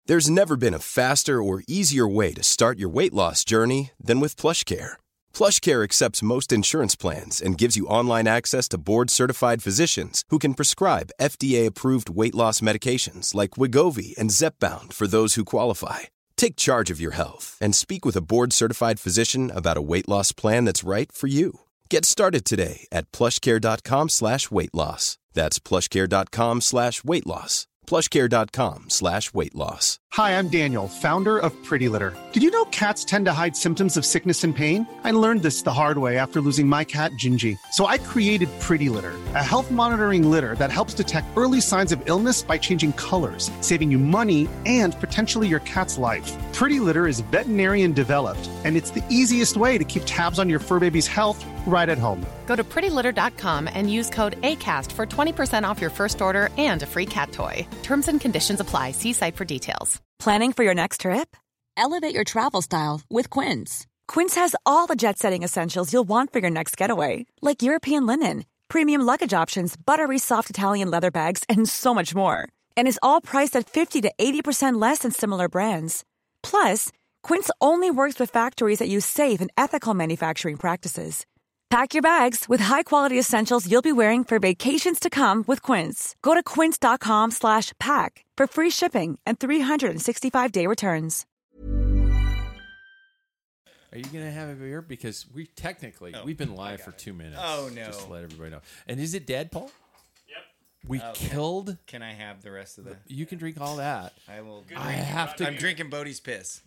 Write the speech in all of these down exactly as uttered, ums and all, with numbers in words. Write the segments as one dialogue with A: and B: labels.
A: There's never been a faster or easier way to start your weight loss journey than with PlushCare. PlushCare accepts most insurance plans and gives you online access to board-certified physicians who can prescribe F D A-approved weight loss medications like Wegovy and Zepbound for those who qualify. Take charge of your health and speak with a board-certified physician about a weight loss plan that's right for you. Get started today at plushcare.com slash weight loss. That's plushcare.com slash weight loss. plushcare.com slash weight loss.
B: Hi, I'm Daniel, founder of Pretty Litter. Did you know cats tend to hide symptoms of sickness and pain? I learned this the hard way after losing my cat, Gingy. So I created Pretty Litter, a health monitoring litter that helps detect early signs of illness by changing colors, saving you money and potentially your cat's life. Pretty Litter is veterinarian developed, and it's the easiest way to keep tabs on your fur baby's health right at home.
C: Go to pretty litter dot com and use code ACAST for twenty percent off your first order and a free cat toy. Terms and conditions apply. See site for details.
D: Planning for your next trip? Elevate your travel style with Quince. Quince has all the jet-setting essentials you'll want for your next getaway, like European linen, premium luggage options, buttery soft Italian leather bags, and so much more. And is all priced at fifty to eighty percent less than similar brands. Plus, Quince only works with factories that use safe and ethical manufacturing practices. Pack your bags with high-quality essentials you'll be wearing for vacations to come with Quince. Go to quince.com slash pack for free shipping and three sixty-five day returns.
E: Are you going to have a beer? Because we technically,
F: Oh,
E: we've been live for two minutes.
F: Oh, no.
E: Just to let everybody know. And is it dead, Paul?
G: Yep.
E: We
F: Okay.
E: killed...
F: Can I have the rest of the...
E: You can drink all that.
F: I will...
E: I have to...
F: I'm drinking Bodie's piss.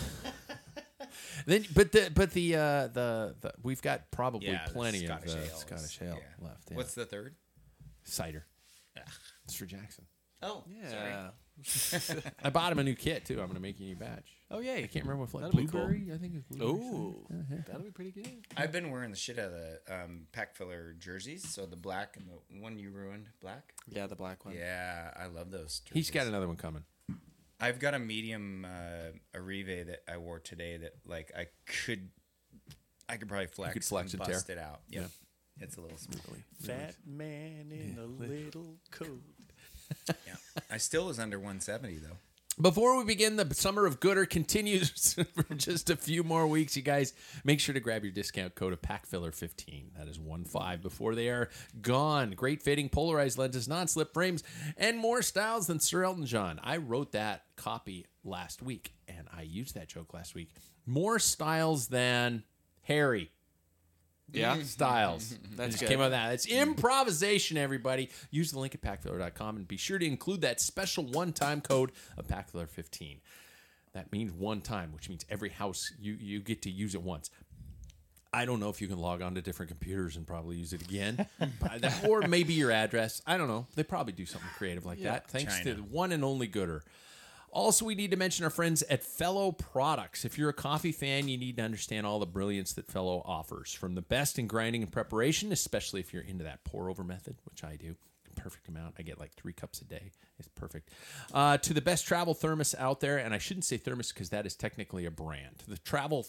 E: Then, but the but the uh, the, the we've got probably
F: Yeah, the
E: plenty of
F: Scottish
E: uh,
F: ale is-
E: Scottish ale
F: yeah.
E: left. Yeah.
F: What's the third?
E: Cider? It's for Jackson.
F: Oh,
E: Yeah. I bought him a new kit too. I'm gonna make you a new batch.
G: Oh, yeah.
E: I can't remember what flavor.
G: That'll be cool.
E: Blueberry. I think it's blueberry.
G: Ooh,
E: something. Yeah, yeah.
G: that'll be pretty good.
F: I've been wearing the shit out of the um, pack filler jerseys. So the black and the one you ruined, black.
G: Yeah, the black one.
F: Yeah, I love those. Jerseys.
E: He's got another one coming.
F: I've got a medium uh, Arrive that I wore today that like I could, I could probably flex,
E: could flex
F: and
E: and tear.
F: bust it out. Yep. It's a little smoothly.
G: Fat man in a little coat.
F: Yeah, I still was under one seventy though.
E: Before we begin, the summer of Gooder continues for just a few more weeks. You guys, make sure to grab your discount code of PackFiller fifteen. That is one five before they are gone. Great fitting, polarized lenses, non-slip frames, and more styles than Sir Elton John. I wrote that copy last week, and I used that joke last week. More styles than Harry.
G: Yeah.
E: Styles.
G: That's
E: just
G: good.
E: came out of that. It's improvisation, everybody. Use the link at packfiller dot com and be sure to include that special one-time code of PackFiller fifteen. That means one time, which means every house you, you get to use it once. I don't know if you can log on to different computers and probably use it again. But that- or maybe your address. I don't know. They probably do something creative like that. Thanks
F: China.
E: to the one and only Gooder. Also, we need to mention our friends at Fellow Products. If you're a coffee fan, you need to understand all the brilliance that Fellow offers. From the best in grinding and preparation, especially if you're into that pour-over method, which I do. Perfect amount. I get like three cups a day. It's perfect. Uh, to the best travel thermos out there, and I shouldn't say thermos because that is technically a brand. The travel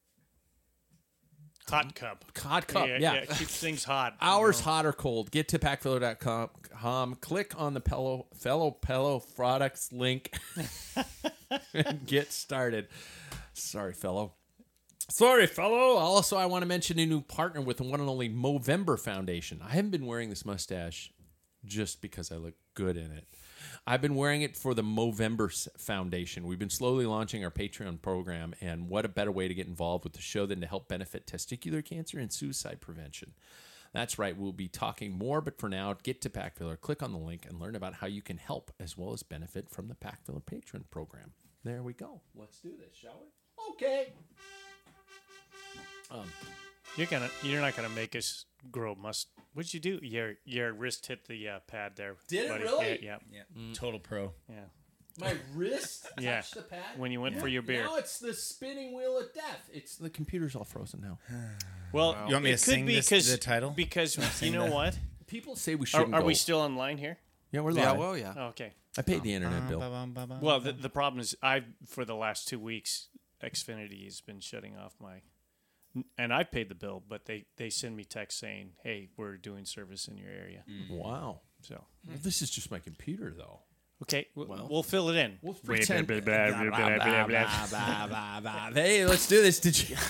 H: Hot cup.
E: hot cup,
H: Yeah,
E: yeah.
H: yeah, keeps things hot.
E: Hours hot or cold. Get to packfiller dot com. Click on the Pello, Fellow Pello products link and get started. Sorry, fellow. Sorry, fellow. Also, I want to mention a new partner with the one and only Movember Foundation. I haven't been wearing this mustache just because I look good in it. I've been wearing it for the Movember Foundation. We've been slowly launching our Patreon program, and what a better way to get involved with the show than to help benefit testicular cancer and suicide prevention. That's right, we'll be talking more, but for now, get to Packfiller, click on the link, and learn about how you can help as well as benefit from the Packfiller Patron program. There we go. Let's do this, shall we? Okay. Um,
H: You're gonna. You're not gonna make us grow must. What'd you do? Your your wrist hit the uh, pad there.
E: Did it
H: buddy.
E: really?
H: Yeah.
F: Yeah, total pro.
H: Yeah.
E: my wrist
H: Yeah.
E: touched the pad.
H: When you went for your beer.
E: Now it's the spinning wheel of death. It's the computer's all frozen now.
H: Well,
F: You want me
H: it
F: to
H: could
F: sing
H: be
F: this-
H: 'cause-
F: the title?
H: Because you
F: sing
H: know
F: the-
H: what?
E: People say we
H: Are,
E: shouldn't
H: are
E: go.
H: we still online here?
E: Yeah, we're live.
G: Yeah, well, yeah.
H: Oh, okay.
E: I paid the internet bill.
H: Well, the, the problem is, I for the last two weeks, Xfinity has been shutting off my, and I paid the bill, but they, they send me text saying, "Hey, we're doing service in your area."
E: Wow.
H: So
E: Well, this is just my computer, though.
H: Okay, w-
G: Well.
H: we'll fill it in.
E: We'll pretend. Hey, let's do this. Did you?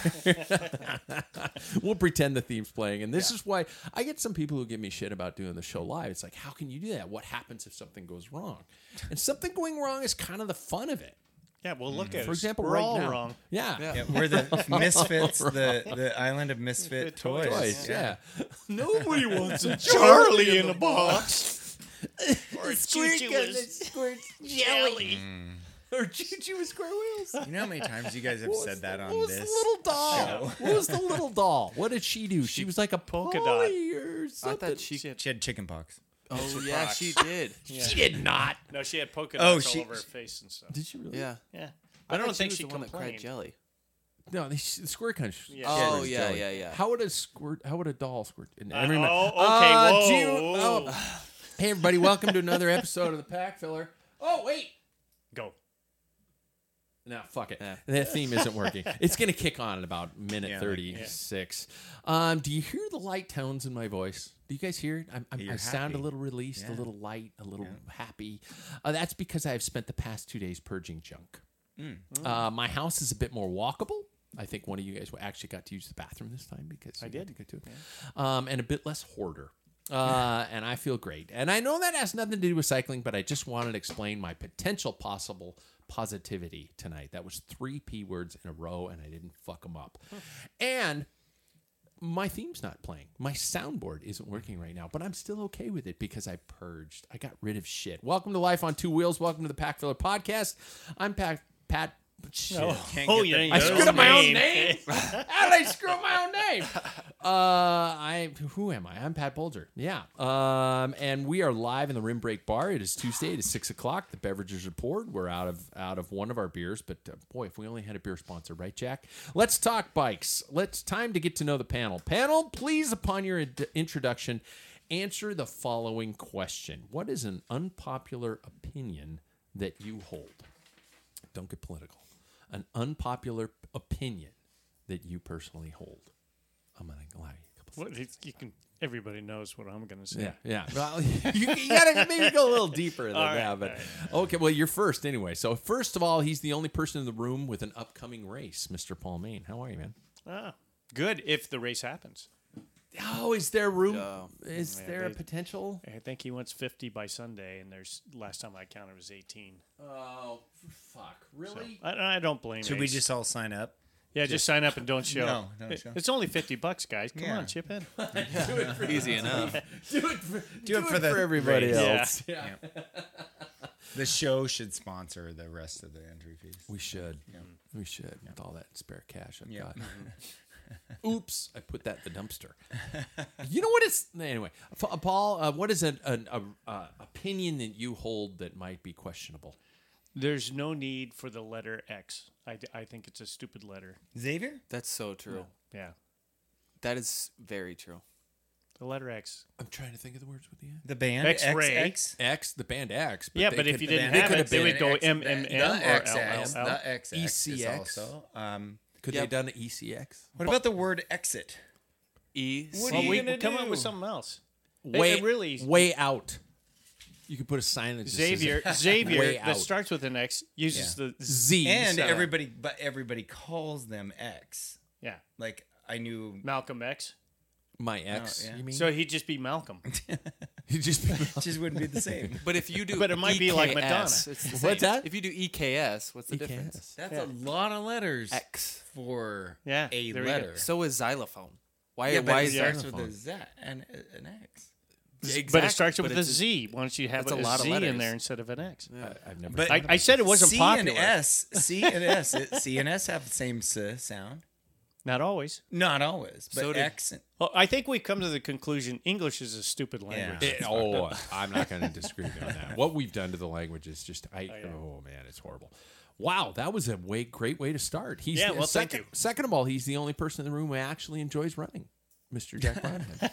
E: We'll pretend the theme's playing, and this is why I get some people who give me shit about doing the show live. It's like, how can you do that? What happens if something goes wrong? And something going wrong is kind of the fun of it.
H: Yeah, well, look at
E: For
H: us.
E: example,
H: We're
E: right
H: all
E: now.
H: wrong.
E: Yeah.
G: Yeah.
F: Yeah, we're the misfits, the the island of misfit toys.
E: Toys, yeah. Nobody wants a
H: Charlie in a box.
E: or a
H: Choo-choo is jelly.
E: or choo-choo with square wheels.
F: You know how many times you guys have
E: What was
F: said that
E: the,
F: on
E: what was
F: this
E: the little doll?
F: show?
E: What was the little doll? What did she do? She, was like a
H: polka
E: polka
H: dot.
E: or
G: I
E: something.
G: thought she.
F: She had chicken pox.
G: Oh yeah, she did.
E: She did not.
H: No, she had polka
F: Oh,
H: dots
F: she-
H: all over her face and stuff.
E: Did she really?
G: Yeah.
H: Yeah. I,
G: thought
H: don't think
G: was
H: she
G: the one that cried
H: complained.
G: jelly.
E: No, the, the square kind of.
H: Yeah.
G: Oh
E: was
G: yeah,
E: jelly.
G: yeah, yeah.
E: How would a squirt? How would a doll squirt? And
H: Uh,
E: every-
H: oh, okay,
E: Uh,
H: whoa,
E: do you-
H: whoa.
E: oh. Hey everybody, welcome to another episode of the Pack Filler. Oh wait.
H: Go.
E: No, fuck it.
G: Yeah.
E: That theme isn't working. It's going to kick on in about minute
F: Yeah, like-
E: thirty-six. Um, do you hear the light tones in my voice? Do you guys hear it? I'm, I'm,
F: You're
E: I sound a
F: happy.
E: little released, a
F: Yeah.
E: little light, a little happy. Uh, that's because I have spent the past two days purging junk. Uh, my house is a bit more walkable. I think one of you guys actually got to use the bathroom this time because
H: I
E: you got
H: did.
E: to go to it. Um, and a bit less hoarder. Uh, and I feel great. And I know that has nothing to do with cycling, but I just wanted to explain my potential possible positivity tonight. That was three P words in a row, and I didn't fuck them up. And my theme's not playing. My soundboard isn't working right now, but I'm still okay with it because I purged. I got rid of shit. Welcome to Life on Two Wheels. Welcome to the Pack Filler Podcast. I'm Pat. Pat. Shit.
F: Can't
H: Oh,
F: get
H: yeah,
F: the-
H: yeah.
E: I
H: His
E: screwed up my own
H: name.
E: name. How did I screw up my own name? Uh, I who am I? I'm Pat Bolger. Yeah. Um, and we are live in the Rim Break Bar. It is Tuesday. It is six o'clock. The beverages are poured. We're out of out of one of our beers, but uh, boy, if we only had a beer sponsor, right, Jack? Let's talk bikes. Let's time to get to know the panel. Panel, please, upon your ind- introduction, answer the following question: what is an unpopular opinion that you hold? Don't get political. An unpopular opinion that you personally hold. I'm gonna allow you a couple.
H: What, it's- you can. Everybody knows what I'm going to say.
E: Yeah, yeah. Well, you, you gotta maybe go a little deeper than
H: All right,
E: that. But
H: all right.
E: okay, well, you're first anyway. So first of all, he's the only person in the room with an upcoming race, Mister Paul Main. How are you, man?
H: Ah, good if the race happens.
E: Oh, is there room?
G: Yeah.
E: Is
H: Yeah,
E: there a
H: they-
E: potential?
H: I think he wants fifty by Sunday, and there's last time I counted was eighteen.
E: Oh, fuck!
H: So,
E: Really?
H: I, I don't blame.
F: Should we
H: Ace.
F: just all sign up?
H: Yeah, just sign up and don't show.
F: No, don't
H: It-
F: show.
H: It's only fifty bucks, guys. Come
F: Yeah.
H: on, chip in.
G: Easy enough.
E: do it for,
F: Do it for the
E: everybody
F: race.
E: else.
H: Yeah.
E: Yeah.
F: The show should sponsor the rest of the entry fees.
E: We should. We should. With all that spare cash I've
F: Yeah.
E: got. Oops, I put that in the dumpster. You know what it's anyway, F- Paul. Uh, what is an, an a, uh, opinion that you hold that might be questionable?
H: There's no need for the letter X. I, I think it's a stupid letter.
F: Xavier?
G: That's so true.
H: Yeah,
G: That is very true.
H: the letter X.
E: I'm trying to think of the words with the end.
F: The band?
H: X-ray.
F: X X?
E: X, the band X.
H: Yeah,
E: they
H: but if
E: could-
H: you
F: The
H: didn't
F: band
H: have
F: could
H: it, they
F: been
H: would go
F: X-
H: M
F: the-
H: M
F: the
H: M or
F: X X,
H: L L L.
F: The X X
E: E C
F: is
E: X?
F: also. Um,
E: could
G: Yeah.
E: they done an E C X?
F: what about the word exit?
G: E.
F: What
G: C-
F: are you
H: Well, we
F: gonna
H: we'll come up
F: do?
H: with something else.
E: Way
H: it really-
E: way out. You could put a sign that just says
H: Xavier,
E: Way
H: Xavier
E: out.
H: that starts with an X uses
F: Yeah.
H: the
E: Z.
F: And
E: so-
F: everybody, but everybody calls them X.
H: Yeah,
F: Like I knew.
H: Malcolm X.
E: my ex.
F: yeah.
E: You mean?
H: So he'd just be Malcolm.
E: he just
F: It just wouldn't be the same.
G: But if you do,
H: But it might be like
G: E K S,
H: Madonna.
G: It's the
E: What's
G: same.
E: that?
G: If you do E K S, what's the
E: E K S.
G: difference?
F: That's a lot of letters
G: X.
F: for
H: Yeah,
F: a
H: there you go.
F: letter.
G: So is xylophone. Why?
F: yeah, but
G: why
F: it
G: is
F: starts
G: that?
F: with a Z and an X.
H: But it starts
G: but
H: with a
G: it's
H: Z. Why don't you have
G: that's
H: a,
G: a lot of
H: Z in
G: letters.
H: there instead of an X?
E: I, I've never.
F: But
H: I, I said it wasn't
F: C
H: popular.
F: and S, C and S, it, C and S have the same s sound.
H: Not always.
F: Not always, but
G: So did-
F: X. And,
H: Well, I think we've come to the conclusion English is a stupid language.
F: Yeah.
E: It- oh, I'm not going to disagree with you on that. What we've done to the language is just, I. Oh man, it's horrible. Wow, that was a way great way to start. He's
H: Yeah,
E: the-
H: well, thank
E: second,
H: you.
E: Second of all, he's the only person in the room who actually enjoys running, Mister Jack Branahan.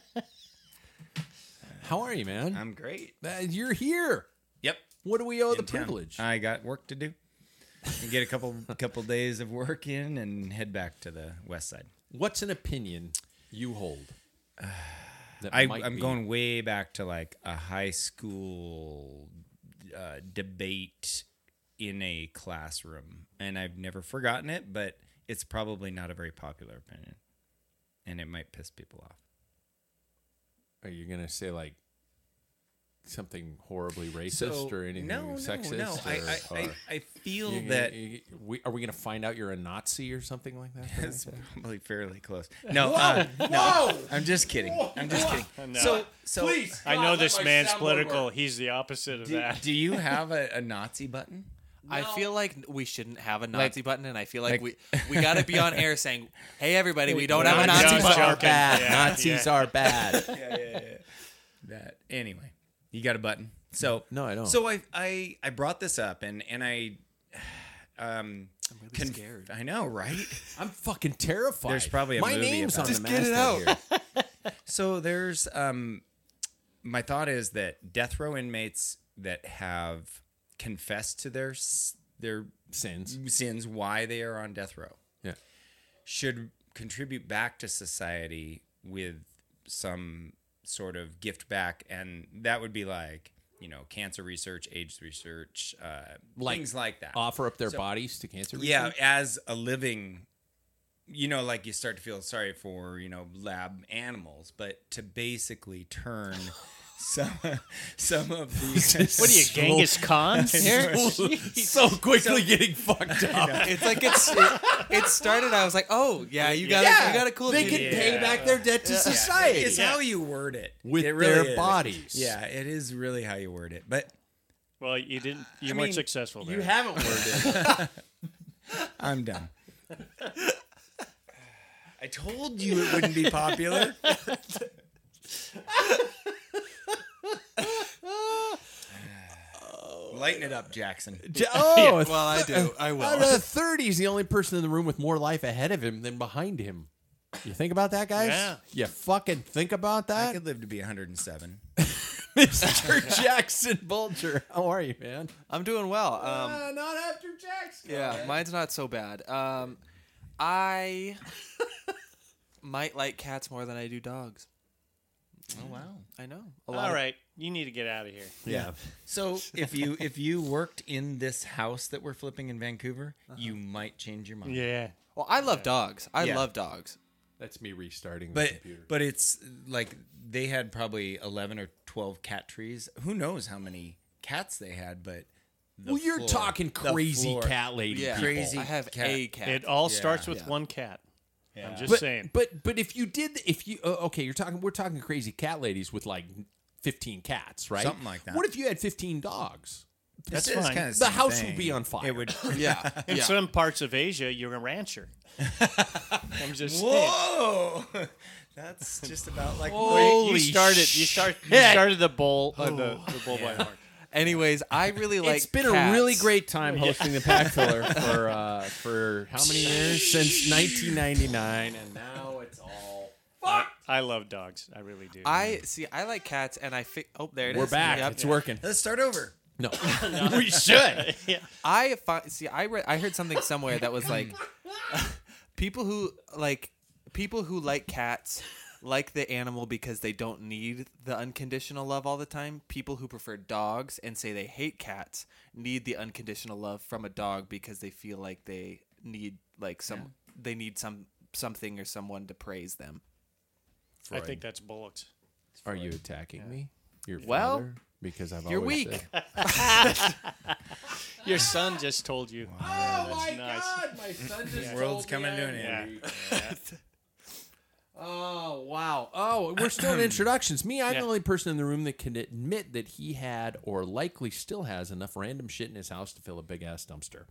E: How are you, man?
F: I'm great.
E: Uh, you're here.
F: Yep.
E: What do we owe the
F: In town.
E: privilege?
F: I got work to do. And get a couple couple days of work in and head back to the west side.
E: What's an opinion you hold? That
F: I,
E: might
F: I'm
E: be-
F: going way back to like a high school uh, debate in a classroom, and I've never forgotten it, but it's probably not a very popular opinion, and it might piss people off.
E: Are you gonna say like something horribly racist
F: So,
E: or anything
F: no, no,
E: sexist?
F: no. I,
E: or-
F: I, I,
E: or-
F: I feel
E: You-
F: that
E: you- you- we, are we going to find out you're a Nazi or something like that?
F: it's probably fairly close. No, uh, no, I'm just kidding. I'm just kidding.
H: No.
F: So, so
E: Please.
H: I
E: God,
H: know
E: let
H: this
E: my
H: man's
E: soundboard
H: political.
E: work.
H: He's the opposite of
F: do,
H: that.
F: do you have a, a Nazi button?
G: I feel like we shouldn't have a Nazi
F: Like-
G: button, and I feel like,
F: like-
G: we we got to be on air saying, "Hey, everybody, we don't
H: we're
G: have a
H: not
G: Nazi
H: just
G: button."
H: joking.
E: bad.
H: Yeah,
E: Nazis
H: yeah.
E: are bad.
F: yeah, yeah, yeah. That anyway, you got a button. So
E: No, I don't.
F: So I I I brought this up and and I um
G: I'm really
F: conf-
G: scared.
F: I know, right?
E: I'm fucking terrified.
F: There's probably a
E: My
F: movie
E: name's
F: about
E: on
F: it.
E: the
G: Just get it
E: masthead
G: out.
E: here.
F: So there's um my thought is that death row inmates that have confessed to their s- their
E: Sins.
F: sins, why they are on death row,
E: Yeah.
F: should contribute back to society with some sort of gift back, and that would be like, you know, cancer research, AIDS research, uh,
E: Like,
F: things like that.
E: Offer up their
F: So-
E: bodies to cancer
F: Yeah,
E: research?
F: as a living, you know, like you start to feel sorry for, you know, lab animals, but to basically turn some some of these.
H: What are you, Genghis Khan? Here?
E: so quickly getting fucked up.
G: It's like it's it, it started. I was like, "Oh yeah, you got
E: Yeah,
G: you got a cool."
E: They
G: dude.
E: can pay back their debt to society.
F: It's how you word it
E: With
F: It really
E: their
F: is.
E: bodies.
F: Yeah, it is really how you word it. But
H: Well, you didn't. You
F: I
H: weren't
F: mean,
H: successful there.
E: You haven't worded it.
F: I'm done. I told you it wouldn't be popular. Lighten it up, Jackson.
E: J- Oh,
G: Well, I do. I will.
E: out of the thirty, he's the only person in the room with more life ahead of him than behind him. You think about that, guys?
H: Yeah.
E: You fucking think about
F: I
E: that?
F: could live to be one hundred seven.
E: Mister Jackson Bulger. How are you, man?
G: I'm doing well. Um,
E: Uh, not after Jackson.
G: yeah, mine's not so bad. Um, I might like cats more than I do dogs.
F: Oh wow.
G: I know. A lot
H: All
G: of-
H: right, you need to get out of here.
E: Yeah.
F: So if you if you worked in this house that we're flipping in Vancouver, you might change your mind.
H: Yeah.
G: Well, I love dogs. I
F: Yeah.
G: love dogs.
E: That's me restarting the
F: But
E: computer.
F: but it's like they had probably eleven or twelve cat trees. Who knows how many cats they had? But the
E: well, you're
F: floor-
E: talking
F: the
E: crazy
F: floor-
E: cat lady.
G: Yeah,
E: people.
F: Crazy
G: I have
F: cat.
G: a cat.
H: It all
F: Yeah.
H: starts with
G: Yeah.
H: one cat. I'm just
E: But,
H: saying.
E: but but if you did, if you uh, okay, you're talking. We're talking crazy cat ladies with like fifteen cats, right?
F: Something like that.
E: What if you had fifteen dogs?
H: That's
F: It's
H: fine.
F: kinda the
E: The
F: same
E: house
F: thing.
E: would be on fire.
F: It would.
G: yeah.
H: In
G: yeah.
H: some parts of Asia, you're a rancher. I'm just saying.
F: Whoa! That's just about like.
H: Well, you, you started. You start. You
E: shit.
H: started the bull. Uh, the, the bull by the horn.
G: Anyways, I really like.
E: It's been
G: cats.
E: a really great time hosting the Pack Filler for uh, for how many years? Since nineteen ninety-nine, and now it's all.
H: I love dogs. I really do.
G: I see. I like cats, and I fi- oh, there it is.
E: We're back.
G: Yep.
E: It's working.
F: Let's start over.
E: No, we should.
G: I fi- see. I read. I heard something somewhere that was like, people who like people who like cats like the animal because they don't need the unconditional love all the time. People who prefer dogs and say they hate cats need the unconditional love from a dog because they feel like they need like some they need some something or someone to praise them.
H: I think that's bullocks.
E: Are you attacking me? Your
G: Well,
E: father? Because I've
G: you're
E: always
G: weak.
E: said-
H: Your son just told you.
E: Oh my
H: nice.
E: God! My son just
F: World's
E: told me
F: coming to an
E: I'm
F: end.
E: weak. Oh wow! Oh, we're still in introductions. Me, I'm
H: Yeah.
E: the only person in the room that can admit that he had, or likely still has, enough random shit in his house to fill a big ass dumpster.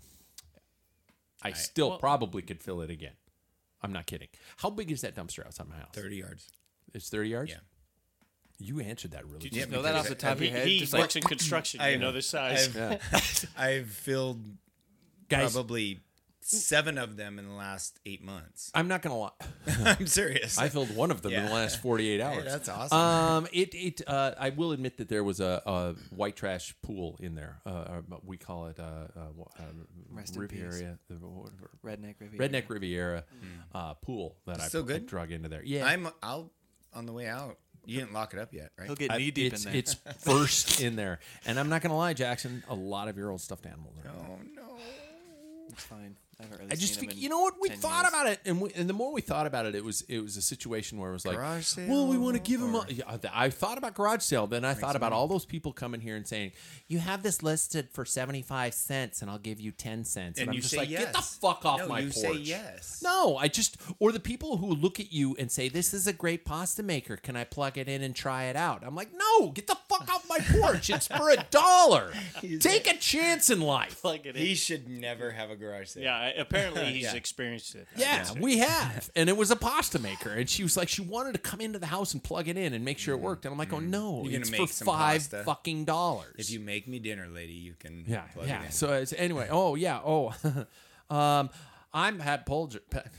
E: I still probably could fill it again. I'm not kidding. How big is that dumpster outside my house?
F: Thirty yards.
E: It's thirty yards.
F: Yeah.
E: You answered that really.
G: Did you
E: good.
F: Yeah,
G: know that off
F: because
G: the top of
H: He,
G: your head?
H: he
G: Just
H: works
G: like,
H: in construction. You
F: I've-
H: know the size.
F: I've,
E: Yeah.
F: I've filled
E: Guys,
F: probably seven of them in the last eight months.
E: I'm not gonna lie.
F: I'm serious.
E: I filled one of them in the
F: Yeah.
E: last forty-eight hours.
F: that's awesome.
E: Um, it it uh, I will admit that there was a, a white trash pool in there. Uh, uh, we call it uh, uh, uh,
G: Rest in
E: Riviera, the,
G: Redneck Riviera.
E: Redneck Riviera uh, pool that I,
F: Still
E: I
F: good?
E: drug into there. Yeah,
F: I'm. I'll on the way out. You didn't lock it up yet, right?
G: He'll get
E: I-
G: knee deep
E: it's,
G: in there.
E: It's first in there. And I'm not going to lie, Jackson, a lot of your old stuffed animals are in there.
F: Oh no.
G: It's fine. I haven't really
E: I just
G: seen
E: think
G: him in
E: you know what we
G: ten
E: thought
G: years.
E: about it, and we, and the more we thought about it, it was it was a situation where it was like,
F: Garage sale,
E: well, we want to give him.
F: or-
E: A, yeah, I thought about garage sale, then I thought about all those people coming here and saying, you have this listed for seventy five cents, and I'll give you ten cents, and,
F: And
E: I'm
F: you
E: just
F: say
E: like, get the
F: yes.
E: fuck off
F: No,
E: my
F: you
E: porch.
F: say yes.
E: No, I just or the people who look at you and say, this is a great pasta maker. Can I plug it in and try it out? I'm like, no, get the fuck off my porch. It's for a dollar. Take a chance in life.
H: Plug it in.
F: He should never have a garage sale.
H: Yeah, I- apparently he's
F: Yeah.
H: experienced it.
E: Yeah, we have. And it was a pasta maker. And she was like, she wanted to come into the house and plug it in and make sure it worked. And I'm like, oh, no,
F: You're gonna
E: it's
F: make
E: for
F: some
E: five
F: pasta.
E: fucking dollars.
F: If you make me dinner, lady, you can
E: yeah,
F: plug
E: yeah.
F: it in.
E: So it's, anyway, oh, yeah, oh. um, I'm had Polger.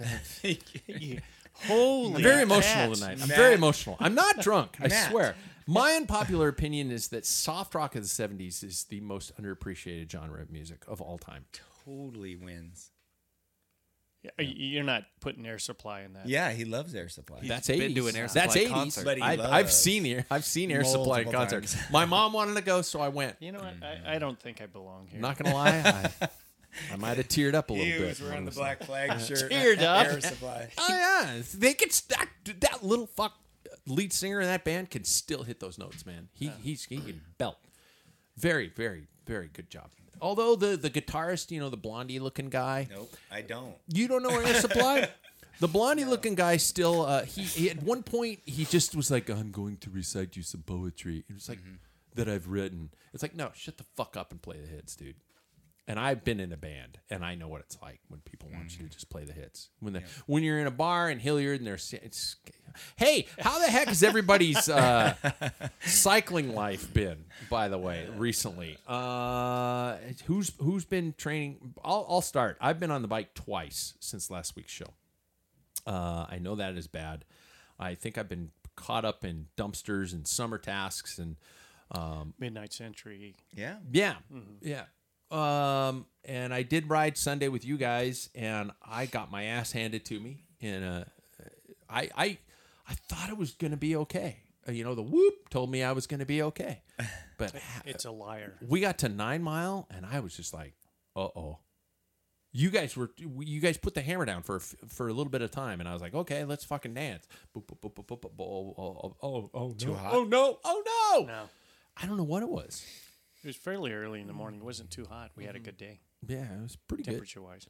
H: Holy
E: I'm very emotional
H: cats.
E: tonight. I'm
F: Matt.
E: very emotional. I'm not drunk, I
F: Matt.
E: swear. My unpopular opinion is that soft rock of the seventies is the most underappreciated genre of music of all time.
F: Totally wins.
H: Yeah, you- You're not putting Air Supply in that.
F: Yeah, he loves Air Supply.
E: That's
G: been
E: eighties.
G: to an Air
E: That's
G: Supply
E: eighties.
G: concert.
F: But he
E: I've, I've
F: loves
E: seen Air. I've seen Air Supply in
F: multiple
E: concerts.
F: times.
E: My mom wanted to go, so I went.
H: You know what? I, I don't think I belong here.
E: I'm not gonna lie, I, I might have teared up a little
F: He
E: bit.
F: was wearing
E: when
F: the
E: I
F: black flag shirt.
H: Teared up.
F: Air Supply.
E: Oh yeah, they can stack. That little fuck lead singer in that band can still hit those notes, man. He he's he can belt. Very very very good job. Although the the guitarist, you know, the blondie looking guy,
F: Nope, I don't.
E: you don't know Air Supply. The blondie looking guy still. Uh, he, he at one point he just was like, "I'm going to recite you some poetry." It was like that I've written. It's like, no, shut the fuck up and play the hits, dude. And I've been in a band, and I know what it's like when people want you to just play the hits. When the when you're in a bar in Hilliard and they're sa- it's, hey, how the heck has everybody's uh, cycling life been? By the way, recently, uh, who's who's been training? I'll, I'll start. I've been on the bike twice since last week's show. Uh, I know that is bad. I think I've been caught up in dumpsters and summer tasks and
H: Midnight Century.
F: Yeah.
E: yeah, yeah. Um, and I did ride Sunday with you guys, and I got my ass handed to me. In a, I, I, I thought it was gonna be okay. Uh, You know, the whoop told me I was gonna be okay, but
H: It's a liar.
E: we got to Nine Mile, and I was just like, uh oh. You guys were, you guys put the hammer down for for a little bit of time, and I was like, okay, let's fucking dance. Boop, boop, boop, boop, boop, boop, oh, oh, oh, oh, oh,
F: Too
E: no.
F: hot?
E: Oh no, oh no.
H: No.
E: I don't know what it was.
H: It was fairly early in the morning. It wasn't too hot. We had a good day,
E: Yeah, it was pretty good.
H: temperature wise.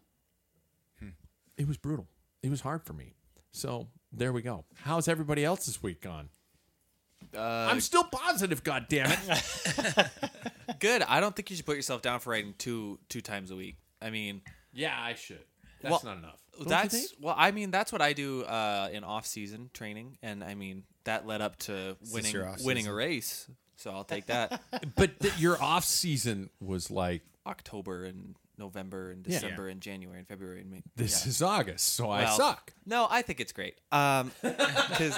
E: It was brutal. It was hard for me. So there we go. How's everybody else this week gone?
G: Uh,
E: I'm still positive. God damn it.
G: good. I don't think you should put yourself down for riding two two times a week. I mean,
E: Yeah, I should. That's
G: Well,
E: not enough. Don't you
G: that's
E: think?
G: well. I mean, that's what I do uh, in off season training, and I mean that led up to
F: this
G: winning
F: your off
G: winning a
F: season?
G: race. So I'll take that.
E: But th- your off season was like
G: October and November and
E: Yeah.
G: December and January and February and May.
E: this
G: Yeah.
E: is August, so I
G: Well,
E: suck.
G: No, I think it's great. Um, because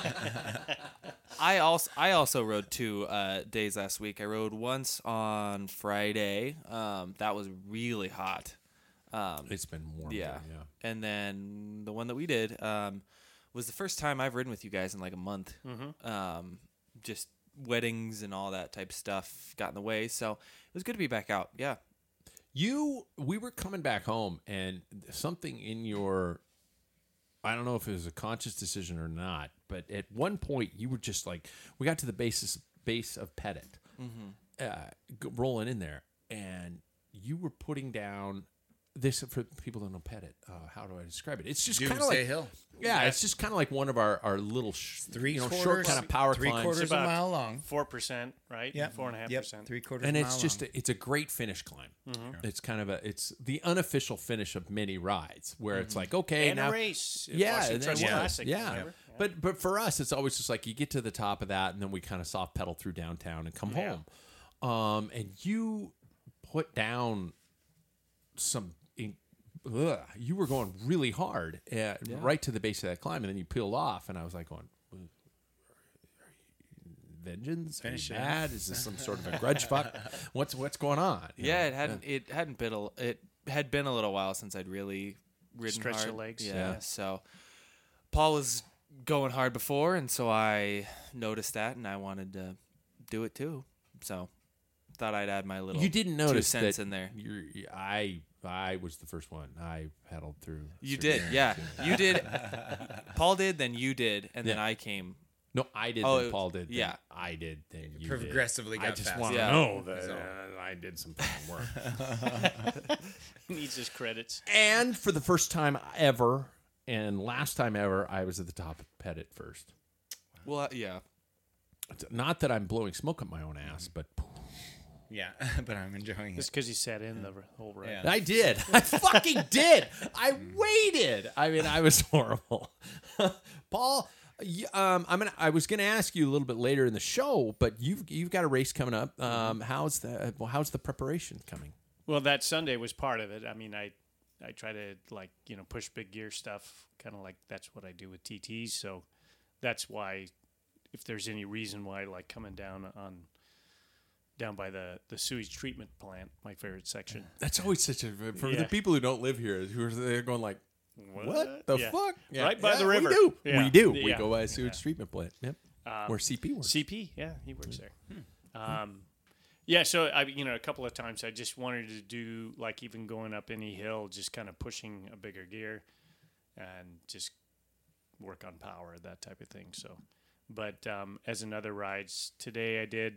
G: I also I also rode two uh, days last week. I rode once on Friday. Um, that was really hot. Um,
E: It's been warm.
G: yeah.
E: here, yeah.
G: And then the one that we did um, was the first time I've ridden with you guys in like a month. Um, just weddings and all that type of stuff got in the way, so it was good to be back out. Yeah.
E: You, we were coming back home, and something in your, I don't know if it was a conscious decision or not, but at one point you were just like, we got to the basis base of Pettit, uh, g- rolling in there, and you were putting down this for people who don't know Pettit. Uh, how do I describe it? It's just kind of
F: Doomsday
E: like
F: Hill.
E: Yeah, it's just kind of like one of our, our little sh-
F: Three
E: you know, short
F: quarters-
E: kind of power
F: three
E: climbs.
F: quarters
H: It's
F: of a
H: about
F: mile long.
H: Four percent, right?
F: Yep.
H: Four and a half
F: Yep.
H: percent.
F: Three quarters
E: and
F: of a
E: it's
F: mile
E: just
F: long.
E: a, it's a great finish climb. It's kind of a it's the unofficial finish of many rides where it's like okay
H: And
E: now
H: a race.
E: yeah
H: Washington
E: and
H: Trust
E: then-
H: Classic,
E: yeah.
H: whatever.
E: but but for us it's always just like you get to the top of that and then we kind of soft pedal through downtown and come
H: Yeah.
E: home um and you put down some in, ugh, you were going really hard at, right to the base of that climb and then you peeled off and I was like going vengeance
F: Finish
E: Are
F: it.
E: you mad? Is this some sort of a grudge fuck? What's what's going on? You
G: Yeah,
E: know?
G: it hadn't it hadn't been a it had been a little while since I'd really ridden
H: Stretched
G: hard.
H: your legs.
G: Yeah,
E: Yeah.
G: so Paul was going hard before, and so I noticed that, and I wanted to do it too. So thought I'd add my little
E: You didn't
G: two
E: notice
G: cents
E: that
G: in there.
E: You're, I I was the first one. I pedaled through.
G: You
E: certain
G: did,
E: areas,
G: yeah.
E: too.
G: You did. Paul did, then you did, and then
E: Yeah.
G: I came.
E: No, I did.
G: Oh,
E: then
G: it-
E: Paul did. Then
G: yeah.
E: I did. Then you
F: Progressively
E: did. I
F: got
E: just
F: faster.
E: want to
G: Yeah.
E: know that
F: So-
E: uh, I did some fucking work.
H: He needs his credits.
E: And for the first time ever, and last time ever, I was at the top of Pettit first.
G: Well, uh, yeah.
E: It's not that I'm blowing smoke up my own ass, but
F: Yeah, but I'm enjoying
H: It's
F: it.
H: because he sat in the whole ride.
F: Yeah.
E: I did. I fucking did. I waited. I mean, I was horrible. Paul, y- um, I'm gonna. I was gonna ask you a little bit later in the show, but you've you've got a race coming up. Um, how's the well, how's the preparation coming?
H: Well, that Sunday was part of it. I mean, I I try to like you know push big gear stuff, kind of like that's what I do with T Ts. So that's why, if there's any reason why, like coming down on down by the the sewage treatment plant, my favorite section.
E: That's always such a for
H: Yeah.
E: the people who don't live here, who are they're going like, what, the
H: Yeah.
E: fuck?
H: Right by the river.
E: We do.
H: Yeah.
E: We do. We
H: Yeah.
E: go by a sewage treatment plant. Yep.
H: Um,
E: Where C P works.
H: C P, yeah, he works there. Um, yeah, so I, you know, a couple of times I just wanted to do like even going up any hill, just kind of pushing a bigger gear, and just work on power, that type of thing. So, but um, as in other rides, today I did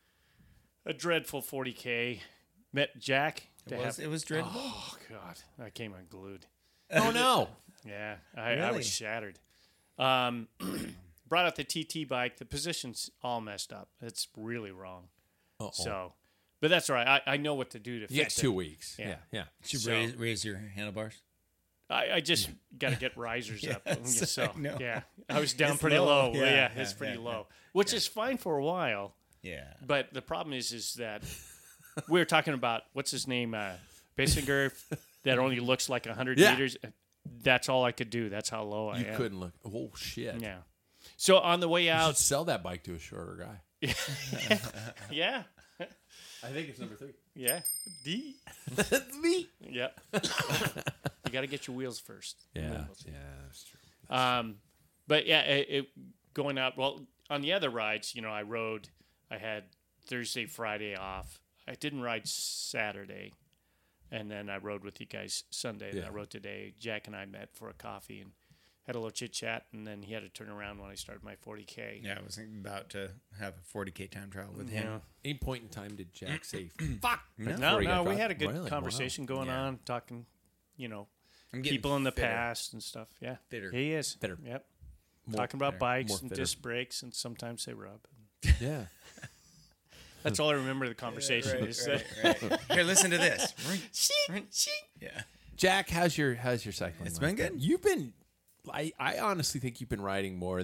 H: a dreadful forty K. Met Jack.
F: It
H: to
F: was,
H: have-
F: it was dreadful.
H: Oh God, I came unglued.
E: Oh no.
H: Yeah, I, I
F: Really?
H: was shattered. Um, brought out the T T bike. The position's all messed up. It's really wrong.
E: Uh-oh.
H: So, but that's all right. I, I know what to do to
E: Yeah,
H: fix
E: two
H: it.
E: weeks.
H: Yeah.
E: Yeah, yeah.
F: Should
H: So-
F: raise, raise your handlebars.
H: I, I just got to get risers up.
F: Yes,
H: So,
F: I know.
H: yeah, I was down
F: It's
H: pretty
F: low.
H: low.
F: Yeah,
H: Yeah,
F: yeah,
H: it's pretty
F: yeah,
H: low, which is fine for a while.
F: Yeah.
H: But the problem is, is that we were talking about what's his name, uh, Basinger, that only looks like hundred
E: Yeah.
H: meters. That's all I could do. That's how low I
E: You
H: am.
E: couldn't look. Oh shit.
H: Yeah. So on the way
E: You should
H: out,
E: sell that bike to a shorter guy.
H: yeah,
E: I think it's number three.
H: yeah, D,
E: That's me.
H: yep. You got to get your wheels first.
E: Yeah, yeah, that's true.
H: Um, but yeah, it, it going out. Well, on the other rides, you know, I rode. I had Thursday, Friday off. I didn't ride Saturday, and then I rode with you guys Sunday. And
E: Yeah.
H: I rode today. Jack and I met for a coffee and had a little chit chat, and then he had to turn around when I started my forty K.
F: Yeah, I was about to have a forty K time trial with him.
H: Yeah.
E: Any point in time did Jack say, "Fuck"?
H: No,
E: before he
H: no,
E: got
H: we
E: caught?
H: had a good
E: Really? Wow.
H: conversation going
F: Yeah.
H: on, talking, you know,
F: I'm getting
H: people in the
F: fitter.
H: past and stuff. Yeah,
F: Fitter.
H: He is
E: Fitter.
H: Yep.
E: More
H: Talking about
E: fitter.
H: bikes
E: More
H: and
E: fitter.
H: disc brakes, and sometimes they rub.
E: Yeah.
H: That's all I remember of the conversation.
F: Right,
H: is
F: right, right. Here, listen to this. Yeah.
E: Jack, how's your how's your cycling?
F: It's
E: life
F: been good.
E: You've been. I, I honestly think you've been riding more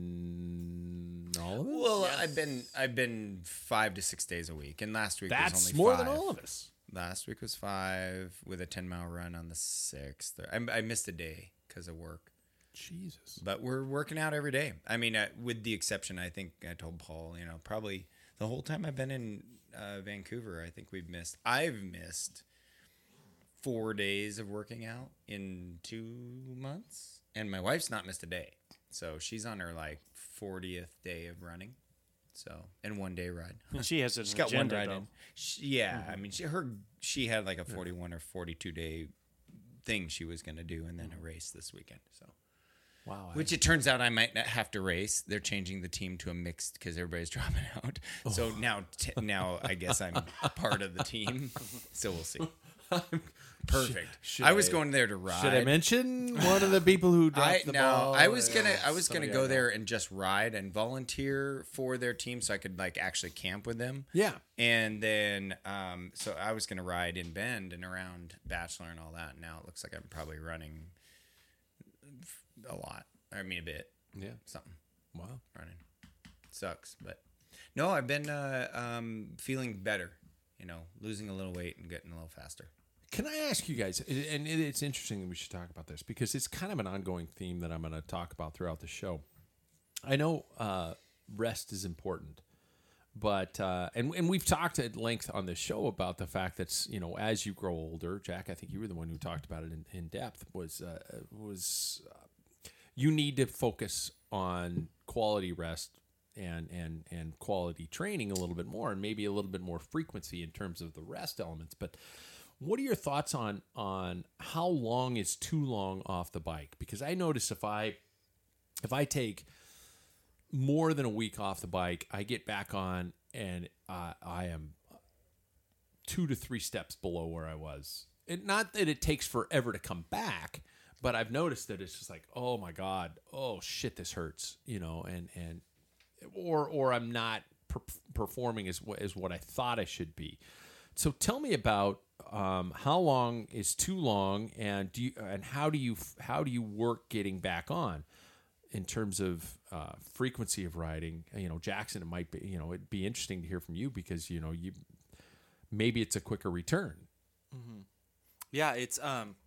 E: than all of us.
F: Well, I've been I've been five to six days a week, and last week
E: That's
F: was only
E: more
F: five.
E: than all of us.
F: Last week was five with a ten mile run on the sixth. I, I missed a day because of work,
E: Jesus.
F: but we're working out every day. I mean, uh, with the exception, I think I told Paul, you know, probably the whole time I've been in uh, Vancouver, I think we've missed. I've missed four days of working out in two months, and my wife's not missed a day. So she's on her like fortieth day of running. So and one day ride.
H: And she has an
F: She's got
H: agenda,
F: one ride
H: though.
F: in. She, yeah, I mean, she her she had like a forty-one or forty-two day thing she was going to do, and then a race this weekend. So,
E: Wow.
F: which it turns out I might not have to race. They're changing the team to a mixed because everybody's dropping out. So now, t- now I guess I'm part of the team. So we'll see. Perfect.
E: should
F: I was
E: I-
F: going there to ride.
E: Should I mention one of the people who dropped
F: I
E: the
F: no,
E: ball?
F: I was gonna
E: Yeah,
F: I was gonna
E: somebody
F: go
E: I know.
F: there and just ride and volunteer for their team so I could like actually camp with them.
E: Yeah.
F: And then um so I was gonna ride in Bend and around Bachelor and all that. Now it looks like I'm probably running a lot. I mean a bit.
E: Yeah.
F: Something.
E: Wow.
F: Running. Sucks. But no, I've been uh um feeling better, you know, losing a little weight and getting a little faster.
E: Can I ask you guys, and it- it's interesting that we should talk about this because it's kind of an ongoing theme that I'm going to talk about throughout the show. I know uh, rest is important, but uh, and and we've talked at length on this show about the fact that you know as you grow older, Jack, I think you were the one who talked about it in, in depth. Was uh, was uh, you need to focus on quality rest and and and quality training a little bit more, and maybe a little bit more frequency in terms of the rest elements. But what are your thoughts on on how long is too long off the bike? Because I notice if I if I take more than a week off the bike, I get back on and uh, I am two to three steps below where I was. It, not that it takes forever to come back, but I've noticed that it's just like, oh my God, oh shit, this hurts, you know, and and or or I'm not per- performing as as what I thought I should be. So tell me about um, how long is too long, and do you, and how do you how do you work getting back on in terms of uh, frequency of riding? You know, Jackson, it might be, you know, it'd be interesting to hear from you because, you know, you maybe it's a quicker return.
G: Mm-hmm. Yeah, it's um.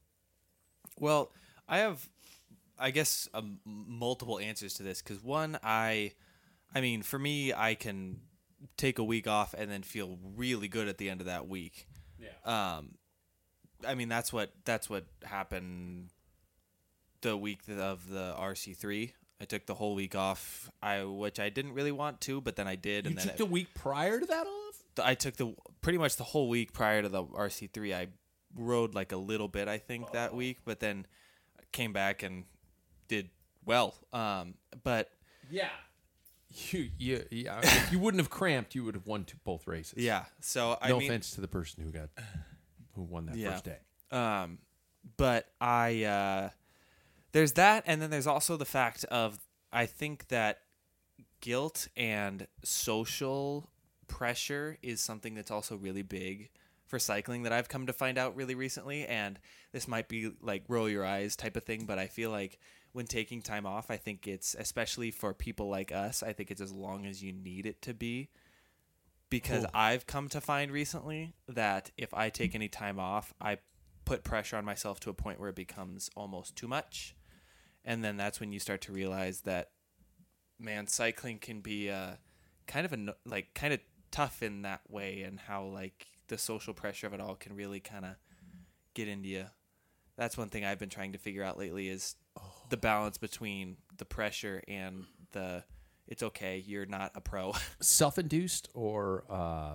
G: Well, I have, I guess, um, multiple answers to this because one, I, I mean, for me, I can take a week off and then feel really good at the end of that week. Yeah. Um, I mean, that's what that's what happened the week of the R C three. I took the whole week off, I which I didn't really want to, but then I did.
E: You
G: and then
E: took
G: it,
E: the week prior to that off?
G: I took the pretty much the whole week prior to the R C three. I rode like a little bit, I think, oh. that week, but then came back and did well. Um, but
E: yeah. You, you, yeah. If you wouldn't have cramped, you would have won two, both races.
G: Yeah. So I
E: no
G: mean,
E: offense to the person who got who won that
G: yeah.
E: first day.
G: Um, but I uh, there's that, and then there's also the fact of I think that guilt and social pressure is something that's also really big for cycling that I've come to find out really recently. And this might be like roll your eyes type of thing, but I feel like when taking time off, I think it's, especially for people like us, I think it's as long as you need it to be. Because cool. I've come to find recently that if I take any time off, I put pressure on myself to a point where it becomes almost too much. And then that's when you start to realize that, man, cycling can be uh, kind of a, like kind of tough in that way, and how like the social pressure of it all can really kind of get into you. That's one thing I've been trying to figure out lately is oh. the balance between the pressure and the it's okay, you're not a pro.
E: Self-induced or uh,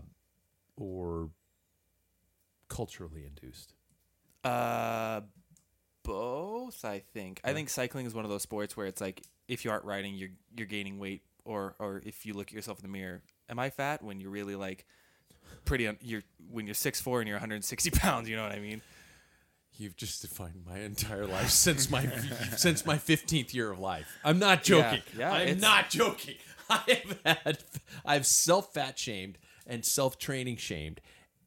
E: or culturally induced?
G: Uh, both, I think. Yeah. I think cycling is one of those sports where it's like if you aren't riding, you're you're gaining weight, or or if you look at yourself in the mirror, am I fat? When you're really like pretty, un- you're when you're six foot four and you're one hundred sixty pounds. You know what I mean?
E: You've just defined my entire life since my since my fifteenth year of life. I'm not joking.
G: Yeah, yeah,
E: I'm not joking. I have had I've self fat shamed and self training shamed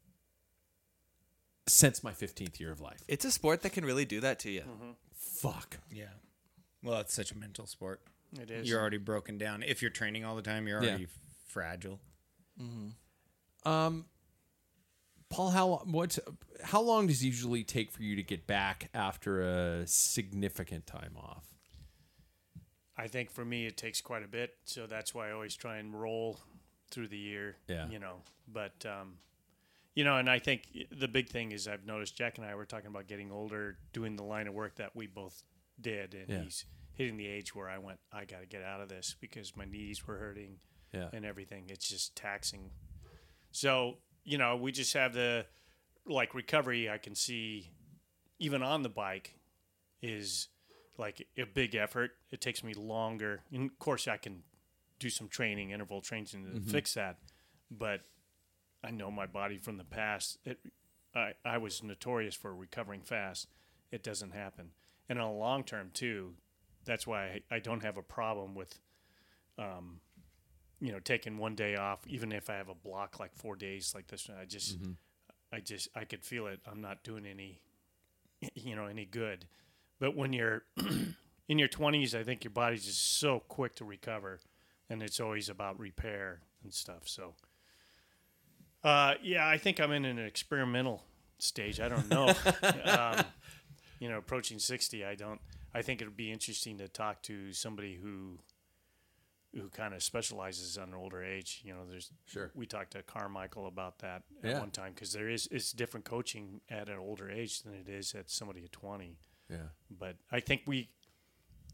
E: since my fifteenth year of life.
G: It's a sport that can really do that to you.
E: Mm-hmm. Fuck.
F: Yeah. Well, it's such a mental sport.
H: It is.
F: You're already broken down. If you're training all the time, you're already
E: yeah.
F: fragile.
E: Mm-hmm. Um. Paul, how what's how long does it usually take for you to get back after a significant time off?
H: I think for me it takes quite a bit, so that's why I always try and roll through the year.
E: Yeah.
H: You know, but um, you know, and I think the big thing is I've noticed Jack and I were talking about getting older, doing the line of work that we both did, and
E: yeah.
H: he's hitting the age where I went, I got to get out of this because my knees were hurting
E: yeah.
H: and everything. It's just taxing. So. You know, we just have the, like, recovery I can see, even on the bike, is, like, a big effort. It takes me longer. And, of course, I can do some training, interval training to mm-hmm. fix that. But I know my body from the past. It, I, I was notorious for recovering fast. It doesn't happen. And in the long term, too, that's why I, I don't have a problem with um, – you know, taking one day off, even if I have a block like four days like this, I just, mm-hmm. I just, I could feel it. I'm not doing any, you know, any good. But when you're in your twenties, I think your body's just so quick to recover, and it's always about repair and stuff. So, uh, yeah, I think I'm in an experimental stage. I don't know. um, you know, approaching sixty, I don't, I think it would be interesting to talk to somebody who, who kind of specializes on older age. You know, there's
E: sure.
H: We talked to Carmichael about that at
E: yeah.
H: one time because there is it's different coaching at an older age than it is at somebody at twenty.
E: Yeah.
H: But I think we,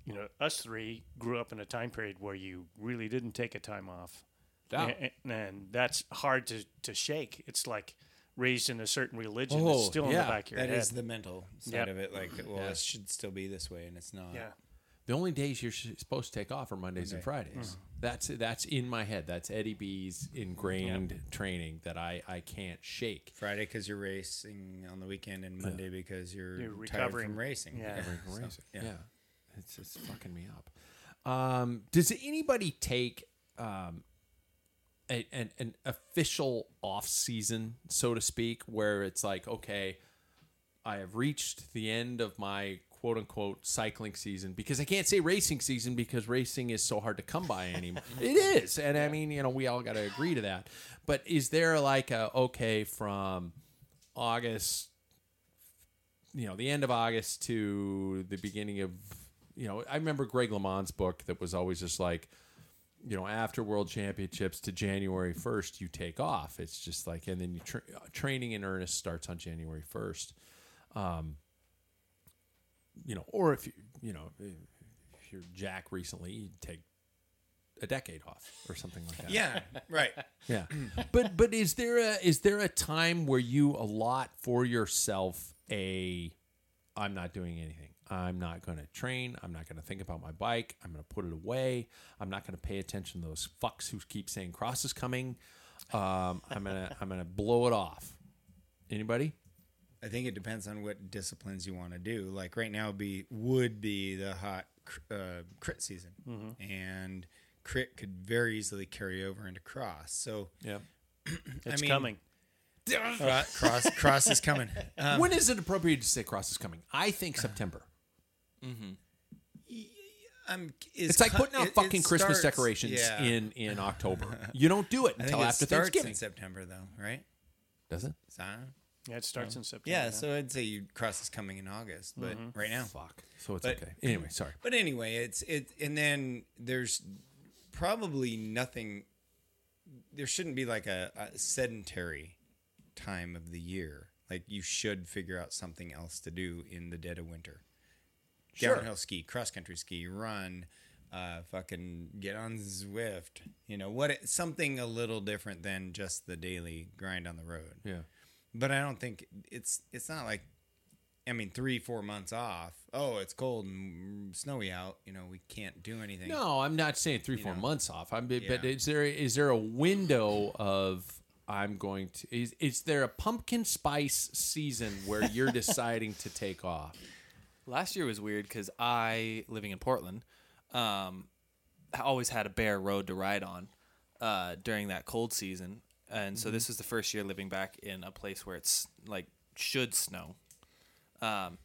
H: you know, us three grew up in a time period where you really didn't take a time off.
E: Yeah.
H: And, and that's hard to, to shake. It's like raised in a certain religion
E: Oh,
H: that's still in
E: yeah.
H: the back of your
F: That
H: head.
F: is the mental side
H: Yep.
F: of it. Like, well,
E: Yeah.
F: it should still be this way, and it's not.
H: yeah.
E: The only days you're sh- supposed to take off are Mondays and
F: Monday.
E: Fridays. That's that's in my head. That's Eddie B's ingrained training that I, I can't shake.
F: Friday because you're racing on the weekend, and Monday because you're,
H: You're
F: tired
H: recovering.
F: from racing.
H: Yeah.
E: From
F: So,
E: racing.
F: yeah.
E: Yeah. It's just fucking me up. Um, does anybody take um, a, an, an official off season, so to speak, where it's like, okay, I have reached the end of my quote unquote cycling season, because I can't say racing season because racing is so hard to come by anymore. It is. And I mean, you know, we all got to agree to that. But is there like a, okay, from August, you know, the end of August to the beginning of, you know, I remember Greg LeMond's book that was always just like, you know, after World Championships to January first, you take off. It's just like, and then you tra- training in earnest starts on January first. Um, you know, or if you, you know, if you're Jack recently, you take a decade off or something like that.
F: Yeah, right.
E: Yeah. But but is there a is there a time where you allot for yourself a I'm not doing anything. I'm not going to train. I'm not going to think about my bike. I'm going to put it away. I'm not going to pay attention to those fucks who keep saying cross is coming. Um, I'm going to I'm going to blow it off. Anybody?
F: I think it depends on what disciplines you want to do. Like right now, be would be the hot uh, crit season, and crit could very easily carry over into cross. So
E: Yeah.
H: It's
F: mean-
H: coming.
F: uh, cross cross is coming. Um,
E: When is it appropriate to say cross is coming? I think September.
F: I'm,
E: It's like putting out
F: it- it
E: fucking Christmas
F: starts-
E: decorations
F: yeah.
E: in, in October. You don't do it
F: I
E: until
F: think it
E: after
F: starts
E: Thanksgiving.
F: in September, though, right?
E: Does it?
F: So,
H: Yeah, it starts in September.
F: yeah, so I'd say you cross is coming in August, but right now.
E: Fuck. So it's
F: But-
E: okay. Anyway, sorry.
F: But anyway, it's it, and then there's probably nothing. There shouldn't be like a, a sedentary time of the year. Like you should figure out something else to do in the dead of winter.
E: Sure.
F: Downhill ski, cross country ski, run, uh, fucking get on Zwift. You know what? It, something a little different than just the daily grind on the road.
E: Yeah.
F: But I don't think it's it's not like, I mean, three, four months off. Oh, it's cold and snowy out. You know, we can't do anything.
E: No, I'm not saying three,
F: You
E: four
F: know.
E: months off. I'm, but
F: Yeah.
E: is there is there a window of I'm going to is is there a pumpkin spice season where you're deciding to take off?
G: Last year was weird because I, living in Portland, um, I always had a bare road to ride on uh, during that cold season. And so this was the first year living back in a place where it's like should snow. Um,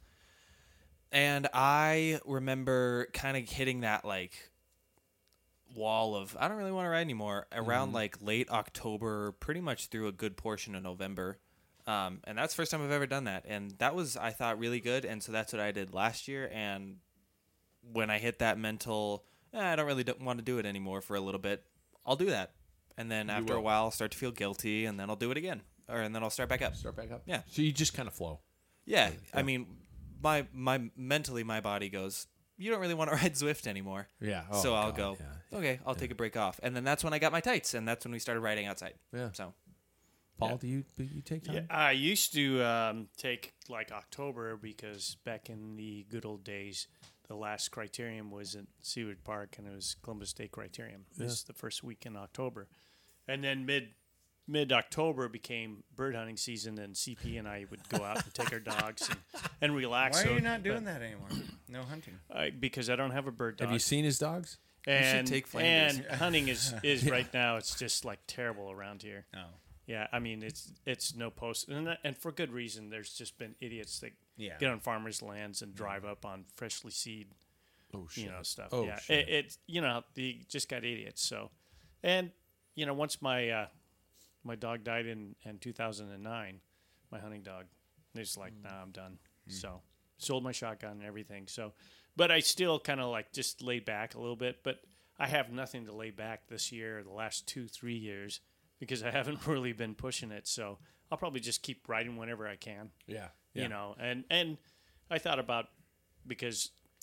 G: and I remember kind of hitting that like wall of I don't really want to ride anymore around like late October, pretty much through a good portion of November. Um, and that's the first time I've ever done that. And that was, I thought, really good. And so that's what I did last year. And when I hit that mental, eh, I don't really don't want to do it anymore for a little bit, I'll do that. And then after a
E: will.
G: while, I'll start to feel guilty, and then I'll do it again. Or and then I'll start back up.
E: Start back up.
G: Yeah.
E: So you just kind of flow.
G: Yeah. I mean, my my mentally, my body goes, you don't really want to ride Zwift anymore.
E: Yeah. Oh,
G: so I'll
E: God,
G: go,
E: yeah.
G: okay, I'll take a break off. And then that's when I got my tights, and that's when we started riding outside.
E: Yeah.
G: So
E: Paul, do you do you take time?
H: Yeah, I used to um, take like October because back in the good old days, the last criterium was at Seward Park, and it was Columbus Day Criterium. It was the first week in October, and then mid mid October became bird hunting season, and C P and I would go out and take our dogs and, and relax.
F: Why
H: So-
F: are you not doing
H: but
F: that anymore? No hunting.
H: I, because I don't have a bird dog.
E: Have you seen his dogs?
H: and,
G: take Flanders.
H: and hunting is is right now. It's just like terrible around here.
F: Oh.
H: Yeah, I mean it's it's no post, and that- and for good reason. There's just been idiots that
F: Yeah.
H: get on farmers' lands and drive up on freshly seed,
E: Oh shit.
H: you know, stuff.
E: Oh
H: yeah,
E: shit.
H: it, it's you know they just got idiots. So, and you know once my uh, my dog died in in two thousand nine, my hunting dog, it's like nah, I'm done. So sold my shotgun and everything. So, but I still kind of like just laid back a little bit. But I have nothing to lay back this year, the last two three years. Because I haven't really been pushing it, so I'll probably just keep riding whenever I can.
E: Yeah. Yeah.
H: You know, and and I thought about because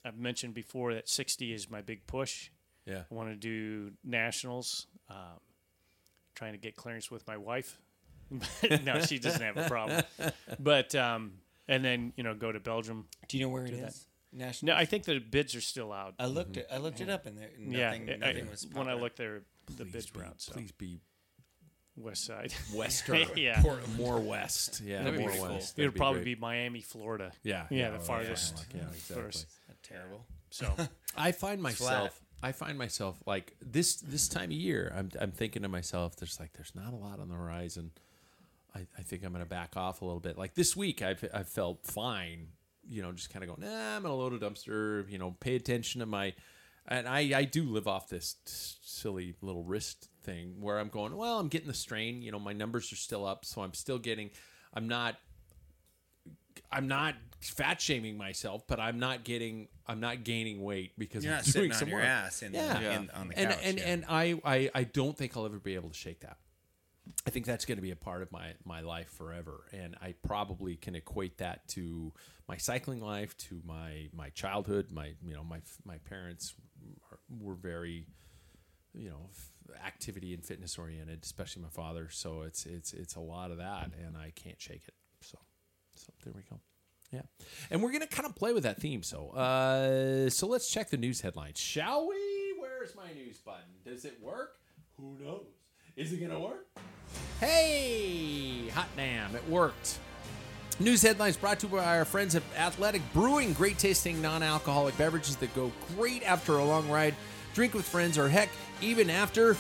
H: I've mentioned before that sixty is my big push.
E: Yeah.
H: I want to do nationals. Um, trying to get clearance with my wife. No, she doesn't have a problem. But um, and then you know go to Belgium.
F: Do you know where it
H: Do that.
F: is? National.
H: No, I think the bids are still out.
F: I looked it. I looked it up, and there,
H: yeah,
F: nothing,
H: I-
F: nothing
H: I-
F: was.
H: when I
F: popular.
H: looked there, the
E: Please
H: bids
E: be,
H: were out. So
E: Please be
H: west side.
E: western.
H: Yeah.
E: Port- more west. Yeah,
H: That'd be
E: more
H: cool.
E: west.
H: It would
E: That'd
H: probably
E: great.
H: be Miami, Florida.
E: Yeah,
H: Yeah,
E: yeah,
H: the
E: oh,
H: farthest.
E: yeah, yeah, exactly.
H: first.
F: terrible.
H: So
E: I find myself.
F: flat.
E: I find myself like this this time of year. I'm I'm thinking to myself, there's like there's not a lot on the horizon. I, I think I'm going to back off a little bit. Like this week, I've I felt fine. You know, just kind of going, nah, I'm going to load a dumpster. You know, pay attention to my. And I, I do live off this silly little wrist thing where I'm going, well, I'm getting the strain. You know, my numbers are still up, so I'm still getting. I'm not. I'm not fat shaming myself, but I'm not getting. I'm not gaining weight because
F: You're
E: I'm
F: not
E: doing
F: sitting on
E: some
F: your
E: work.
F: ass in,
E: Yeah.
F: the, in on the
E: and
F: couch.
E: and
F: yeah.
E: and I, I I don't think I'll ever be able to shake that. I think that's going to be a part of my my life forever, and I probably can equate that to my cycling life, to my my childhood. My you know my my parents were very, you know, activity and fitness oriented, especially my father. So it's it's it's a lot of that, and I can't shake it. So so there we go. Yeah, and we're gonna kind of play with that theme. So uh, so let's check the news headlines, shall we? Where's my news button? Does it work? Who knows? Is it gonna work? Hey, hot damn, it worked. News headlines brought to you by our friends at Athletic Brewing. Great tasting non-alcoholic beverages that go great after a long ride. Drink with friends, or heck, even after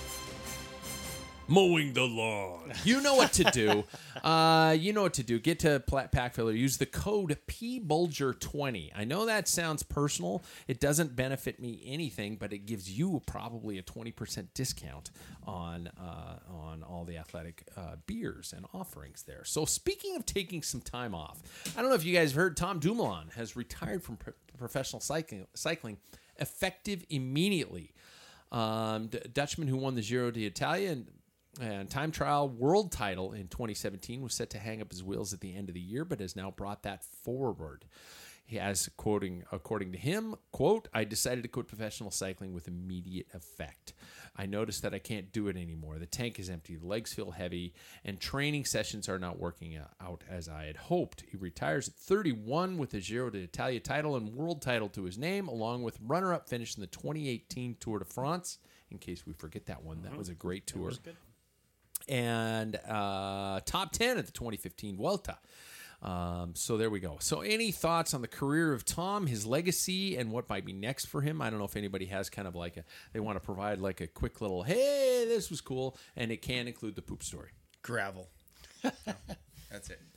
E: mowing the lawn. You know what to do. Uh, you know what to do. Get to Pack Filler. Use the code P Bulger twenty. I know that sounds personal. It doesn't benefit me anything, but it gives you probably a twenty percent discount on uh, on all the Athletic uh, beers and offerings there. So speaking of taking some time off, I don't know if you guys have heard, Tom Dumoulin has retired from pro- professional cycling, cycling effective immediately. Um, D- Dutchman who won the Giro d'Italia and And time trial world title in twenty seventeen was set to hang up his wheels at the end of the year, but has now brought that forward. He has, quoting, according to him, quote, I decided to quit professional cycling with immediate effect. I noticed that I can't do it anymore. The tank is empty, the legs feel heavy, and training sessions are not working out as I had hoped. He retires at thirty-one with the Giro d'Italia title and world title to his name, along with runner-up finish in the twenty eighteen Tour de France. In case we forget that one, that was a great tour.
H: was good.
E: And uh, top ten at the twenty fifteen Vuelta. Um, so there we go. So any thoughts on the career of Tom, his legacy, and what might be next for him? I don't know if anybody has kind of like a, they want to provide like a quick little, hey, this was cool. And it can include the poop story.
F: Gravel. No, that's it.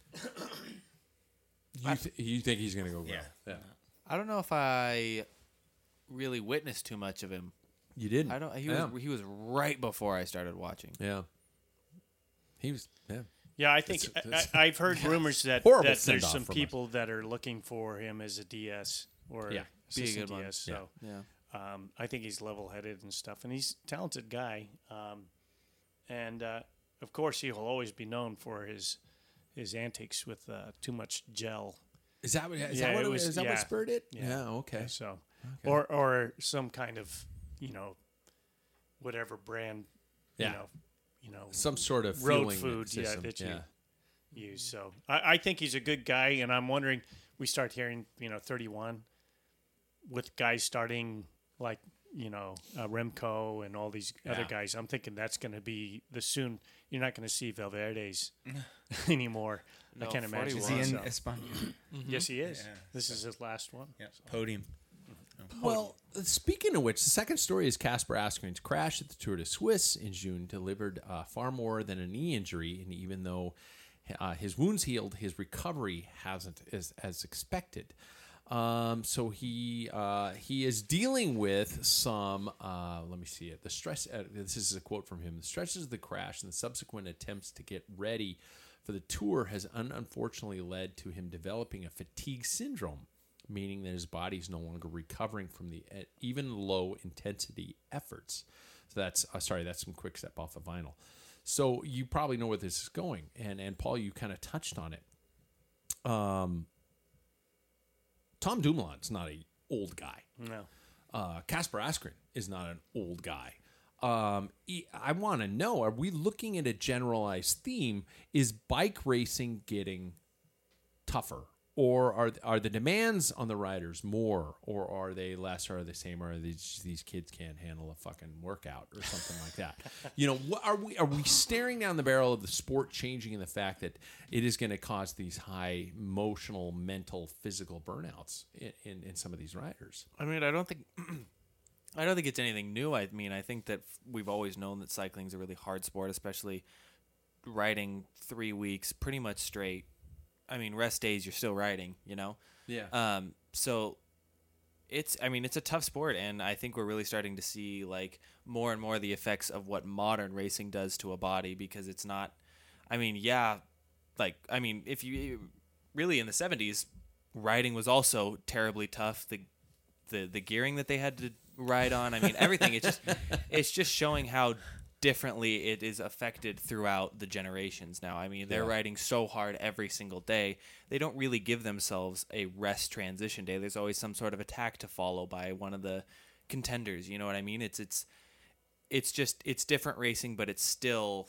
E: You, th- you think he's going to go
F: Yeah.
E: gravel? Yeah.
G: I don't know if I really witnessed too much of him.
E: You didn't?
G: I don't. He
E: yeah.
G: was. He was right before I started watching.
E: Yeah. He was, yeah.
H: Yeah, I think
E: That's- that's-
H: I, I've heard rumors that,
E: Horrible
H: that there's
E: send-off
H: some
E: from us.
H: people that are looking for him as a D S or
E: Yeah.
G: Be a
H: assistant
G: good one.
H: D S. So
G: Yeah.
H: um, I think he's level-headed and stuff, and he's a talented guy. Um, and uh, of course, he will always be known for his his antics with uh, too much gel.
E: Is that what, is
H: Yeah,
E: that, what,
H: it
E: it
H: was-
E: is that
H: yeah.
E: what spurred it?
H: Yeah.
E: Yeah, okay.
H: So, or or some kind of you know, whatever brand,
E: Yeah.
H: you know, you know,
E: Some sort of
H: road
E: fueling
H: food, yeah,
E: system.
H: that you
E: yeah.
H: use. So I, I think he's a good guy, and I'm wondering. We start hearing, you know, thirty-one, with guys starting like you know uh, Remco and all these other
E: Yeah.
H: guys. I'm thinking that's going to be the soon. You're not going to see Valverde's anymore. I
G: No,
H: can't imagine.
F: Is
G: forty-one.
F: he in
H: so.
F: España?
H: Yes, he is.
F: Yeah,
H: This is his last one.
F: Yeah. Podium.
E: Well, speaking of which, the second story is Casper Asgreen's crash at the Tour de Suisse in June delivered uh, far more than a knee injury, and even though uh, his wounds healed, his recovery hasn't as, as expected. Um, so he uh, he is dealing with some. Uh, let me see it. The stress. Uh, this is a quote from him. The stresses of the crash and the subsequent attempts to get ready for the tour has un- unfortunately led to him developing a fatigue syndrome, meaning that his body is no longer recovering from the uh, even low intensity efforts. So that's uh, sorry, that's some quick step off the vinyl. So you probably know where this is going, and and Paul, you kind of touched on it. Um, Tom Dumoulin's not a old guy.
H: No.
E: Uh, Casper Askren is not an old guy. Um, e- I want to know, are we looking at a generalized theme? Is bike racing getting tougher? Or are are the demands on the riders more, or are they less, or are they the same, or are these these kids can't handle a fucking workout or something like that? You know, what are we are we staring down the barrel of the sport changing in the fact that it is going to cause these high emotional, mental, physical burnouts in, in, in some of these riders?
G: I mean, I don't think I don't think it's anything new. I mean, I think that we've always known that cycling is a really hard sport, especially riding three weeks pretty much straight. I mean, rest days, you're still riding, you know?
E: Yeah.
G: Um, so it's, I mean, it's a tough sport, and I think we're really starting to see, like, more and more the effects of what modern racing does to a body, because it's not, I mean, yeah, like, I mean, if you, really in the seventies, riding was also terribly tough. The, the, the gearing that they had to ride on, I mean, everything, it's just, it's just showing how differently it is affected throughout the generations now. I mean, they're
E: Yeah.
G: riding so hard every single day. They don't really give themselves a rest transition day. There's always some sort of attack to follow by one of the contenders. You know what I mean? It's it's it's just it's different racing, but it's still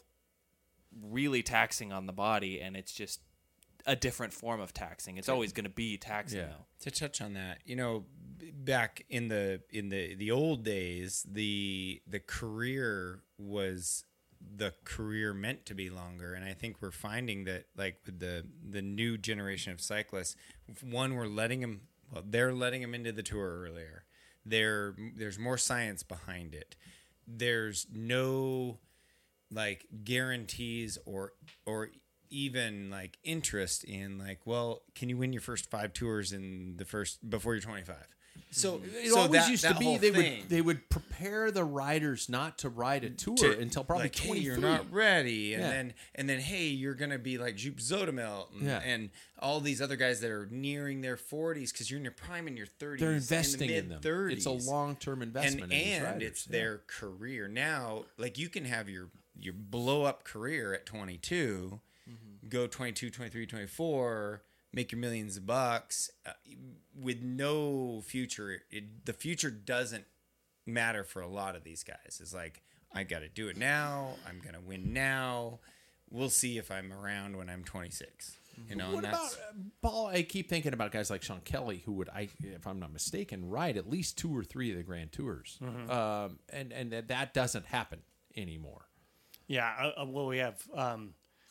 G: really taxing on the body, and it's just a different form of taxing. It's always going to be taxing
E: Yeah.
G: though.
F: To touch on that, you know, b- back in the in the the old days, the the career was the career meant to be longer, and I think we're finding that, like, with the the new generation of cyclists, one, we're letting them well they're letting them into the tour earlier. There there's more science behind it. There's no, like, guarantees or or even, like, interest in, like, well, can you win your first five tours in the first before you're twenty-five? So
E: It
F: so
E: always
F: that-
E: used
F: that
E: to be
F: whole
E: they
F: thing
E: would they would prepare the riders not to ride a tour
F: to-
E: until probably
F: like, hey,
E: twenty-three.
F: you're not ready, and
E: Yeah.
F: then and then hey, you're gonna be like Jupe Zotomel and,
E: Yeah.
F: and all these other guys that are nearing their forties, because you're in your prime in your thirties.
E: They're investing
F: in,
E: in
F: the
E: them. It's a
F: mid-thirties.
E: long-term investment
F: and
E: in these
F: and
E: riders.
F: it's
E: Yeah.
F: their career now. Like, you can have your your blow up career at twenty-two,
E: Mm-hmm.
F: go twenty-two, twenty-three, twenty-four, make your millions of bucks uh, with no future. It, the future doesn't matter for a lot of these guys. It's like, I got to do it now. I'm gonna win now. We'll see if I'm around when I'm twenty-six. You know,
E: What
F: and
E: about
F: that's
E: uh, Paul? I keep thinking about guys like Sean Kelly, who would, I, if I'm not mistaken, ride at least two or three of the Grand Tours, um, and and that, that doesn't happen anymore.
H: Yeah, uh, uh, well, we have um,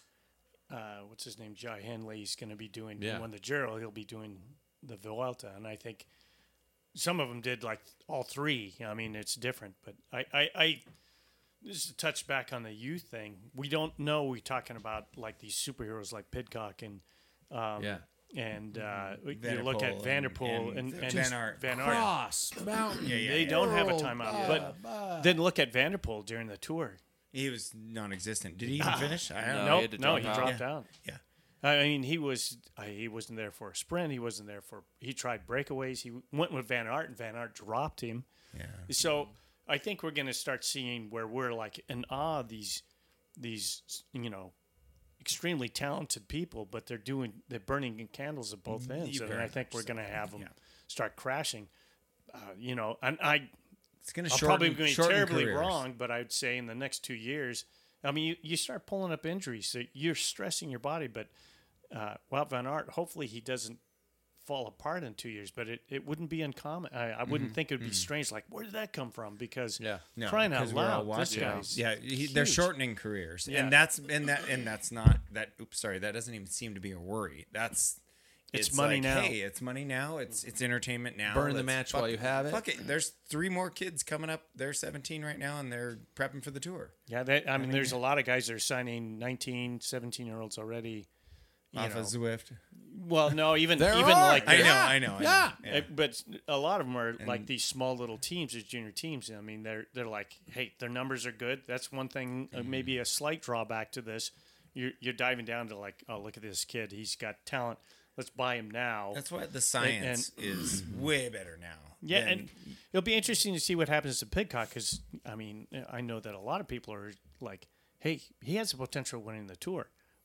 H: uh, what's his name, Jai Henley. He's going to be doing
E: Yeah.
H: when the Giro. He'll be doing the Vuelta, and I think some of them did like all three. I mean, it's different, but I, I, I just to touch back on the youth thing. We don't know. We're talking about like these superheroes like Pidcock and um,
E: Yeah.
H: and uh, you look at
F: Vanderpool and-
H: Vanderpool
F: and
H: and, and,
F: Van Aert.
H: Van Aert.
E: Cross mountain.
F: Yeah, yeah,
H: They
F: yeah.
H: don't have a
E: World,
H: timeout,
E: uh,
H: but then look at Vanderpool during the tour.
F: he was non-existent. Did he even finish? I don't
G: No,
F: know.
G: he
H: Nope,
G: had to
H: no,
G: drop
H: he
G: out.
H: dropped
F: Yeah.
H: out.
F: Yeah.
H: I mean, he was uh, he wasn't there for a sprint. He wasn't there for. He tried breakaways. He went with Van Aert, and Van Aert dropped him.
F: Yeah.
H: So I think we're going to start seeing where we're like in awe of these these you know extremely talented people, but they're doing they're burning candles at both ends,
F: You
H: and I
F: very
H: think
F: much
H: we're
F: so.
H: going to have them
F: Yeah.
H: start crashing. Uh, you know, and I
F: It's going to
H: I'm
F: shorten,
H: probably going to be
F: shorten
H: terribly
F: careers.
H: wrong, but I'd say in the next two years, I mean, you, you start pulling up injuries. So you're stressing your body, but uh, Wout Van Aert, hopefully he doesn't fall apart in two years, but it, it wouldn't be uncommon. I, I wouldn't think it would be strange. Like, where did that come from? Because
E: Yeah.
F: No,
H: crying out
F: 'cause we're all
H: loud, this
F: watching.
H: guy's
F: Yeah, he, they're
H: huge.
F: shortening careers,
H: Yeah.
F: and that's and that and that's not that. Oops, sorry, that doesn't even seem to be a worry. That's
H: It's money
F: like,
H: now.
F: Hey, it's money now. It's it's entertainment now.
E: Burn the
F: Let's
E: match
F: fuck-
E: while you have it.
F: Fuck it. There's three more kids coming up. They're seventeen right now, and they're prepping for the tour.
H: Yeah, that, I mean, there's a lot of guys that are signing nineteen, seventeen-year-olds already. You
F: Off
H: know.
F: of Zwift.
H: Well, no, even
E: There
H: even
E: are.
H: like
F: I
H: the-
F: know, I know, I know.
E: Yeah.
F: Yeah.
H: Uh, But a lot of them are like these small little teams, these junior teams. I mean, they're they're like, hey, their numbers are good. That's one thing, uh, maybe a slight drawback to this. You're you're diving down to like, oh, look at this kid. He's got talent. Let's buy him now.
F: That's why the science is way better now.
H: yeah,
F: than-
H: and it'll be interesting to see what happens to Pidcock because I mean, I know that a lot of people are like, hey, he has the potential of winning the tour.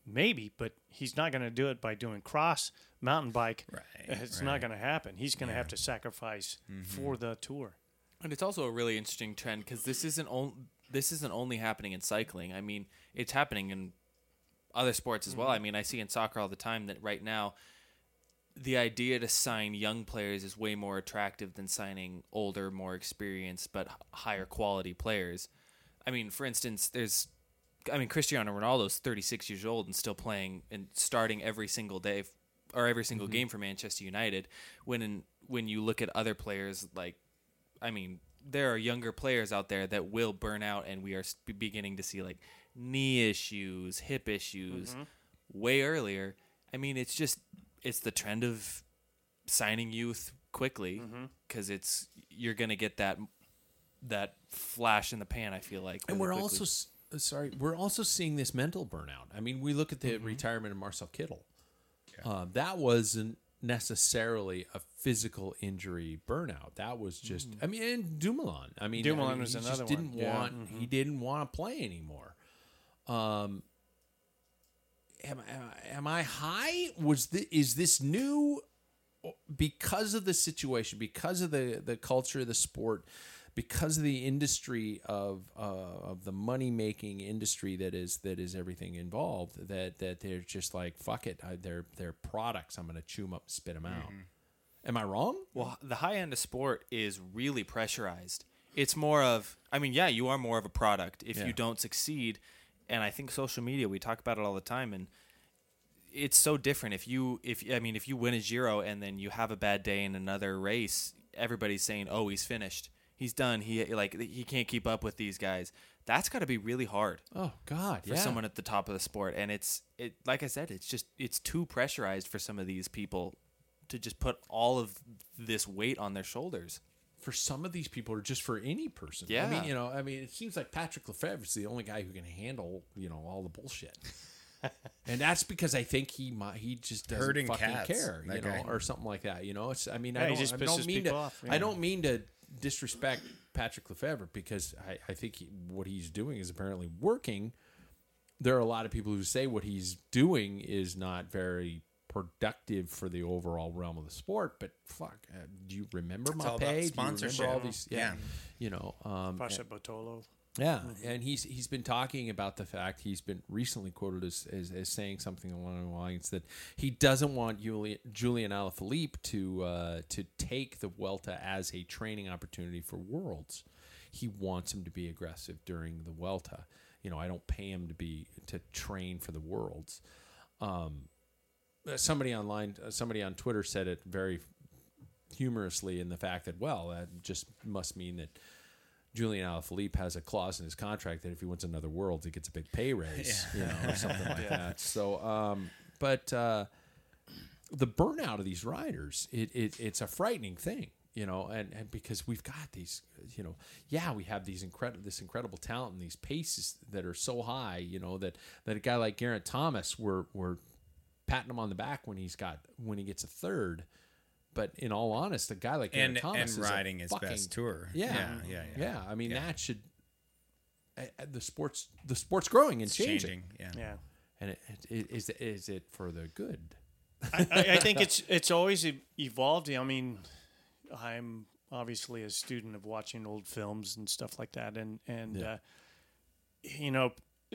H: maybe, but he's not going to do it by doing cross mountain bike.
F: Right,
H: It's
F: right.
H: not going to happen. He's going to
F: Yeah.
H: have to sacrifice
F: Mm-hmm.
H: for the tour.
G: And it's also a really interesting trend because this isn't on, this isn't only happening in cycling. I mean, it's happening in other sports as well. I mean, I see in soccer all the time that right now, the idea to sign young players is way more attractive than signing older, more experienced, but h- higher quality players. I mean, for instance, there's, I mean, Cristiano Ronaldo's thirty-six years old and still playing and starting every single day f- or every single game for Manchester United. When in, when you look at other players, like, I mean, there are younger players out there that will burn out, and we are s- beginning to see like knee issues, hip issues way earlier. I mean, it's just, it's the trend of signing youth quickly because it's, you're going to get that that flash in the pan, I feel like.
E: And
G: really
E: we're
G: quickly.
E: also s- uh, sorry, we're also seeing this mental burnout. I mean, we look at the retirement of Marcel Kittel. Uh, that wasn't necessarily a physical injury burnout. That was just, I mean, and Dumoulin. I mean,
H: Dumoulin
E: I mean,
H: was
E: he
H: another
E: just didn't
H: one. Yeah.
E: want. He didn't want to play anymore. Um, am, am, am I high? Was the, is this new because of the situation, because of the the culture of the sport, because of the industry of uh, of the money making industry that is that is everything involved, that that they're just like, fuck it, I, they're they're products. I'm gonna chew them up, and spit them out. Am I wrong?
G: Well, the high end of sport is really pressurized. It's more of, I mean, yeah, you are more of a product if
E: Yeah.
G: you don't succeed. And I think social media, we talk about it all the time, and it's so different. If you, if I mean, if you win a Giro and then you have a bad day in another race, everybody's saying, "Oh, he's finished. He's done. He like he can't keep up with these guys." That's got to be really hard
E: Oh God,
G: for
E: yeah.
G: someone at the top of the sport. And it's it like I said, it's just it's too pressurized for some of these people to just put all of this weight on their shoulders.
E: For some of these people, or just for any person. I
G: Yeah.
E: mean, you know, I mean, it seems like Patrick Lefevre is the only guy who can handle, you know, all the bullshit. And that's because I think he might, he just doesn't
F: Herding
E: fucking
F: cats,
E: care, you
F: that
E: know,
F: guy.
E: or something like that. You know, it's. I mean,
H: Yeah,
E: I
H: he
E: don't,
H: just
E: I
H: pisses
E: don't mean to.
H: people off,
E: I
H: yeah.
E: don't mean to disrespect Patrick Lefevre because I, I think he, what he's doing is apparently working. There are a lot of people who say what he's doing is not very productive for the overall realm of the sport. But fuck, uh, do you remember
F: It's
E: my
F: all about
E: pay? Do you
F: sponsorship.
E: remember all these? Yeah,
F: Yeah.
E: you know. Um,
H: Pasha Botolo.
E: yeah, and he's he's been talking about the fact he's been recently quoted as, as, as saying something along the lines that he doesn't want Julian, Julian Alaphilippe to uh, to take the Vuelta as a training opportunity for Worlds. He wants him to be aggressive during the Vuelta. You know, I don't pay him to be to train for the Worlds. Um, somebody online, uh, somebody on Twitter said it very humorously in the fact that, well, that just must mean that Julian Alaphilippe has a clause in his contract that if he wins another Worlds, he gets a big pay raise, you know, or something like that. So, um, but uh, the burnout of these riders, it, it it's a frightening thing, you know, and, and because we've got these, you know, yeah, we have these incredible this incredible talent and these paces that are so high, you know, that that a guy like Geraint Thomas, we're we're patting him on the back when he's got when he gets a third. But in all honesty, a guy like Geraint
F: and
E: Thomas
F: and
E: is a
F: riding his
E: fucking-
F: best tour.
E: Yeah,
F: yeah, yeah. yeah.
E: yeah. I mean,
F: Yeah.
E: that should uh, uh, the sports the sport's growing and
F: It's
E: changing.
F: changing. Yeah.
H: Yeah.
E: And it, it, is is it for the good?
H: I, I I think it's it's always e- evolved. I mean, I'm obviously a student of watching old films and stuff like that, and and
E: Yeah.
H: uh, you know,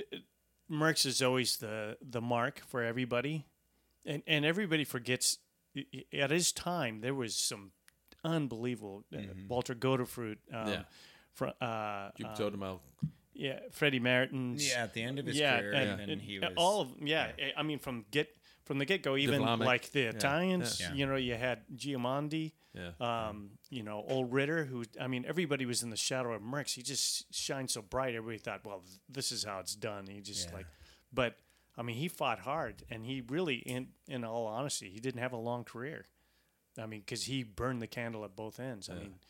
H: Merckx is always the the mark for everybody, and and everybody forgets. i- i- At his time, there was some unbelievable uh, Walter Godefroot, um,
E: Yeah.
H: fr- uh,
E: You
H: um,
E: told him out.
H: yeah, Freddie Mertens.
F: Yeah, at the end of his
H: yeah,
F: career,
H: and,
F: and,
H: and
F: he
H: uh,
F: was
H: all of yeah, I mean from get from the get go, even
E: Vlamic.
H: like the Italians.
F: yeah.
H: You know, you had Giamondi.
E: Yeah.
H: Um, you know, old Ritter, who I mean, everybody was in the shadow of Merckx. He just shined so bright. Everybody thought, well, this is how it's done. He just
F: Yeah.
H: like, but I mean, he fought hard, and he really, in in all honesty, he didn't have a long career. I mean, because he burned the candle at both ends. I mean,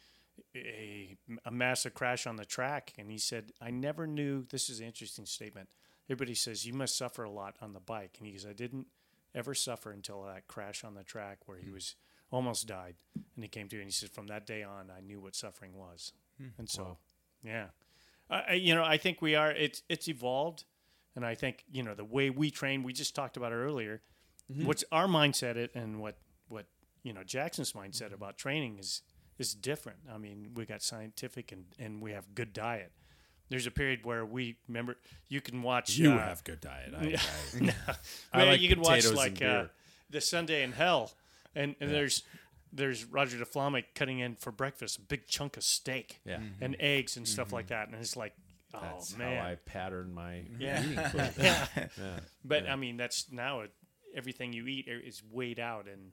H: a, a massive crash on the track, and he said, "I never knew." This is an interesting statement. Everybody says you must suffer a lot on the bike, and he goes, "I didn't ever suffer until that crash on the track where he was almost died, and he came to, and he said, from that day on, I knew what suffering was." And so, yeah, I, I- you know, I think we are. It's it's evolved. And I think, you know, the way we train, we just talked about it earlier. Mm-hmm. What's our mindset it and what, what, you know, Jackson's mindset about training is, is different. I mean, we got scientific and, and we have good diet. There's a period where we remember you can watch.
E: You
H: uh,
E: have good diet. I,
H: Yeah.
E: I,
H: no.
E: I
H: Man,
E: like
H: you can watch
E: potatoes
H: like
E: and
H: uh,
E: beer.
H: the Sunday in Hell, and, and there's there's Roger DeFlamme cutting in for breakfast a big chunk of steak,
E: Yeah.
H: and eggs and stuff like that, and it's like, oh
E: That's
H: man,
E: how I pattern my
H: yeah,
E: eating food.
H: yeah.
E: Yeah.
H: But I mean, that's now it, everything you eat is weighed out, and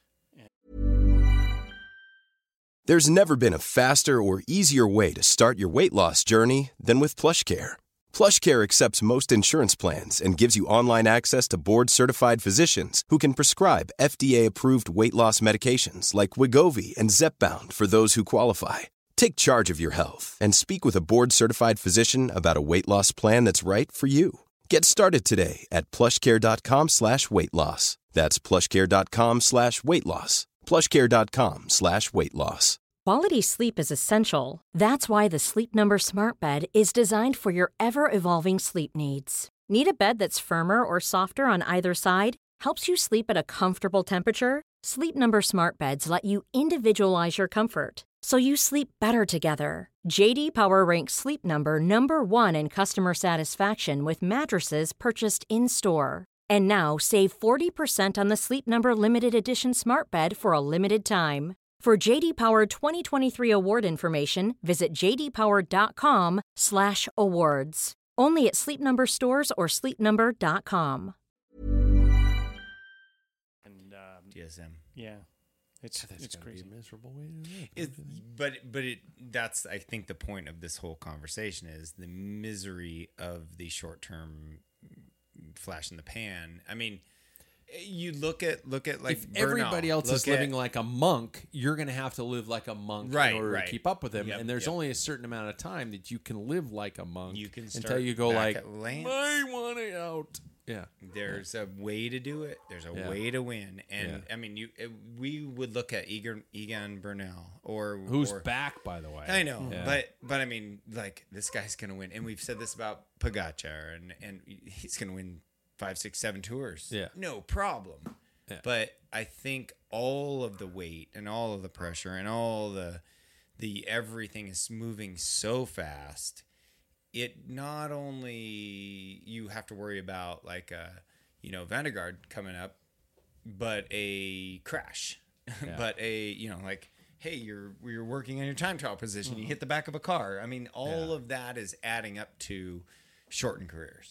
A: There's never been a faster or easier way to start your weight loss journey than with PlushCare. PlushCare accepts most insurance plans and gives you online access to board-certified physicians who can prescribe F D A-approved weight loss medications like Wegovy and Zepbound for those who qualify. Take charge of your health and speak with a board-certified physician about a weight loss plan that's right for you. Get started today at plushcare.com slash weight loss. That's plushcare.com slash weight loss. plushcare.com slash weight loss.
I: Quality sleep is essential. That's why the Sleep Number Smart Bed is designed for your ever-evolving sleep needs. Need a bed that's firmer or softer on either side? Helps you sleep at a comfortable temperature? Sleep Number Smart Beds let you individualize your comfort, so you sleep better together. J D Power ranks Sleep Number number one in customer satisfaction with mattresses purchased in-store. And now save forty percent on the Sleep Number Limited Edition Smart Bed for a limited time. For J D Power twenty twenty-three award information, visit jdpower.com slash awards. Only at Sleep Number stores or sleep number dot com.
H: and um,
F: D S M.
H: yeah, it's
E: That's
H: it's
E: gotta
H: crazy.
E: be a miserable way to live.
F: It, but but it that's I think the point of this whole conversation is the misery of the short term flash in the pan. I mean, you look at look at like
E: If
F: Bernal.
E: everybody else
F: Look
E: is living
F: at-
E: like a monk, you're going to have to live like a monk
F: Right,
E: in order
F: right.
E: to keep up with them.
F: Yep,
E: and there's
F: yep.
E: only a certain amount of time that you can live like a monk
F: You can
E: until
F: start
E: you go
F: back
E: like,
F: at Lance.
E: I want it out. Yeah.
F: There's a way to do it. There's a
E: Yeah.
F: way to win. And
E: Yeah.
F: I mean, you it, we would look at Egan, Egan Bernal or
E: Who's
F: or,
E: back, by the way.
F: I know,
E: Yeah.
F: but but I mean, like this guy's gonna win, and we've said this about Pogacar, and and he's gonna win five, six, seven tours.
E: Yeah.
F: no problem.
E: Yeah.
F: But I think all of the weight and all of the pressure and all the the everything is moving so fast. It not only you have to worry about like a you know Vandergaard coming up, but a crash,
E: Yeah.
F: but a you know like hey you're you're working on your time trial position, you hit the back of a car. I mean all
E: Yeah.
F: of that is adding up to shortened careers.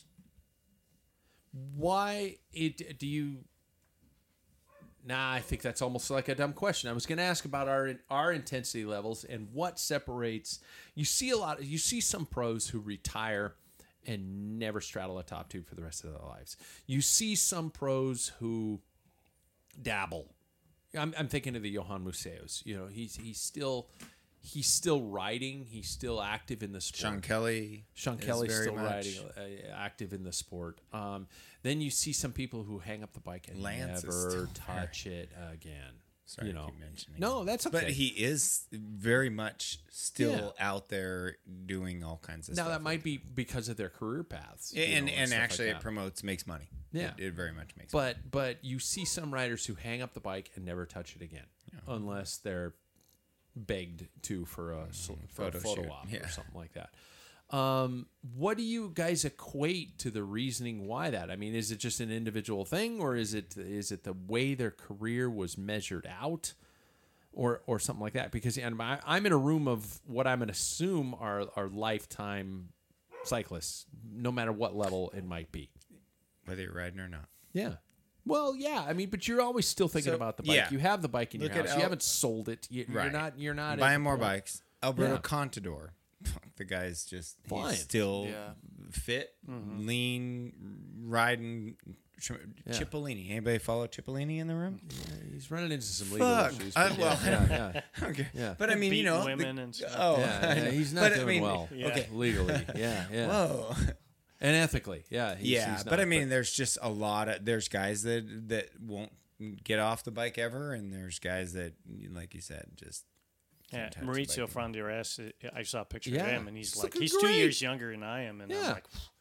E: Why it do you Nah, I think that's almost like a dumb question. I was going to ask about our our intensity levels and what separates. You see a lot. You see some pros who retire and never straddle a top tube for the rest of their lives. You see some pros who dabble. I'm, I'm thinking of the Johan Museos. You know, he's he's still he's still riding. He's still active in the sport.
F: Sean Kelly,
E: Sean
F: is
E: Kelly's
F: very
E: still
F: much-
E: riding, uh, active in the sport. Um, then you see some people who hang up the bike and
F: Lance is
E: never
F: still
E: touch it again.
F: Sorry
E: you
F: to
E: know,
F: keep mentioning
E: no,
F: him.
E: that's okay.
F: But he is very much still out there doing all kinds of
E: now
F: stuff.
E: that might be because of their career paths, you
F: and
E: know,
F: and
E: stuff like
F: actually
E: that.
F: it promotes makes money.
E: Yeah.
F: it, it very much makes money.
E: But but you see some riders who hang up the bike and never touch it again, unless they're begged to for a, so- for a
F: Photo
E: photo
F: shoot,
E: op
F: yeah.
E: or something like that. Um, what do you guys equate to the reasoning why that? I mean, is it just an individual thing, or is it is it the way their career was measured out, or or something like that? Because and I, I'm in a room of what I'm going to assume are are lifetime cyclists, no matter what level it might be.
F: Whether you're riding or not.
E: Yeah. Well, yeah. I mean, but you're always still thinking
F: So,
E: about the bike.
F: yeah.
E: You have the bike in
F: Look
E: your
F: at
E: house.
F: Al-
E: you haven't sold it. You, You're
F: Right.
E: not. You're not at
F: Buying
E: the
F: more
E: point.
F: bikes. Alberto
E: Yeah.
F: Contador. The guy's just
E: Flying.
F: he's still
G: Yeah.
F: fit, lean, riding. Ch- Cipollini. Anybody follow Cipollini in the room?
E: He's running into some legal
F: Fuck.
E: issues.
F: I-
E: but
F: well,
E: yeah, yeah, yeah.
F: Okay.
E: Yeah.
F: But I mean, you
H: Beating
F: know, the-
H: women and stuff.
F: oh,
E: Yeah,
F: I
E: yeah,
F: know.
E: he's not
F: But I
E: doing
F: mean,
E: well.
H: Yeah.
F: Okay.
E: Legally, yeah, yeah,
F: Whoa.
E: and ethically, yeah, he's,
F: yeah,
E: he's
F: but
E: not,
F: I mean, there's just a lot of there's guys that that won't get off the bike ever, and there's guys that, like you said, just
H: Yeah,
F: can't touch the
H: Maurizio
F: bike.
H: Frondières, I saw a picture
E: Yeah.
H: of him, and he's
E: He's
H: like,
E: looking
H: he's two
E: great.
H: years younger than I am, and
E: Yeah.
H: I'm like,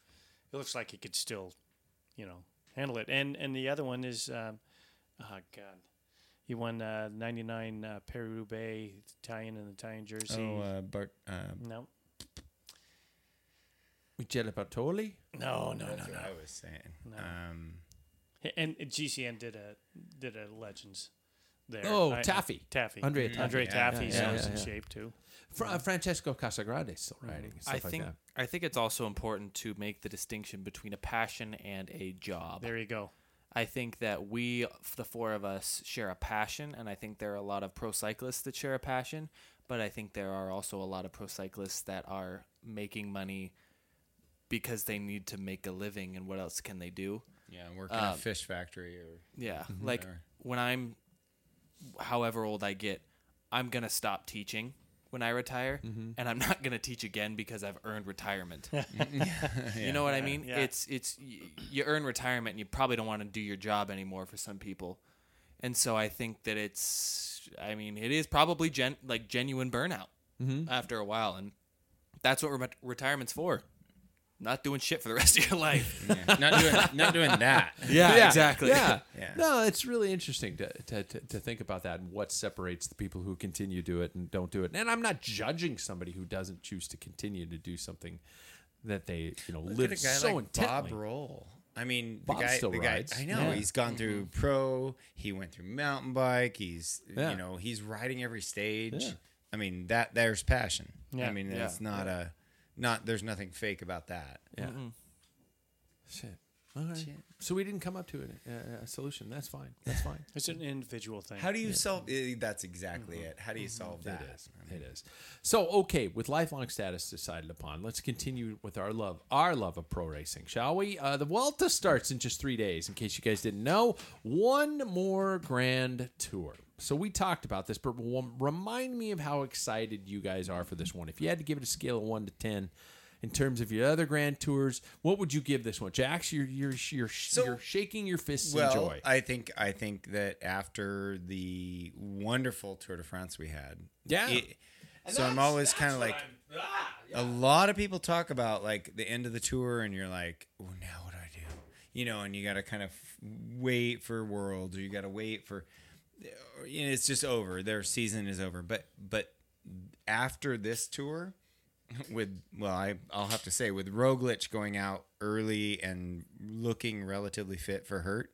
H: it looks like he could still, you know, handle it. And and the other one is, um, oh God, he won uh, ninety-nine uh, Paris-Roubaix, Italian and Italian jersey.
F: Oh, uh, Bart. Uh,
H: no.
E: Michele Bartoli?
H: No, no,
F: that's
H: no,
F: what
H: no.
F: I was saying.
H: No.
F: Um,
H: And G C N did a did a Legends there.
E: Oh,
H: I-
E: Taffy.
H: Taffy.
E: Andrea Taffy.
H: Andre
F: Yeah,
H: Taffy
E: yeah,
H: sounds
E: yeah,
H: in
E: yeah.
H: shape too.
E: Fra- uh, Francesco Casagrande still riding. and Stuff
G: I think
E: like
G: I think it's also important to make the distinction between a passion and a job.
H: There you go.
G: I think that we, the four of us, share a passion, and I think there are a lot of pro cyclists that share a passion, but I think there are also a lot of pro cyclists that are making money because they need to make a living, and what else can they do?
F: yeah, work in a fish factory or
G: Yeah, like
F: Whatever.
G: when I'm, however old I get, I'm gonna stop teaching when I retire, and I'm not gonna teach again because I've earned retirement. You know what I mean?
H: Yeah.
G: It's it's y- you earn retirement, and you probably don't want to do your job anymore for some people, and so I think that it's, I mean, it is probably gen like genuine burnout after a while, and that's what re- retirement's for. Not doing shit for the rest of your life.
F: yeah, not doing not doing that.
G: Yeah, exactly.
E: Yeah.
F: Yeah.
E: No, it's really interesting to, to, to, to think about that and what separates the people who continue to do it and don't do it. And I'm not judging somebody who doesn't choose to continue to do something that they, you know,
F: Look
E: live
F: at a guy
E: so
F: like
E: intently.
F: Bob Roll. I mean, the
E: Bob
F: guy,
E: still
F: the guy.
E: rides.
F: I know
E: Yeah.
F: he's gone through pro. He went through mountain bike. He's,
E: Yeah.
F: you know, he's riding every stage.
E: Yeah.
F: I mean, that there's passion.
H: Yeah.
F: I mean,
G: Yeah.
F: it's not a, not. There's nothing fake about that.
E: Yeah. Shit. All right. So we didn't come up to a, a, a solution. That's fine. That's fine.
H: It's an individual thing.
F: How do you solve? eh, That's exactly it. How do you solve that?
E: It is. It is. So, okay, with lifelong status decided upon, let's continue with our love, our love of pro racing, shall we? Uh, the Vuelta starts in just three days. In case you guys didn't know, one more Grand Tour. So we talked about this, but w- remind me of how excited you guys are for this one. If you had to give it a scale of one to ten, in terms of your other Grand Tours, what would you give this one, Jax? You're you're you're, you're shaking your fists
F: Well,
E: in joy.
F: I think I think that after the wonderful Tour de France we had,
E: Yeah.
F: it- so I'm always kind of like, a lot of people talk about like the end of the tour, and you're like, oh, now what do I do? You know, and you got to kind of wait for Worlds, or you got to wait for, you know, it's just over. Their season is over. But but after this tour, with well, I I'll have to say with Roglic going out early and looking relatively fit for Hurt,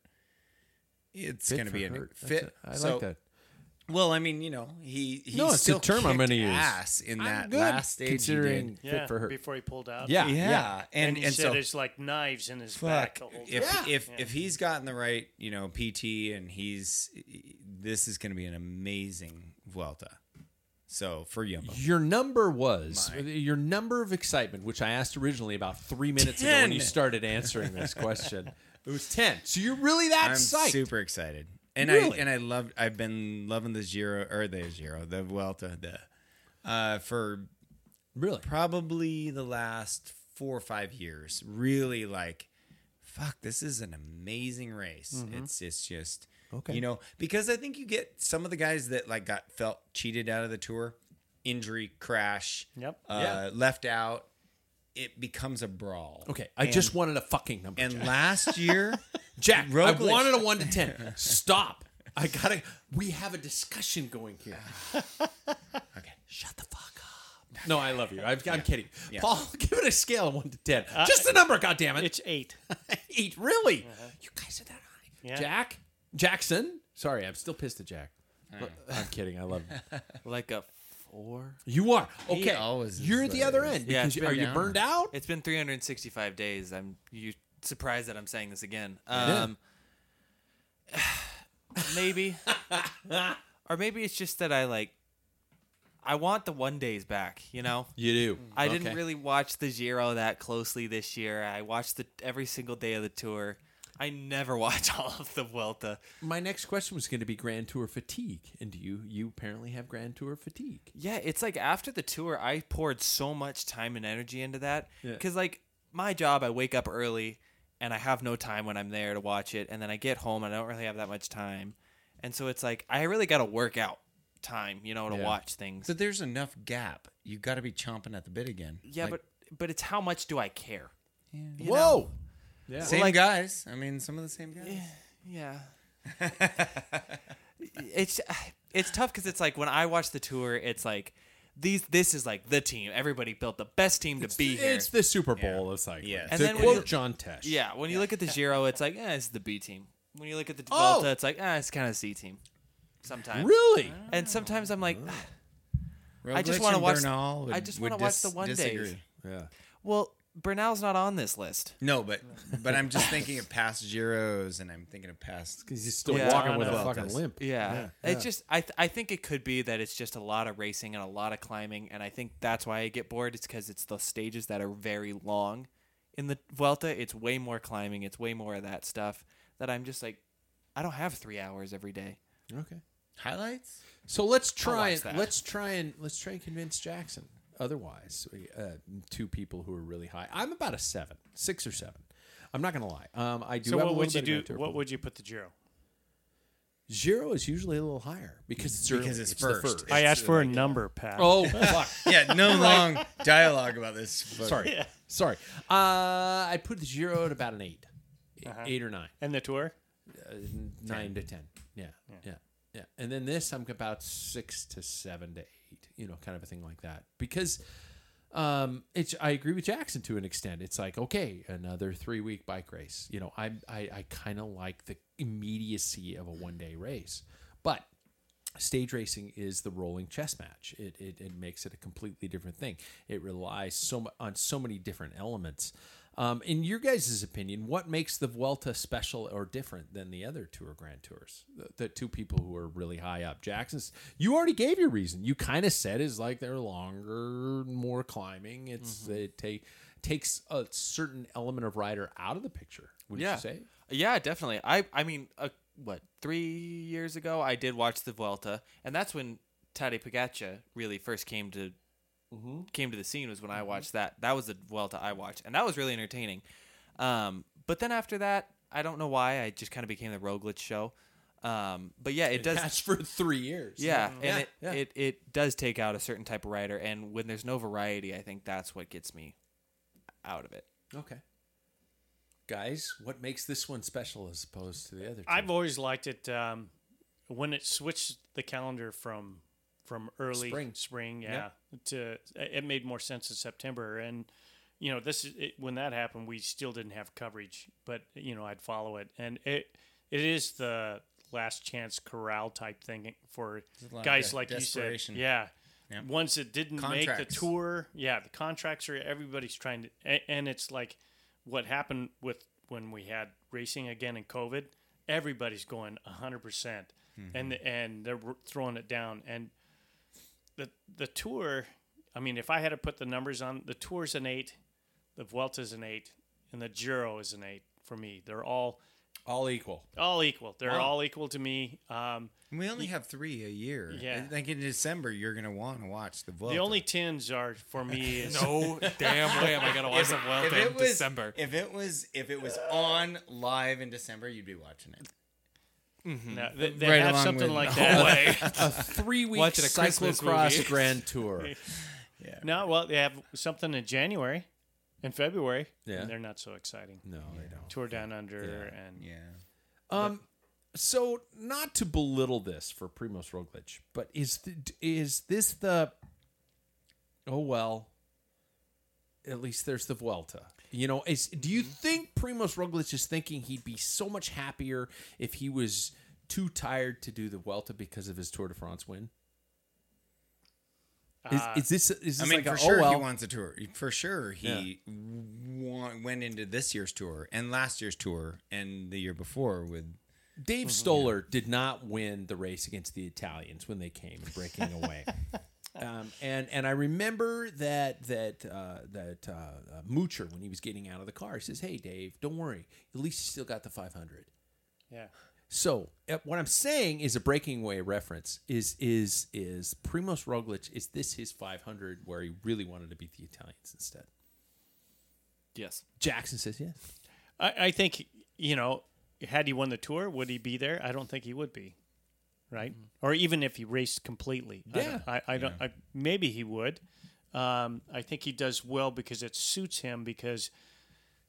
F: it's
E: Fit
F: going to
E: for
F: be a
E: Hurt. That's
F: fit.
E: it. I
F: so-
E: like that.
F: Well, I mean, you know, he he
E: No, it's a
F: still
E: term I'm
F: kicked
E: gonna use.
F: ass in
E: I'm
F: that
E: good,
F: last stage he
E: considering
F: did.
H: yeah,
E: fit for her.
H: before he pulled out.
E: Yeah,
F: Yeah,
E: yeah.
F: and
H: And, he
F: and
H: said
F: so
H: it's like knives in his
F: fuck
H: back the whole
F: if
H: time.
F: if
H: Yeah.
F: if he's gotten the right, you know, P T, and he's this is going to be an amazing Vuelta. So for Jumbo,
E: Your number was
F: Mine.
E: your number of excitement, which I asked originally about three minutes ago when you
F: ten.
E: started answering this question. It was ten. So you're really that
F: I'm
E: psyched.
F: super excited, and
E: Really?
F: I and I love. I've been loving the Giro or the Giro, the Vuelta, the uh, for
E: Really?
F: probably the last four or five years. Really, like, fuck, this is an amazing race. It's it's just
E: Okay.
F: you know, because I think you get some of the guys that like got felt cheated out of the tour, injury, crash,
H: Yep.
F: uh,
E: Yeah.
F: left out. It becomes a brawl.
E: Okay, I
F: And-
E: just wanted a fucking number.
F: And
E: Jack,
F: last year,
E: Jack I
F: Roglic-
E: wanted a one to ten. Stop. I gotta. We have a discussion going here.
F: okay.
E: Shut the fuck up. No, I love you. I'm, I'm kidding.
F: Yeah.
E: Paul, give it a scale of one to ten. Just a number, goddammit.
H: It's eight.
E: Eight. Really? You guys are that high.
H: Yeah.
E: Jack? Jackson? Sorry, I'm still pissed at Jack. I'm kidding. I love him.
G: Like a four.
E: You are.
F: He
E: Okay.
F: always is
E: You're at the
F: what
E: other
F: it is.
E: end.
G: Yeah,
E: Because
G: it's
E: you, are
G: been
E: you
F: down.
E: burned out?
G: It's been three hundred sixty-five days. I'm you surprised that I'm saying this again. Um, maybe, or maybe it's just that I like. I want the one days back. You know.
E: You do.
G: I
E: Okay.
G: didn't really watch the Giro that closely this year. I watched the every single day of the tour. I never watch all of the Vuelta.
E: My next question was going to be Grand Tour fatigue. And do you you apparently have Grand Tour fatigue?
G: Yeah, it's like after the tour, I poured so much time and energy into that.
E: Yeah.
G: Because, like, my job, I wake up early and I have no time when I'm there to watch it. And then I get home and I don't really have that much time. And so it's like, I really got to work out time, you know, to
E: Yeah.
G: watch things.
F: So there's enough gap. You got to be chomping at the bit again.
G: Yeah,
F: Like,
G: but but it's how much do I care? You
E: Whoa.
G: know?
E: Yeah.
F: Same
G: like-
F: guys. I mean, some of the same guys.
G: Yeah. it's it's tough because it's like when I watch the tour, it's like these. This is like the team. Everybody built the best team to be here.
E: It's the Super Bowl of cycling.
F: Yes.
G: And
E: to
G: then when
E: quote
G: you-
E: John Tesh.
G: Yeah, when you look at the Giro, it's like, eh, it's the B team. When you look at the
E: Oh!
G: Vuelta, it's like, eh, it's kind of C team. Sometimes.
E: Really?
G: And sometimes I'm like,
F: Roglic
G: I just want to
F: and
G: watch.
F: Bernal would-
G: I just
F: would
G: want to watch
F: dis-
G: the one
F: disagree.
G: days.
E: Yeah.
G: Well, Bernal's not on this list.
F: No, but but I'm just thinking of past Giros, and I'm thinking of past.
E: Because he's still
G: Yeah.
E: walking with a
F: Vueltas.
E: fucking limp.
G: Yeah, it's just I th- I think it could be that it's just a lot of racing and a lot of climbing, and I think that's why I get bored. It's because it's the stages that are very long. In the Vuelta, it's way more climbing. It's way more of that stuff that I'm just like, I don't have three hours every day.
E: Okay.
F: Highlights?
E: So let's
G: I'll
E: try
G: watch
E: and
G: that.
E: let's try and let's try and convince Jackson. Otherwise, uh, two people who are really high. I'm about a seven, six or seven. I'm not gonna lie. Um, I do.
H: So
E: have
H: what
E: a
H: would
E: little
H: you
E: bit
H: do?
E: of Grand Tour
H: What
E: football.
H: would you put the Giro?
E: Zero is usually a little higher because it's early.
F: Because it's
E: the
F: first.
H: I
F: It's
H: asked for a
F: like,
H: number, Pat.
E: Oh fuck!
F: Yeah, no long dialogue about this. But
E: Sorry, sorry. Uh, I put the zero at about an eight,
H: Uh-huh.
E: eight or nine,
H: And the tour?
E: uh, nine to ten. Yeah, yeah, yeah, And then this, I'm about six to seven to eight. You know, kind of a thing like that. Because um, it's. I agree with Jackson to an extent. It's like, okay, another three week bike race. You know, I I, I kind of like the immediacy of a one day race, but stage racing is the rolling chess match. It, it it makes it a completely different thing. It relies so mu- on so many different elements. Um, in your guys' opinion, what makes the Vuelta special or different than the other Tour Grand Tours? The, the two people who are really high up. Jackson's, you already gave your reason. You kind of said is like they're longer, more climbing. It's
G: Mm-hmm.
E: it ta- takes a certain element of rider out of the picture. Would
G: yeah.
E: you say?
G: Yeah, definitely. I I mean, uh, what three years ago I did watch the Vuelta, and that's when Tadej Pogacar really first came to came to the scene. Was when I watched that. That was the Vuelta I watched, and that was really entertaining. Um, but then after that, I don't know why I just kind of became the Roglic show. Um, but yeah, it does.
E: That's for three years.
G: Yeah, and
E: Yeah,
G: it,
E: yeah.
G: it it does take out a certain type of rider, and when there's no variety, I think that's what gets me out of it.
E: Okay. Guys, what makes this one special as opposed to the other two?
H: I've always liked it um, when it switched the calendar from from early
E: Spring.
H: spring, yeah, to it made more sense in September. And you know, this is it, when that happened, we still didn't have coverage, but you know, I'd follow it, and it it is the last chance corral type thing for
F: a lot of
H: guys
F: de-
H: like you
F: desperation.
H: said, yeah.
F: Yeah.
H: Ones that didn't make the
F: Contracts.
H: tour, yeah, the contracts are everybody's trying to, a- and it's like what happened with when we had racing again in COVID. Everybody's going a hundred percent, and and they're r- throwing it down. And the the tour, I mean, if I had to put the numbers on, the tour's an eight, the Vuelta's an eight, and the Giro is an eight for me. They're all
E: all equal.
H: all equal. They're
E: Wow.
H: all equal to me. Um,
F: we only have three a year.
H: Yeah.
F: Like in December, you're gonna want to watch the Vuelta.
H: the only tins are for me is
G: No damn way am I gonna watch the
F: if
G: Vuelta
F: it
G: in
F: was,
G: December.
F: If it was if it was on live in December, you'd be watching it.
H: no, they, they
F: Right
H: have
F: along
H: something
F: with-
H: like
F: No
H: that.
G: way.
E: A three-week
G: Watching a Christmas
E: cyclocross
G: movie.
E: Grand Tour.
H: No, well, they have something in January, in February.
E: Yeah.
H: and they're not so exciting.
E: No, they don't.
H: Tour Down Under and
F: Yeah.
E: Um, so not to belittle this for Primoz Roglic, but is the, is this the? Oh well. At least there's the Vuelta. You know, is do you think Primoz Roglic is thinking he'd be so much happier if he was too tired to do the Vuelta because of his Tour de France win? Is,
H: Uh,
E: is this is this
F: I mean,
E: like
F: for
E: a,
F: sure
E: oh well?
F: he wants a tour. For sure he wa- went into this year's tour and last year's tour and the year before with.
E: Dave Stoller did not win the race against the Italians when they came and breaking away. Um, and and I remember that that uh, that uh, uh, Moocher, when he was getting out of the car, he says, "Hey Dave, don't worry. At least you still got the five hundred."
H: yeah.
E: So uh, what I'm saying is a breaking away reference. Is is is Primoz Roglic? Is this his five hundred where he really wanted to beat the Italians instead?
G: Yes.
E: Jackson says yes.
H: I, I think, you know, had he won the tour, would he be there? I don't think he would be, right? Or even if he raced completely. I
E: Yeah.
H: don't- I, I don't. I, maybe he would. Um, I think he does well because it suits him because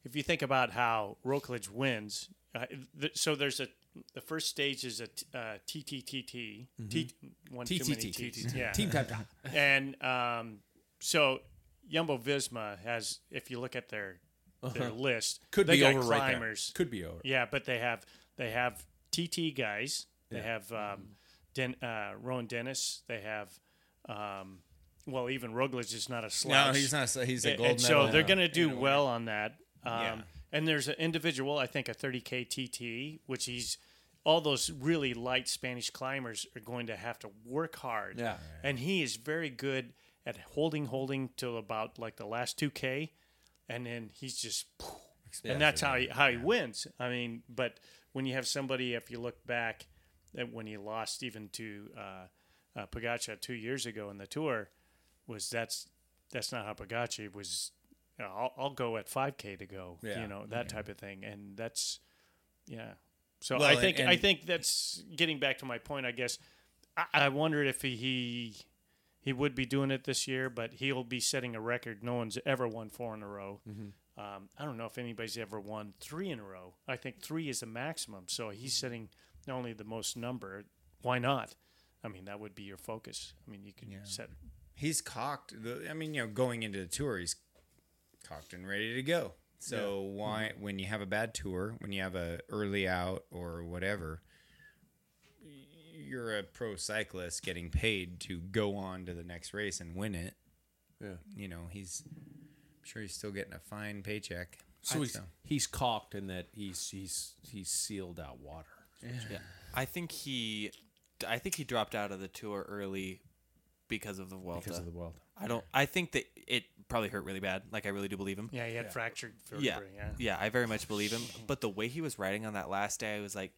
H: if you think about how Roglic wins, uh, th- so there's a the first stage is a t- uh, T T T T,
E: Mm-hmm.
H: T one too many T's, yeah,
E: Team Tap Tap.
H: and um, so Jumbo Visma has, if you look at their their list,
E: Could
H: they
E: be
H: got
E: over right there.
H: climbers.
E: Could be over.
H: Yeah, but they have they have T T guys. They
E: Yeah.
H: have um, Den, uh, Rowan Dennis. They have um, well, even Roglic is not a slouch.
F: No, he's not. He's a
H: And-
F: gold
H: and
F: medal.
H: so they're going to do well on that. Um,
F: Yeah.
H: And there's an individual, I think, a thirty K T T, which he's all those really light Spanish climbers are going to have to work hard.
E: Yeah.
H: And he is very good at holding, holding till about like the last two K, and then he's just, and that's how he how he wins. I mean, but when you have somebody, if you look back, at when he lost even to uh, uh, Pogacar two years ago in the Tour, was that's that's not how Pogacar was. You know, I'll, I'll go at five K to go.
E: Yeah.
H: You know, that type of thing, and that's yeah. So
F: Well,
H: I
F: and-
H: think
F: and-
H: I think that's getting back to my point. I guess I, I wondered if he, he he would be doing it this year, but he'll be setting a record. No one's ever won four in a row.
E: Mm-hmm.
H: Um, I don't know if anybody's ever won three in a row. I think three is the maximum. So he's setting not only the most number. Why not? I mean, that would be your focus. I mean, you can set.
F: He's cocked. The, I mean, you know, going into the tour, he's cocked and ready to go. So why, when you have a bad tour, when you have a early out or whatever, you're a pro cyclist getting paid to go on to the next race and win it.
E: Yeah.
F: You know, he's I'm sure he's still getting a fine paycheck.
E: So
F: I'd
E: he's,
F: say.
E: he's cocked in that he's he's he's sealed out water.
G: Yeah, I think he, I think he dropped out of the tour early because of the Vuelta.
E: Because of the Vuelta.
G: I don't. I think that it probably hurt really bad. Like I really do believe him.
H: Yeah, he had fractured
G: Yeah,
H: vertebrae. Yeah.
G: yeah, I very much believe him. But the way he was riding on that last day, I was like,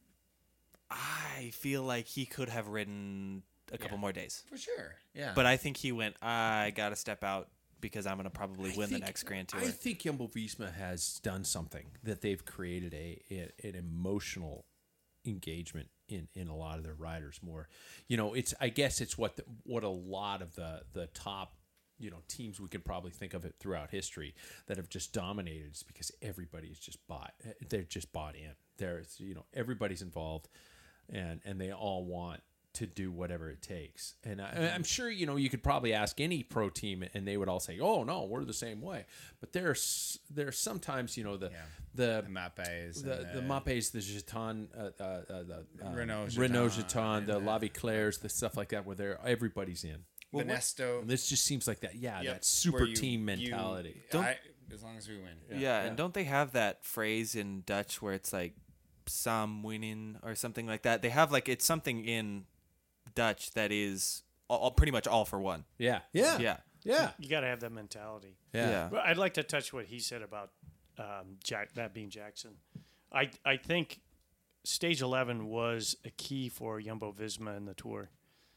G: I feel like he could have ridden a couple more days.
F: For sure. Yeah.
G: But I think he went, I got to step out because I'm going to probably
E: I
G: win
E: think-
G: the next Grand Tour.
E: I think Jumbo Visma has done something that they've created a, a an emotional engagement in, in a lot of their riders more. You know, it's I guess it's what the, what a lot of the the top, you know, teams we can probably think of it throughout history that have just dominated is because everybody's just bought they're just bought in. There's, you know, everybody's involved and and they all want to do whatever it takes. And I, I'm sure, you know, you could probably ask any pro team and they would all say, "Oh no, we're the same way." But there's there's sometimes, you know, the the
F: the Mapes,
E: the
F: and
E: the Mapes, the Jeton, uh, uh, uh, the uh,
F: Renault
E: Renault
F: Jeton,
E: Jeton, the
F: and
E: La Vie Claires, the stuff like that, where they're everybody's in.
F: Benesto.
E: And this just seems like that. Yeah,
F: Yep,
E: that super
F: where you-
E: team
F: you-
E: mentality.
F: I, as long as we win.
G: yeah, and don't they have that phrase in Dutch where it's like "sam winning" or something like that? They have like it's something in Dutch that is all, all- pretty much all for one.
E: Yeah, yeah,
G: Yeah.
E: yeah,
H: You got to have that mentality.
E: yeah.
G: Yeah.
H: But I'd like to touch what he said about um, Jack, that being Jackson. I I think stage eleven was a key for Jumbo Visma in the Tour,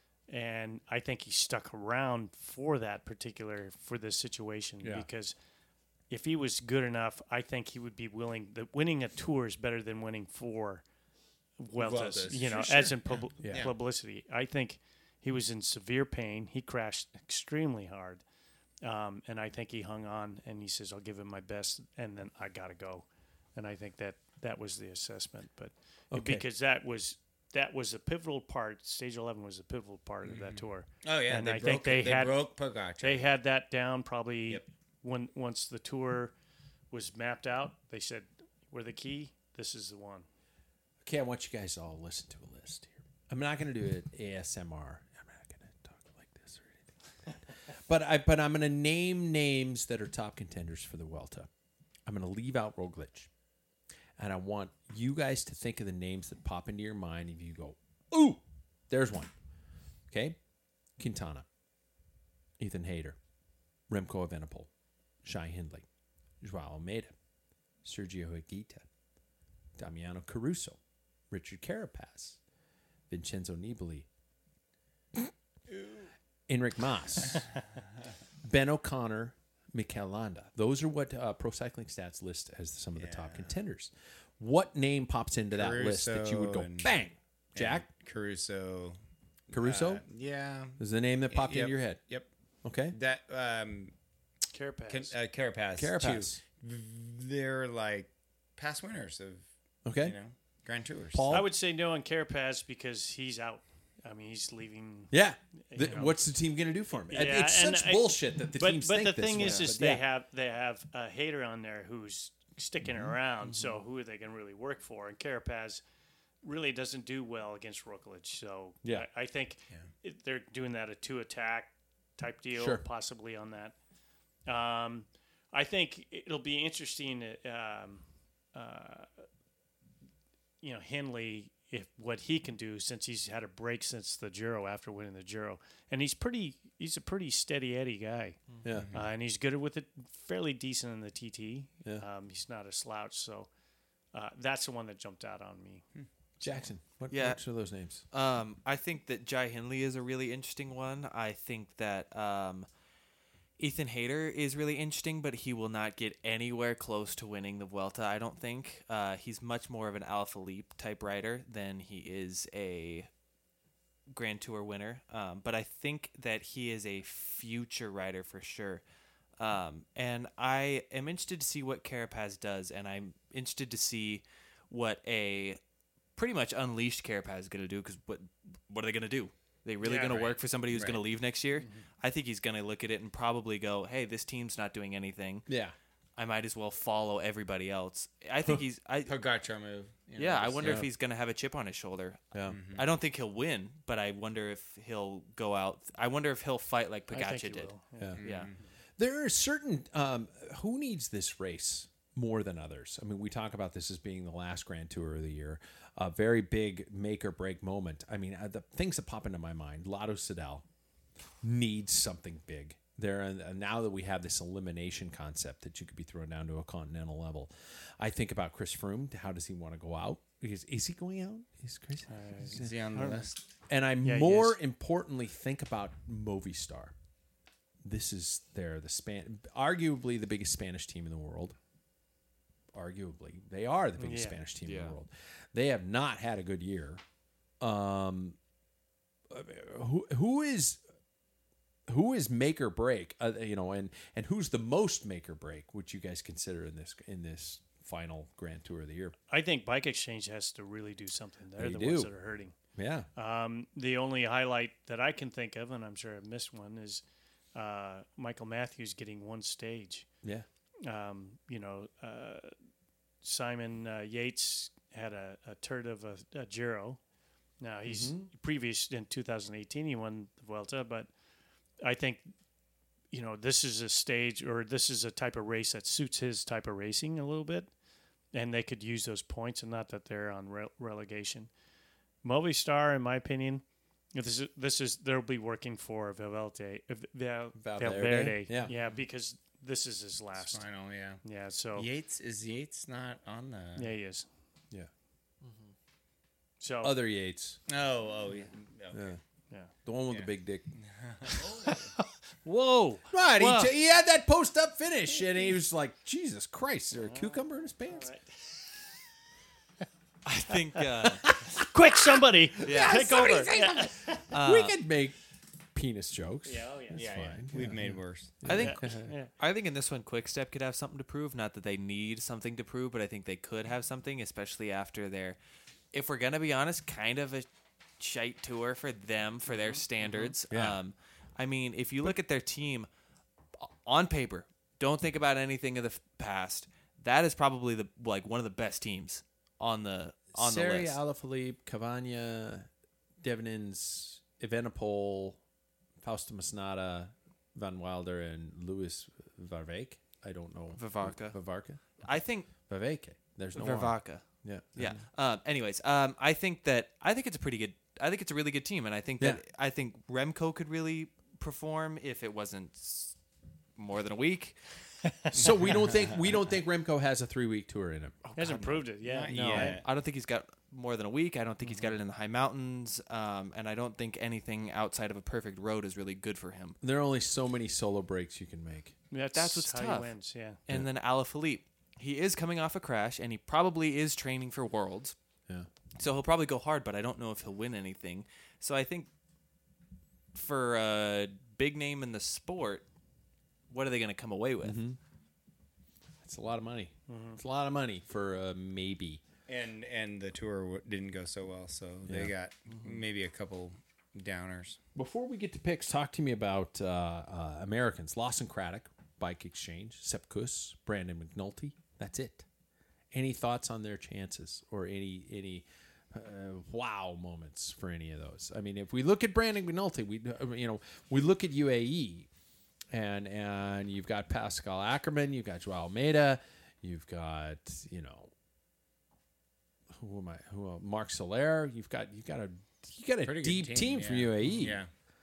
H: and I think he stuck around for that particular for this situation
E: Yeah.
H: because if he was good enough, I think he would be willing. The winning a Tour is better than winning four Vueltas.
F: Vueltas,
H: You know,
F: for
H: as
F: sure.
H: in pub-
E: Yeah.
H: publicity. I think he was in severe pain. He crashed extremely hard. Um, and I think he hung on and he says, I'll give him my best and then I got to go. And I think that that was the assessment. But
E: Okay.
H: because that was that was a pivotal part, stage eleven was a pivotal part of that tour.
F: Oh yeah,
H: And
F: they
H: I
F: broke,
H: think they,
F: they
H: had
F: broke Pogacar.
H: they had that down probably
F: Yep.
H: when once the tour was mapped out, they said, we're the key, this is the one.
E: Okay, I want you guys to all listen to a list here. I'm not going to do it A S M R. I'm not going to talk like this or anything like that. But I but I'm going to name names that are top contenders for the Vuelta. I'm going to leave out Roglic. And I want you guys to think of the names that pop into your mind if you go, ooh, there's one. Okay? Quintana, Ethan Hayter, Remco Evenepoel, Shai Hindley, Joao Almeida, Sergio Higuita, Damiano Caruso, Richard Carapaz, Vincenzo Nibali, Enric Mas, Ben O'Connor, Mikel Landa. Those are what uh, Pro Cycling Stats list as some of the top contenders. What name pops into that list that you would go,
F: and-
E: bang? Jack?
F: and Caruso.
E: Caruso?
F: Uh, yeah.
E: Is the name that popped
F: Yep.
E: into your head?
F: Yep.
E: Okay.
F: That um,
H: Carapaz.
F: Can, uh, Carapaz.
E: Carapaz.
F: Too. they're like past winners of
E: Okay.
F: you know Grand Tours.
E: Paul?
H: I would say no on Carapaz because he's out. I mean, he's leaving.
E: Yeah.
H: you
E: The-
H: know.
E: what's the team going to do for him?
H: Yeah,
E: it's
H: and
E: such
H: I-
E: bullshit that the
H: but,
E: teams
H: But
E: think
H: the
E: this
H: thing
E: way.
H: is, is
E: But
H: they
E: yeah.
H: have they have a hater on there who's sticking
E: Mm-hmm.
H: around. So who are they going to really work for? And Carapaz really doesn't do well against Roglic. So
E: Yeah.
H: I, I think it, they're doing that a two attack type deal,
E: Sure.
H: possibly on that. Um, I think it'll be interesting. Um, uh, you know, Henley, if what he can do since he's had a break since the Giro after winning the Giro, and he's pretty, he's a pretty steady Eddie guy,
E: Yeah.
H: uh, and he's good with it, fairly decent in the T T.
E: Yeah.
H: Um, he's not a slouch, so uh, that's the one that jumped out on me.
E: Jackson, what,
G: Yeah.
E: what are those names?
G: Um, I think that Jai Hindley is a really interesting one. I think that um, Ethan Hayter is really interesting, but he will not get anywhere close to winning the Vuelta, I don't think. Uh, he's much more of an Alaphilippe type rider than he is a Grand Tour winner. Um, but I think that he is a future rider for sure. Um, and I am interested to see what Carapaz does, and I'm interested to see what a pretty much unleashed Carapaz is going to do, because what what are they going to do? They really
H: Yeah,
G: going
H: right.
G: to work for somebody who's
F: Right.
G: going to leave next year? I think he's going to look at it and probably go, hey, this team's not doing anything.
E: Yeah.
G: I might as well follow everybody else. I think he's... I
F: Pogacar move. you know,
G: Yeah, I
F: just-
G: wonder if
E: yeah.
G: he's going to have a chip on his shoulder.
E: Yeah.
G: I don't think he'll win, but I wonder if he'll go out... I wonder if he'll fight like
H: I think
G: Pogacar
H: he
G: did.
H: will.
E: Yeah.
G: Yeah.
E: There are certain um, who needs this race more than others. I mean, we talk about this as being the last Grand Tour of the year, a very big make or break moment. I mean, uh, the things that pop into my mind: Lotto Soudal needs something big. There, and uh, now that we have this elimination concept that you could be thrown down to a continental level, I think about Chris Froome. How does he want to go out? Because is he going out? Is Chris?
F: Is he on the list?
E: And I
H: Yeah, he
E: more
H: is.
E: importantly think about Movistar. This is they're the span, arguably the biggest Spanish team in the world. Arguably, they are the biggest
H: Yeah.
E: Spanish team in
G: Yeah.
E: the world. They have not had a good year. Um, who who is who is make or break? Uh, you know, and and who's the most make or break? Would you guys consider in this in this final Grand Tour of the year?
H: I think Bike Exchange has to really do something. They're
E: They
H: the ones
E: do.
H: that are hurting.
E: Yeah,
H: Um, the only highlight that I can think of, and I'm sure I've missed one, is uh, Michael Matthews getting one stage.
E: yeah,
H: Um, you know, uh, Simon uh, Yates had a, a turd of a, a Giro. Now, he's previous in two thousand eighteen, he won the Vuelta, but I think, you know, this is a stage or this is a type of race that suits his type of racing a little bit, and they could use those points, and not that they're on re- relegation. Movistar, in my opinion, if this is, this is they'll be working for Valverde, uh, Val,
E: Valverde,
H: Valverde,
E: yeah.
H: yeah, because this is his last.
F: Final, yeah.
H: Yeah, so
F: Yates is Yates not on the?
H: yeah, he is.
E: yeah.
H: So
E: Other Yates,
F: Oh, oh, yeah. Okay.
E: yeah,
H: yeah.
E: the one with
F: Yeah.
E: the big dick.
H: Whoa,
E: Right,
H: Well-
E: he, he had that post up finish, and he was like, "Jesus Christ, is there a cucumber in his pants?"
G: I think... Uh,
H: quick, somebody,
E: Yeah,
H: take
E: somebody
H: over.
E: say
H: Yeah.
G: Uh,
E: we could make penis jokes.
H: Yeah, oh, yeah.
E: That's
F: Yeah, yeah.
E: fine.
F: We've
E: Yeah,
F: made
E: yeah.
F: worse.
G: I think...
H: Yeah.
G: I think in this one, Quick Step could have something to prove. Not that they need something to prove, but I think they could have something, especially after their, if we're gonna be honest, kind of a shite tour for them for their standards.
E: Yeah.
G: Um, I mean, if you look at their team on paper, don't think about anything of the f- past. That is probably the like one of the best teams on the on the
E: Sari,
G: list.
E: Alaphilippe, Cavagna, Devenins, Evenepoel, Fausto Masnada, Van Wilder, and Louis Varvake. I don't know.
G: Vavarka.
E: Vavarka.
G: I think
E: Varvake. There's no R.
G: Vervaca.
E: Yeah.
G: Yeah. Um, anyways, um, I think that I think it's a pretty good. I think it's a really good team, and I think that
E: Yeah.
G: I think Remco could really perform if it wasn't s- more than a week.
E: So we don't think we don't think Remco has a three week tour in him.
H: He hasn't proved it yet.
F: Not
H: No,
F: yet.
G: I don't think he's got more than a week. I don't think he's got it in the high mountains, um, and I don't think anything outside of a perfect road is really good for him.
E: There are only so many solo breaks you can make.
H: That's,
G: That's what's
H: how
G: tough.
H: he wins. Yeah.
G: And then Alaphilippe, he is coming off a crash, and he probably is training for Worlds.
E: Yeah.
G: So he'll probably go hard, but I don't know if he'll win anything. So I think for a big name in the sport, what are they going to come away with?
E: I It's a lot of money. Mm-hmm. It's a lot of money for uh, maybe.
F: And and the tour w- didn't go so well, so they
E: Yeah.
F: got maybe a couple downers.
E: Before we get to picks, talk to me about uh, uh, Americans. Lawson Craddock, Bike Exchange, Sepp Kuss, Brandon McNulty. That's it. Any thoughts on their chances or any any uh, wow moments for any of those? I mean, if we look at Brandon McNulty, we you know we look at U A E, and and you've got Pascal Ackerman, you've got Joao Almeida, you've got you know who am I? Who uh, Mark Soler? You've got you got a you got a
F: Pretty good
E: deep team,
F: team,
E: from
F: yeah.
E: U A E.
F: Yeah.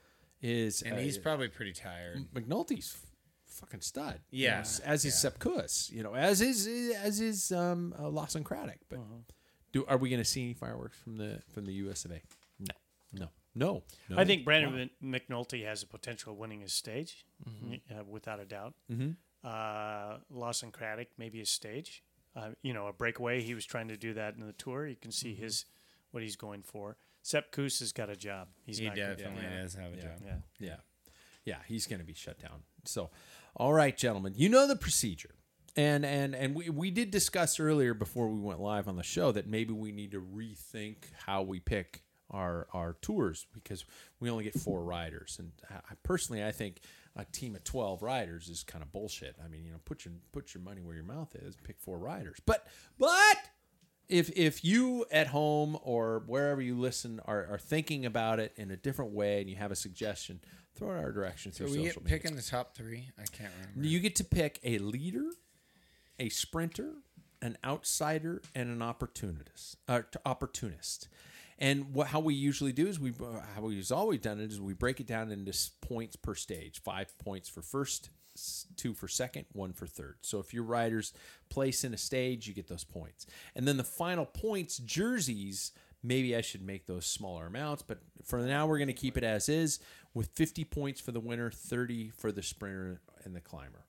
E: Is
F: And
E: uh,
F: he's probably pretty tired.
E: McNulty's f- fucking stud. you
F: Yeah.
E: know, s- as is
F: Yeah.
E: Sepp Kuss, you know, as is as is um, uh, Lawson Craddock. But do are we going to see any fireworks from the from the U S of A? No, no, no. no.
H: I think Brandon Mc- McNulty has a potential of winning his stage, uh, without a doubt.
E: Mm-hmm.
H: Uh, Lawson Craddock, maybe a stage. Uh, you know, a breakaway. He was trying to do that in the tour. You can see
E: Mm-hmm.
H: his what he's going for. Sepp Kuss has got a job. He's
F: He
H: not gonna-
F: definitely
H: yeah.
F: does have a
E: Yeah.
F: job.
H: Yeah.
E: Yeah. Yeah, he's going to be shut down. So, all right, gentlemen, you know the procedure. And and and we, we did discuss earlier before we went live on the show that maybe we need to rethink how we pick our our tours because we only get four riders. And I, personally, I think a team of twelve riders is kind of bullshit. I mean, you know, put your put your money where your mouth is, pick four riders. But but If if you at home or wherever you listen are, are thinking about it in a different way and you have a suggestion, throw it our direction
F: So
E: through
F: we
E: social
F: get
E: media.
F: picking the top three. I can't remember.
E: You get to pick a leader, a sprinter, an outsider, and an opportunist. Uh, t- opportunist. And what how we usually do is we uh, how we've always done it is we break it down into s- points per stage. Five points for first, s- two for second, one for third. So if your riders place in a stage, you get those points. And then the final points jerseys. Maybe I should make those smaller amounts, but for now we're going to keep it as is with fifty points for the winner, thirty for the sprinter and the climber.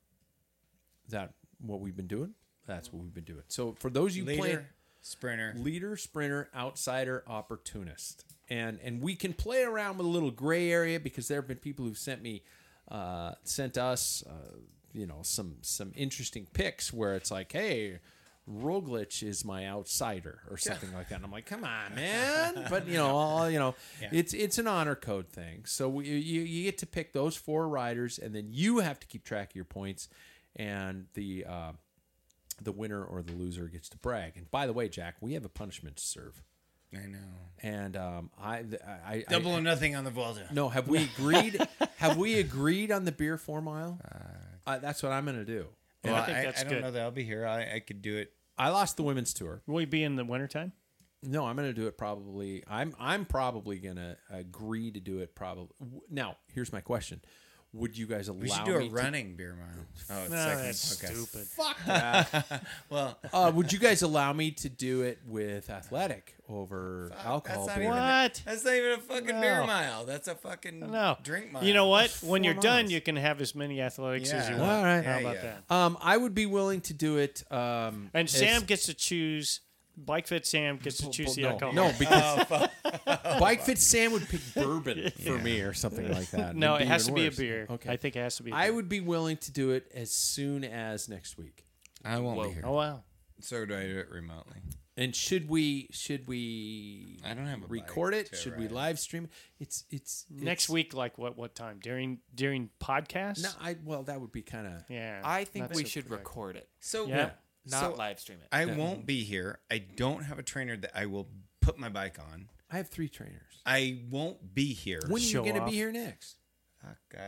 E: Is that what we've been doing? That's what we've been doing. So for those you
F: Leader,
E: play
F: sprinter.
E: leader, sprinter, outsider, opportunist, and and we can play around with a little gray area because there have been people who've sent me, uh, sent us, uh, you know, some some interesting picks where it's like, hey, Roglic is my outsider or something like that. And I'm like, come on, man. But you know, all, you know,
F: Yeah.
E: it's it's an honor code thing. So we, you you get to pick those four riders, and then you have to keep track of your points, and the uh, the winner or the loser gets to brag. And by the way, Jack, we have a punishment to serve.
F: I know.
E: And um, I, I, I
F: Double
E: I,
F: or nothing on the Vuelta.
E: no, have we agreed? have we agreed on the beer four mile? Uh, that's what I'm going to do.
F: Well,
H: I
F: I,
H: think
F: I,
H: that's
F: don't
H: good.
F: know that I'll be here. I, I could do it.
E: I lost the women's tour.
H: Will we be in the wintertime?
E: No, I'm going to do it probably. I'm I'm probably going to agree to do it probably. Now, here's my question. Would you guys allow
F: We should do
E: me
F: a
E: to-
F: running beer mile. Oh, it's
H: No,
F: second.
H: that's
F: Okay.
H: stupid.
E: Fuck that.
F: Well,
E: uh, would you guys allow me to do it with athletic over alcohol
F: that's not
E: beer?
F: even
H: What?
F: That's not even a fucking
H: No.
F: beer mile. That's a fucking
H: No.
F: drink mile.
H: You know what? When you're
E: Four
H: done,
E: miles.
H: you can have as many athletics as you
F: Yeah.
H: want.
E: All right.
H: How
F: Yeah,
H: about
F: yeah.
H: that?
E: Um, I would be willing to do it. Um,
H: And
E: as-
H: Sam gets to choose. Bike Fit Sam gets to choose the
E: no,
H: alcohol.
E: no, because Bike Fit Sam would pick bourbon for me or something like that.
H: No,
E: It'd
H: it has to
E: even
H: be a
E: worse.
H: beer.
E: Okay.
H: I think it has to be a
E: I
H: beer.
E: would be willing to do it as soon as next week.
F: I won't be here.
H: Oh, wow.
F: So do I do it remotely?
E: And should we should we
F: I don't have a bike
E: record it?
F: to
E: Should we
F: ride.
E: live stream it? It's it's
H: Next
E: it's-
H: week, like what what time? During during podcast?
E: No, I well that would be kind of
H: Yeah.
G: I think
H: not
G: we
H: so
G: should
H: quick.
G: record it,
F: So
H: Yeah.
G: not
F: So,
G: live stream it.
F: I won't be here. I don't have a trainer that I will put my bike on.
E: I have three trainers.
F: I won't be here.
E: When are you
H: Show
E: going to
H: off.
E: be here next?
F: Fuck, uh,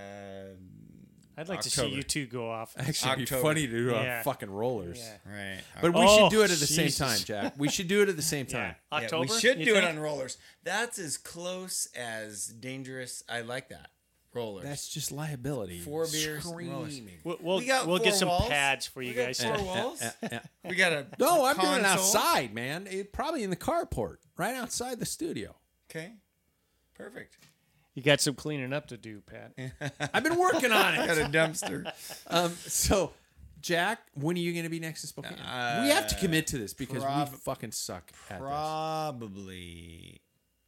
H: I'd like to see
F: October.
H: you two go off.
E: Actually, it'd be
F: October.
E: funny to do uh,
H: Yeah.
E: fucking rollers.
H: Yeah.
F: right.
E: But we
H: Oh,
E: should do it at the same
H: Jesus.
E: time, Jack. We should do it at the same time.
H: Yeah.
F: Yeah,
H: October?
F: we should
H: you
F: do it
H: think?
F: on rollers. That's as close as dangerous. I like that. Rollers.
E: That's just liability.
F: Four beers and rollers.
E: Screaming.
H: We'll we'll,
F: We got
H: we'll get
F: four
H: some
F: walls.
H: pads for you
F: We got
H: guys.
F: four walls.
E: Yeah.
F: We got a
E: No, I'm doing it
F: console.
E: outside, man. It, probably in the carport, right outside the studio.
F: Okay, perfect.
H: You got some cleaning up to do, Pat.
E: I've been working on
F: Got
E: it.
F: a dumpster.
E: Um, so, Jack, when are you going to be next in Spokane? we have to commit to this because
F: prob-
E: we fucking suck at this.
F: Probably.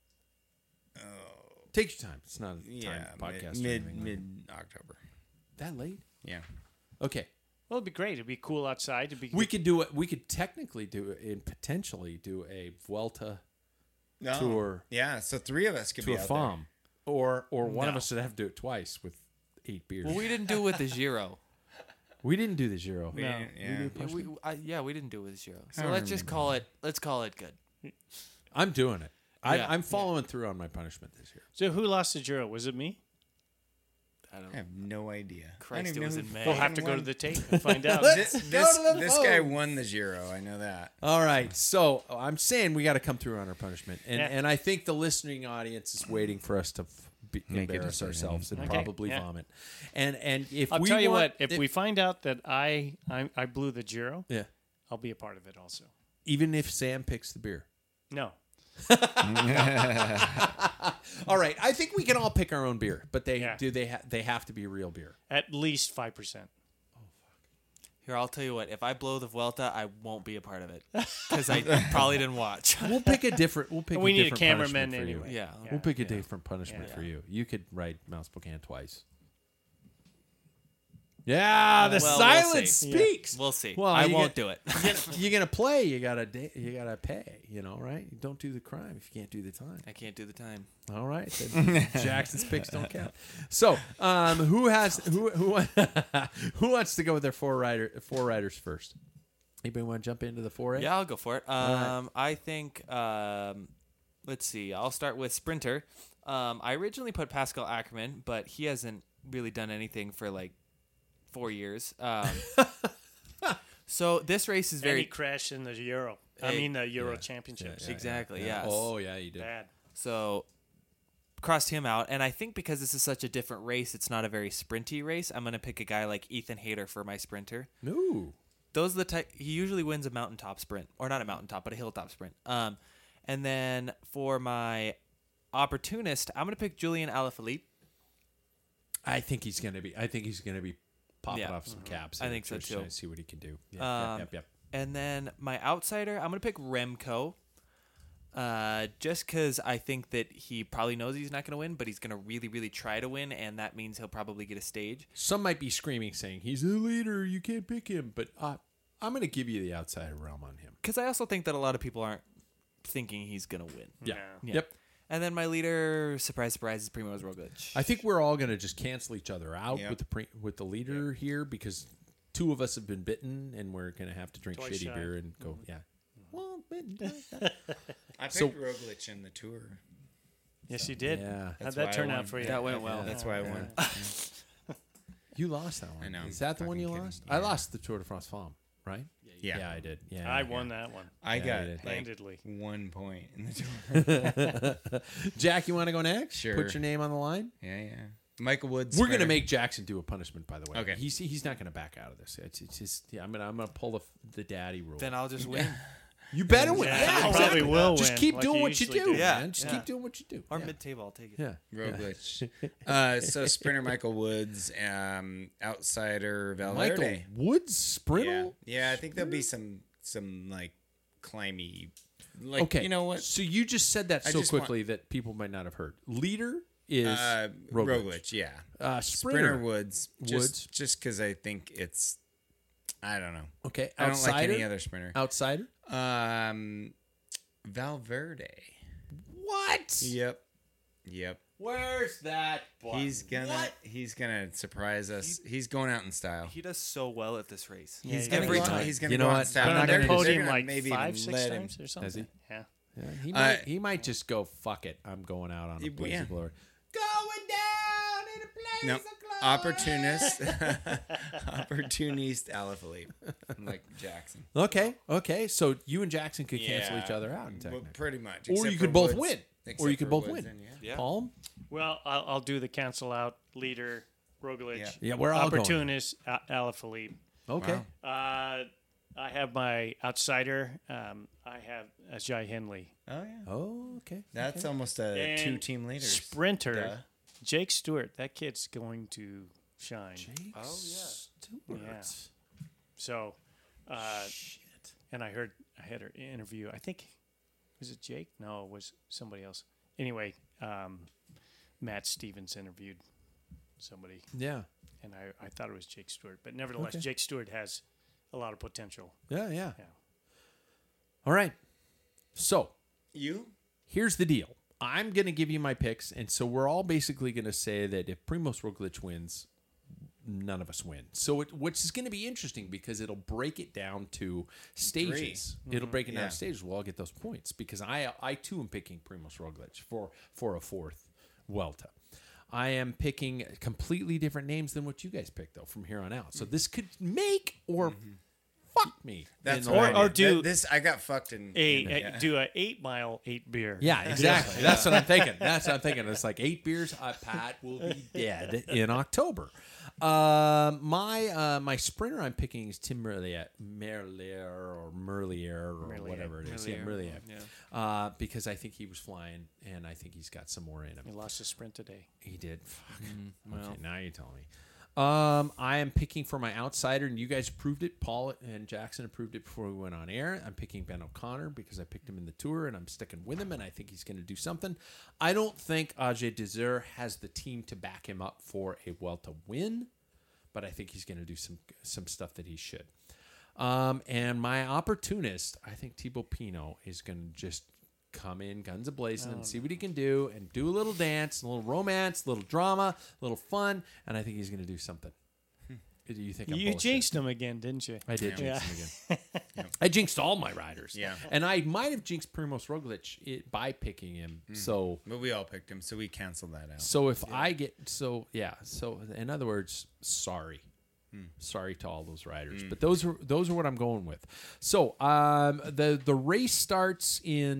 F: Oh,
E: Take your time. It's not a time
F: yeah,
E: podcast. or
F: mid
E: anything.
F: mid October.
E: That late?
F: Yeah.
E: Okay.
H: Well, it'd be great. It'd be cool outside. It'd be
E: We could do it. We could technically do it and potentially do a Vuelta
F: No.
E: tour
F: Yeah, so three of us could
E: to
F: be
E: a
F: out
E: farm, or or one of
H: No.
E: us would have to do it twice with eight beers.
G: Well, we didn't do it with the Giro.
E: We didn't do the zero.
F: there. We
H: No.
F: didn't- yeah.
G: Yeah, we, I, yeah, we didn't do it with Zero. So
F: I
G: let's just
F: remember.
G: call it. Let's call it good.
E: I'm doing it. I,
G: Yeah.
E: I'm following through on my punishment this year.
H: So who lost the Giro? Was it me?
G: I don't
F: I
G: know.
F: have no idea. I
G: Christ,
F: don't
G: it
F: even
G: was
F: know
G: in
F: who
G: May.
H: We'll have
F: fucking
H: to go to
F: won.
H: the tape and find out.
F: This,
E: Go
F: this,
E: to the
F: this guy
E: phone.
F: won the Giro. I know that.
E: All right, so I'm saying we got to come through on our punishment, and
H: Yeah.
E: and I think the listening audience is waiting for us to f- be,
F: Make a
E: embarrass
F: decision.
E: ourselves and
H: Okay,
E: probably
H: yeah.
E: vomit. And and if
H: I'll
E: we
H: tell you
E: want-
H: what. If we find out that I, I I blew the Giro,
E: yeah,
H: I'll be a part of it also.
E: even if Sam picks the beer.
H: No.
E: All right, I think we can all pick our own beer, but they
H: Yeah.
E: do they ha- they have to be real beer.
H: At least five percent.
G: Here, I'll tell you what. If I blow the Vuelta, I won't be a part of it because I probably didn't watch.
E: We'll pick a different. We'll pick.
H: We
E: a
H: need a
E: different
H: cameraman
E: punishment for you.
H: anyway.
G: Yeah.
E: We'll pick a different punishment
H: Yeah.
E: for you. You could ride Mount Spokane twice. Yeah, the
G: Well, we'll
E: silence
G: see.
E: speaks.
G: We'll see.
E: Well,
G: I
E: you
G: won't
E: get-
G: do it.
E: You're gonna play. You gotta. Da- you gotta pay. You know, right? You don't do the crime if you can't do the time.
G: I can't do the time.
E: All right. Then Jackson's picks don't count. So, um, who has who who who wants to go with their four rider four riders first? Anybody want to jump into the four A?
G: Yeah, I'll go for it. Um, I think. Um, let's see. I'll start with sprinter. Um, I originally put Pascal Ackerman, but he hasn't really done anything for like four years. Um, so this race is
H: And he
G: very
H: crashed in the Euro. I
G: Hey,
H: mean the Euro
E: yeah,
H: Championships.
G: exactly yes.
E: Oh yeah, you did.
H: Bad.
G: So crossed him out, and I think because this is such a different race, it's not a very sprinty race. I'm gonna pick a guy like Ethan Hayter for my sprinter.
E: Ooh.
G: Those are the type he usually wins a mountaintop sprint, or not a mountaintop, but a hilltop sprint. Um, and then for my opportunist, I'm gonna pick Julian Alaphilippe.
E: I think he's gonna be. I think he's gonna be popping
G: Yeah.
E: off some caps.
G: I
E: here
G: think so,
E: first
G: too.
E: and See what he can do. Yeah,
G: Um,
E: yep, yep, yep.
G: And then my outsider, I'm gonna pick Remco. Uh, just because I think that he probably knows he's not gonna win, but he's gonna really, really try to win, and that means he'll probably get a stage.
E: Some might be screaming, saying he's the leader. You can't pick him. But uh, I'm gonna give you the outsider realm on him.
G: Because I also think that a lot of people aren't thinking he's gonna win.
E: Yeah.
G: Yeah.
E: Yep.
G: And then my leader, surprise, surprise, is Primoz Roglic.
E: I think we're all gonna just cancel each other out
F: Yep.
E: with the pre- with the leader here because two of us have been bitten and we're gonna have to drink
H: Twice
E: shitty
H: shy.
E: beer and go. Yeah. Well, bitten.
F: I picked
E: So-
F: Roglic in the tour.
H: Yes, you did.
E: Yeah.
H: How'd
F: That's
H: that
F: why I
H: turn
F: won.
H: out for you?
G: That went well.
F: That's why I won.
E: You lost that one.
F: I know,
E: Is that the
F: I'm
E: one you
F: fucking
E: lost?
F: kidding.
E: I
F: Yeah.
E: lost the Tour de France Farm, right?
F: Yeah.
E: Yeah, I did. Yeah.
H: I
E: yeah.
H: won that one.
F: I
E: Yeah,
F: got
E: you did.
F: like
H: Handedly.
F: one point in the tour.
E: Jack, you want to go next?
F: Sure.
E: Put your name on the line.
F: yeah, yeah. Michael Woods.
E: We're gonna
F: sprinter.
E: make Jackson do a punishment, by the way.
F: Okay.
E: He's he's not gonna back out of this. It's, it's just yeah. I'm gonna I'm gonna pull the the daddy rule.
G: Then I'll just win.
E: You better win.
H: Yeah,
E: Yeah,
H: you probably
E: exactly.
H: will
E: Just
H: win,
E: keep
H: like
E: doing
H: you
E: what you
H: usually
E: do,
H: do.
G: Yeah,
E: man. Just
G: yeah.
E: keep doing what you do.
G: Or
E: yeah.
G: mid-table, I'll take it.
E: Yeah.
F: Roglic. uh, so sprinter Michael Woods, um, outsider Valverde.
E: Michael Woods
F: Yeah,
E: Sprintle.
F: yeah. I think there'll be some some like climby. Like,
E: Okay.
F: you know what?
E: So you just said that
F: I
E: so
F: just want-
E: quickly that people might not have heard. Leader is
F: Uh,
E: Roglic.
F: Roglic. Yeah.
E: Uh,
F: Sprinter,
E: sprinter.
F: Woods. Just,
E: Woods.
F: Just because I think it's. I don't know.
E: Okay.
F: I don't
E: Outsider.
F: like any other sprinter.
E: Outsider.
F: Um, Valverde.
E: What?
F: Yep. Yep.
E: Where's that?
F: He's gonna he's gonna surprise us. He's going out in style.
G: He does so well at this race.
H: Yeah,
F: He's
H: he
F: gonna
H: does.
G: every
F: go out-
G: time.
F: He's gonna
E: You
F: go
E: know
F: out
E: what?
F: in style.
H: Been on
E: I'm
H: their
E: not gonna-
H: podium
F: they're gonna
H: like
F: maybe
H: five,
F: even
H: six
F: let
H: times
F: him.
H: or something.
E: Has he?
H: Yeah.
E: Yeah, he
F: Uh,
E: might. he might just go. Fuck it. I'm going out on a
F: Yeah,
E: blaze
F: yeah.
E: of glory. Going down in a blaze
F: No,
E: of glory.
F: opportunist, opportunist Alaphilippe, like Jackson.
E: Okay. Okay. So you and Jackson could cancel
F: Yeah.
E: each other out.
F: Well,
E: Technically.
F: pretty much.
E: Or
F: except
E: you
F: for
E: could both
F: Woods.
E: win.
F: Except
E: Or you could
F: for
E: both
F: Woods
E: win.
F: and- yeah.
G: Yeah.
E: Palm.
H: Well, I'll, I'll do the cancel out leader Roglic.
F: Yeah.
E: Yeah, we're all going.
H: opportunist A- Alaphilippe.
E: Okay.
F: Wow.
H: Uh, I have my outsider. Um, I have uh, Jai Hindley.
F: Oh yeah.
E: Oh, okay.
F: That's
E: okay.
F: almost a
H: And
F: two team leaders.
H: Sprinter.
F: Duh.
H: Jake Stewart. That kid's going to shine.
E: Jake
G: Oh, yeah.
E: Stewart.
H: Yeah. So, uh, and I heard I had her interview. I think was it Jake? No, it was somebody else. Anyway, um, Matt Stevens interviewed somebody,
E: Yeah.
H: and I, I thought it was Jake Stewart. But nevertheless,
E: Okay.
H: Jake Stewart has a lot of potential.
E: Yeah, yeah.
H: Yeah.
E: All right. So
F: You?
E: here's the deal. I'm going to give you my picks, and so we're all basically going to say that if Primoz Roglic wins, none of us win. So, it, which is going to be interesting because it'll break it down to stages.
F: Three.
E: It'll break it down
F: Yeah.
E: to stages. We'll all get those points because I, I too am picking Primoz Roglic for for a fourth Vuelta. I am picking completely different names than what you guys picked though from here on out. So this could make or fuck me.
F: That's
E: in
F: what
E: the
F: I
E: long
H: or
E: run.
F: did.
H: do-
F: That- this. I got fucked in.
H: A,
F: in-
H: a-
F: yeah.
H: do a eight mile eight beer.
E: Yeah, exactly. That's what I'm thinking. That's what I'm thinking. It's like eight beers. Uh, Pat will be dead in October. Uh, my uh, my sprinter I'm picking is Tim Merlier, Merlier or Merlier or
H: Merlier.
E: whatever it is.
H: Merlier.
E: Yeah, Merlier.
H: Yeah.
E: Uh, because I think he was flying, and I think he's got some more in him.
H: He lost his sprint today.
E: He did. Fuck. Okay, now you tell me. Um, I am picking for my outsider, and you guys approved it. Paul and Jackson approved it before we went on air. I'm picking Ben O'Connor because I picked him in the Tour, and I'm sticking with him, and I think he's going to do something. I don't think Ajay Desir has the team to back him up for a Vuelta win, but I think he's going to do some some stuff that he should. Um, and my opportunist, I think Thibaut Pinot is going to just come in guns a-blazing and see what he can do and do a little dance, a little romance, a little drama, a little fun, and I think he's going to do something. Do you think I'm
H: You
E: bullshit?
H: jinxed him again, didn't you?
E: I did
H: Yeah.
E: jinx him again. I jinxed all my riders.
F: Yeah.
E: And I might have jinxed Primoz Roglic it, by picking him. So
F: But we all picked him, so we canceled that out.
E: so if I get so yeah, so in other words, sorry. Sorry to all those riders, but those are those are what I'm going with. So um, the the race starts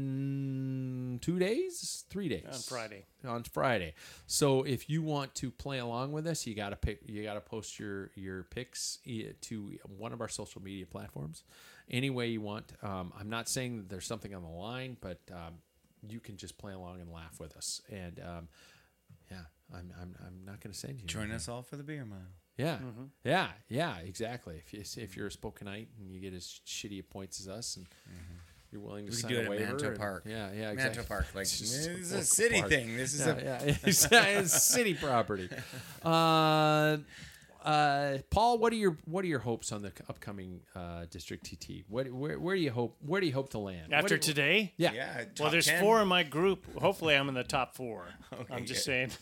E: in two days, three days
H: On Friday.
E: On Friday. So if you want to play along with us, you got to pick. You got to post your your picks eh, to one of our social media platforms, any way you want. Um, I'm not saying that there's something on the line, but um, you can just play along and laugh with us. And um, yeah, I'm I'm I'm not going to send you.
F: Join
E: anything.
F: us all for the beer mile.
E: Yeah, yeah, yeah, exactly. If you, if you're a Spokenite and you get as shitty a points as us, and you're willing to
F: We could
E: sign
F: do
E: a
F: it at
E: waiver,
F: Manto
E: and-
F: Park.
E: Yeah, yeah,
F: Manto
E: exactly.
F: Park, like
E: It's
F: this
E: just
F: is
E: local
F: a city
E: park.
F: thing. This is
E: yeah,
F: a
E: yeah, it's, it's city property. Uh, uh, Paul, what are your what are your hopes on the upcoming uh, District T T? What where where do you hope where do you hope to land
H: After
E: What do-
H: today?
E: Yeah.
F: yeah.
H: Well,
F: top
H: there's
F: ten.
H: four in my group. Hopefully, I'm in the top four.
F: Okay,
H: I'm just
F: good.
H: saying.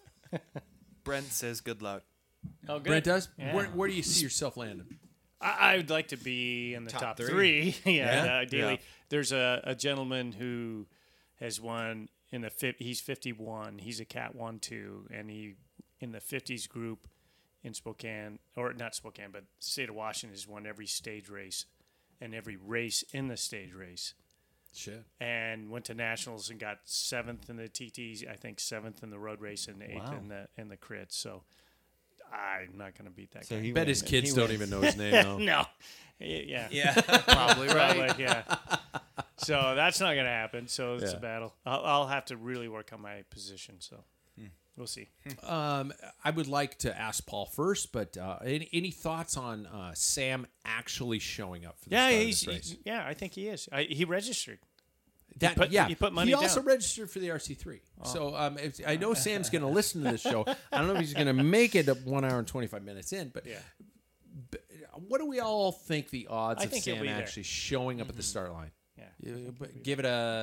G: Brent says good luck.
H: Oh, good.
E: Brent does.
H: Yeah.
E: Where where do you see yourself landing?
H: I, I would like to be in the top,
F: Top
H: three.
F: three.
H: yeah,
E: Yeah?
H: ideally.
E: Yeah.
H: There's a, a gentleman who has won in the fif- he's fifty-one. He's a Cat one two, and he in the fifties group in Spokane, or not Spokane, but state of Washington has won every stage race and every race in the stage race.
E: Shit.
H: And went to nationals and got seventh in the T Ts. I think seventh in the road race and eighth
G: Wow.
H: in the in the crits. So I'm not going to beat that
G: So
H: guy.
G: he
E: Bet his
G: wins.
E: kids
G: He
E: don't
G: wins.
E: even know his name though.
H: no, yeah,
F: Yeah.
G: Probably right.
H: Probably, yeah. So that's not going to happen. So it's
E: Yeah.
H: a battle. I'll, I'll have to really work on my position. So we'll see.
E: Um, I would like to ask Paul first, but uh, any, any thoughts on uh, Sam actually showing up for the
H: Yeah,
E: start
H: he's,
E: of this race?
H: he- yeah. I think he is. I, he registered.
E: That,
H: put-
E: yeah,
H: he put money
E: He also
H: down.
E: registered for the R C three. So um, if, I know Sam's going to listen to this show. I don't know if he's going to make it at one hour and twenty-five minutes in, but
H: Yeah.
E: what do we all think the odds
H: I
E: of
H: think he'll
E: Sam
H: be there.
E: actually showing up at the start line?
H: Yeah.
E: You- but give it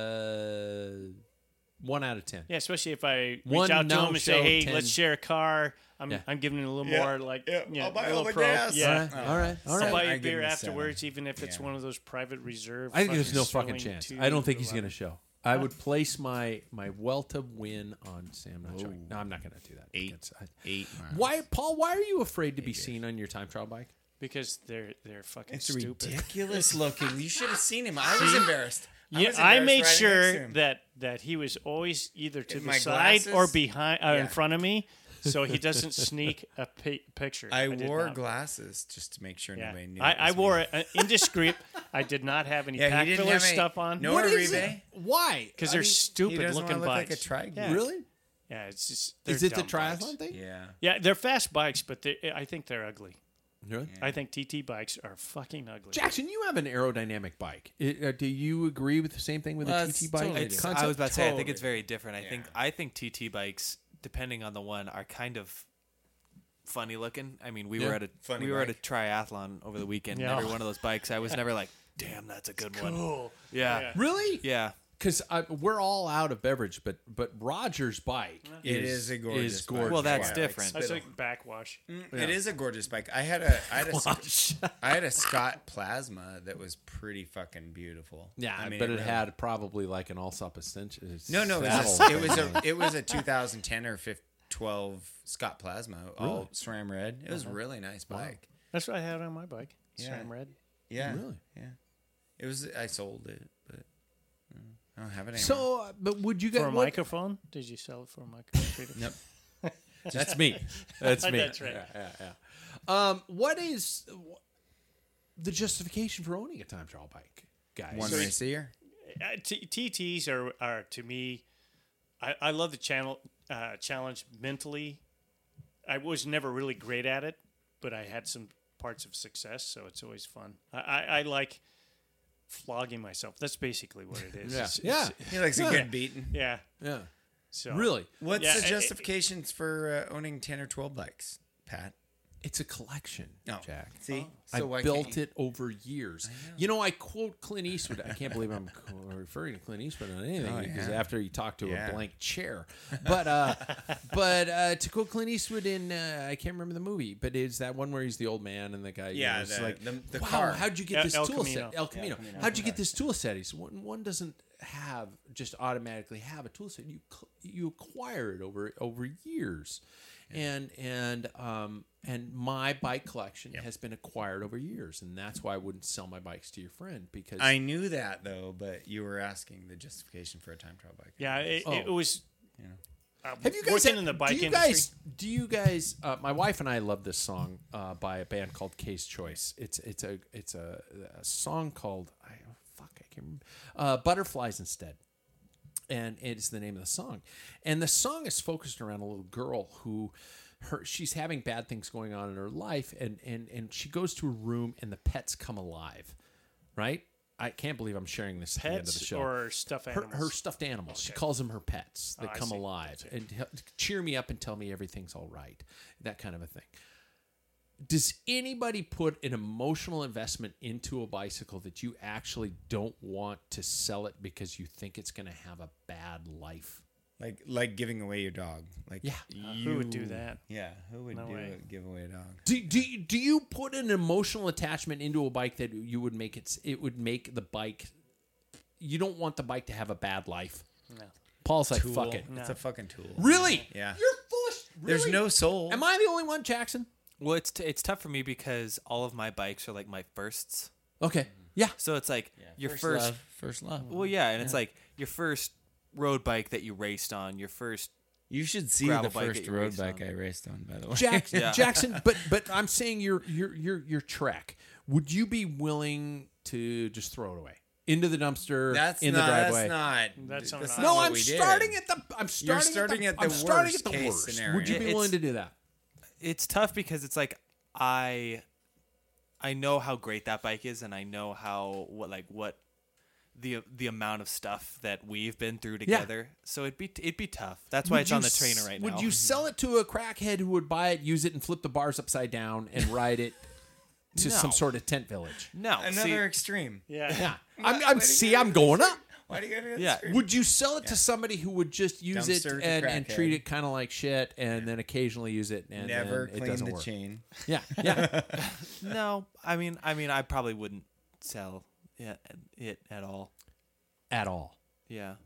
E: a one out of ten.
H: Yeah, especially if I reach
E: One
H: out to him and
E: no-show,
H: say, "Hey,
E: ten.
H: let's share a car." I'm,
E: Yeah.
H: I'm giving it a little
F: Yeah,
H: more, like,
F: yeah,
H: you know,
F: I'll buy
H: a
F: all
H: little
F: the
H: pro.
F: gas.
H: Yeah,
E: All right, all right, all
H: I'll
E: right.
H: buy
F: I
H: you a
F: give
H: beer
F: him a seven.
H: afterwards, even if it's
F: Yeah.
H: one of those private reserve.
E: I think there's
H: fucking
E: no fucking
H: showing
E: chance.
H: to
E: I don't think
H: the
E: he's going to
H: left.
E: show. I would place my my Welta win on Sam not showing. No, I'm not going to do that.
F: Eight.
E: That's- I-
F: Eight miles.
E: Why, Paul? Why are you afraid to be seen on your time trial bike?
H: because they're they're fucking
F: It's
H: stupid.
F: ridiculous looking. You should have seen him. I was embarrassed. I
H: Yeah,
F: was
H: I
F: embarrassed
H: made
F: riding next to
H: sure
F: him.
H: that that he was always either to
F: In
H: the
F: my
H: side or
F: glasses?
H: behind, uh, in
F: Yeah.
H: front of me, so he doesn't sneak a pi- picture.
F: I,
H: did
F: wore
H: not-
F: glasses just to make sure
H: Yeah.
F: nobody knew.
H: I,
F: it
H: I
F: was
H: wore
F: me.
H: it uh, indiscreet. I did not have any
F: Yeah, he
H: pack
F: didn't
H: filler
F: have any-
H: stuff on.
F: no
E: What is
F: Oribe.
E: it? Why?
H: because
E: I
H: they're
E: mean,
F: He
H: stupid
F: doesn't
H: looking
F: wanna look like
H: bikes.
F: a tri-
H: Yeah.
E: Really?
H: Yeah, it's just.
E: Is
H: they're
E: it the
H: dumb bikes.
E: triathlon thing?
F: Yeah.
H: Yeah, they're fast bikes, but they, I think they're ugly.
E: Really?
H: I think T T bikes are fucking ugly.
E: Jackson, you have an aerodynamic bike. I- uh, do you agree with the same thing with
F: Well,
E: a
F: it's
E: T T bike?
F: totally
G: It's,
F: different.
G: I was about to say, I think
F: Totally.
G: it's very different. I think
F: Yeah.
G: I think T T bikes, depending on the one, are kind of funny looking. I mean, we
E: Yeah.
G: were at a
F: Funny
G: we were at a
F: bike.
G: triathlon over the weekend.
H: Yeah.
G: And every one of those bikes, I was never like, damn, that's a good one.
H: Cool.
G: Yeah.
H: Yeah.
E: Really?
G: Yeah.
E: Because we're all out of beverage, but but Roger's bike
F: It is a gorgeous
E: is
F: bike.
E: gorgeous.
G: Well, that's
F: Yeah,
G: different.
H: That's
F: spittle.
H: like backwash.
F: It is a gorgeous bike. I had a I had a Sc- I had a Scott Plasma that was pretty fucking beautiful.
E: Yeah,
F: I mean,
E: but it,
F: really-
E: had probably like an Allsup extension.
F: no no it was a, it was a it was a two thousand ten or twelve Scott Plasma, all SRAM red. It was a really nice bike.
H: That's what I had on my bike.
F: Yeah.
H: Sam Red.
F: Yeah,
E: Really?
F: yeah. It was. I sold it, but mm, I don't have it anymore.
E: So, uh, but would you guys?
H: For a
E: what-
H: microphone? Did you sell it for a microphone?
F: Nope.
E: That's me. That's me.
H: That's right.
E: Yeah, yeah, yeah. Um, what is wh- the justification for owning a time trial bike, guys?
F: One race a year.
H: Uh, T- TTs are, are to me, I, I love the channel uh, challenge mentally. I was never really great at it, but I had some parts of success, so it's always fun. I, I, I like flogging myself. That's basically what it is.
E: Yeah.
H: It's-
E: Yeah.
H: it's-
F: He likes a good beating.
H: yeah.
E: Yeah.
H: So
E: Really?
F: What's
H: Yeah,
F: the
H: it-
F: justifications for uh, owning ten or twelve bikes, Pat?
E: It's a collection,
F: No.
E: Jack.
F: See,
E: I
F: why
E: built
F: can't you-
E: it over years. You know, I quote Clint Eastwood. I can't believe I'm co- referring to Clint Eastwood on anything
F: Oh,
E: because
F: yeah.
E: after he talked to
F: Yeah.
E: a blank chair. But uh, but uh, to quote Clint Eastwood in uh, I can't remember the movie, but it's that one where he's the old man and the guy. you
F: Yeah,
E: know, is
F: the-
E: like
F: the- the
E: wow,
F: car.
E: how'd you get
H: El-
E: this
H: El
E: tool
H: Camino.
E: set? El Camino. How'd you get this tool set? He's one, one doesn't have just automatically have a tool set. You cl- you acquire it over over years. And and um and my bike collection has been acquired over years, and that's why I wouldn't sell my bikes to your friend because
F: I knew that though, but you were asking the justification for a time trial bike.
H: yeah, it, it
E: Oh.
H: was. Uh,
E: have you guys
H: working
E: had-
H: in the bike
E: do you
H: industry?
E: guys do you guys uh, my wife and I love this song uh, by a band called Case Choice. It's it's a it's a, a song called I oh, fuck I can't remember uh, Butterflies Instead. And it's the name of the song. And the song is focused around a little girl who her she's having bad things going on in her life and and and she goes to a room and the pets come alive. Right? I can't believe I'm sharing this at the end of the
H: Pets
E: show.
H: or stuffed
E: her,
H: animals?
E: her stuffed animals. She calls them her pets that
H: Oh, I
E: come
H: see.
E: alive and he- cheer me up and tell me everything's all right. That kind of a thing. Does anybody put an emotional investment into a bicycle that you actually don't want to sell it because you think it's going to have a bad life?
F: Like like giving away your dog. Like
E: Yeah.
H: Uh, who would do that?
F: Yeah, who would
H: No
F: do
H: way.
F: it, give away a dog?
E: Do, do, you- do you put an emotional attachment into a bike that you would make it it would make the bike you don't want the bike to have a bad life?
H: No.
E: Paul's like
F: Tool.
E: fuck it.
F: It's a fucking tool.
E: Really?
F: Yeah.
E: You're full of
F: There's
E: really?
F: no soul.
E: Am I the only one, Jackson?
G: Well, it's t- it's tough for me because all of my bikes are like my firsts.
E: Okay. Yeah.
G: So it's like your
F: first,
G: first.
F: love. First love.
G: Well, yeah, and it's like your first road bike that you raced on, your first.
F: You should see
G: gravel
F: the
G: bike
F: first
G: that you
F: road
G: raced
F: bike
G: on.
F: I raced on, by the way.
E: Jack,
G: Yeah.
E: Jackson, but but I'm saying your your your your Trek. Would you be willing to just throw it away into the dumpster
F: That's
E: in
F: not.
E: the driveway?
F: That's not.
H: That's not-
F: not
E: no,
F: what
E: I'm
F: we did.
E: starting at the. I'm starting.
F: starting
E: at the,
F: at the
E: I'm starting
F: worst
E: at the
F: case
E: worst.
F: scenario.
E: Would you be
G: It's-
E: willing to do that?
G: It's tough because it's like I, I know how great that bike is, and I know how what like what, the the amount of stuff that we've been through
E: Yeah.
G: together. So it'd be it'd be tough. That's why
E: Would
G: it's on
E: you
G: the trainer
E: s-
G: right now.
E: Would you sell it to a crackhead who would buy it, use it, and flip the bars upside down and ride it to some
G: No.
E: sort of tent village?
G: No,
F: Another
G: see,
F: extreme.
H: Yeah.
E: Yeah,
F: Why-
E: I'm.
F: why
E: I'm
F: do you
E: see,
F: gotta
E: I'm
F: go
E: going up.
F: Why do you gotta go to the
G: Yeah.
F: extreme?
E: Would you sell it to somebody who would just use it
F: Dumpster to
E: and, and
F: crackhead.
E: treat it kind of like shit, and then occasionally use it and
F: Never
E: then it
F: clean
E: doesn't
F: the
E: work?
F: chain?
E: Yeah, yeah.
G: no. I mean, I mean, I probably wouldn't sell it, it at all.
E: At all.
G: Yeah.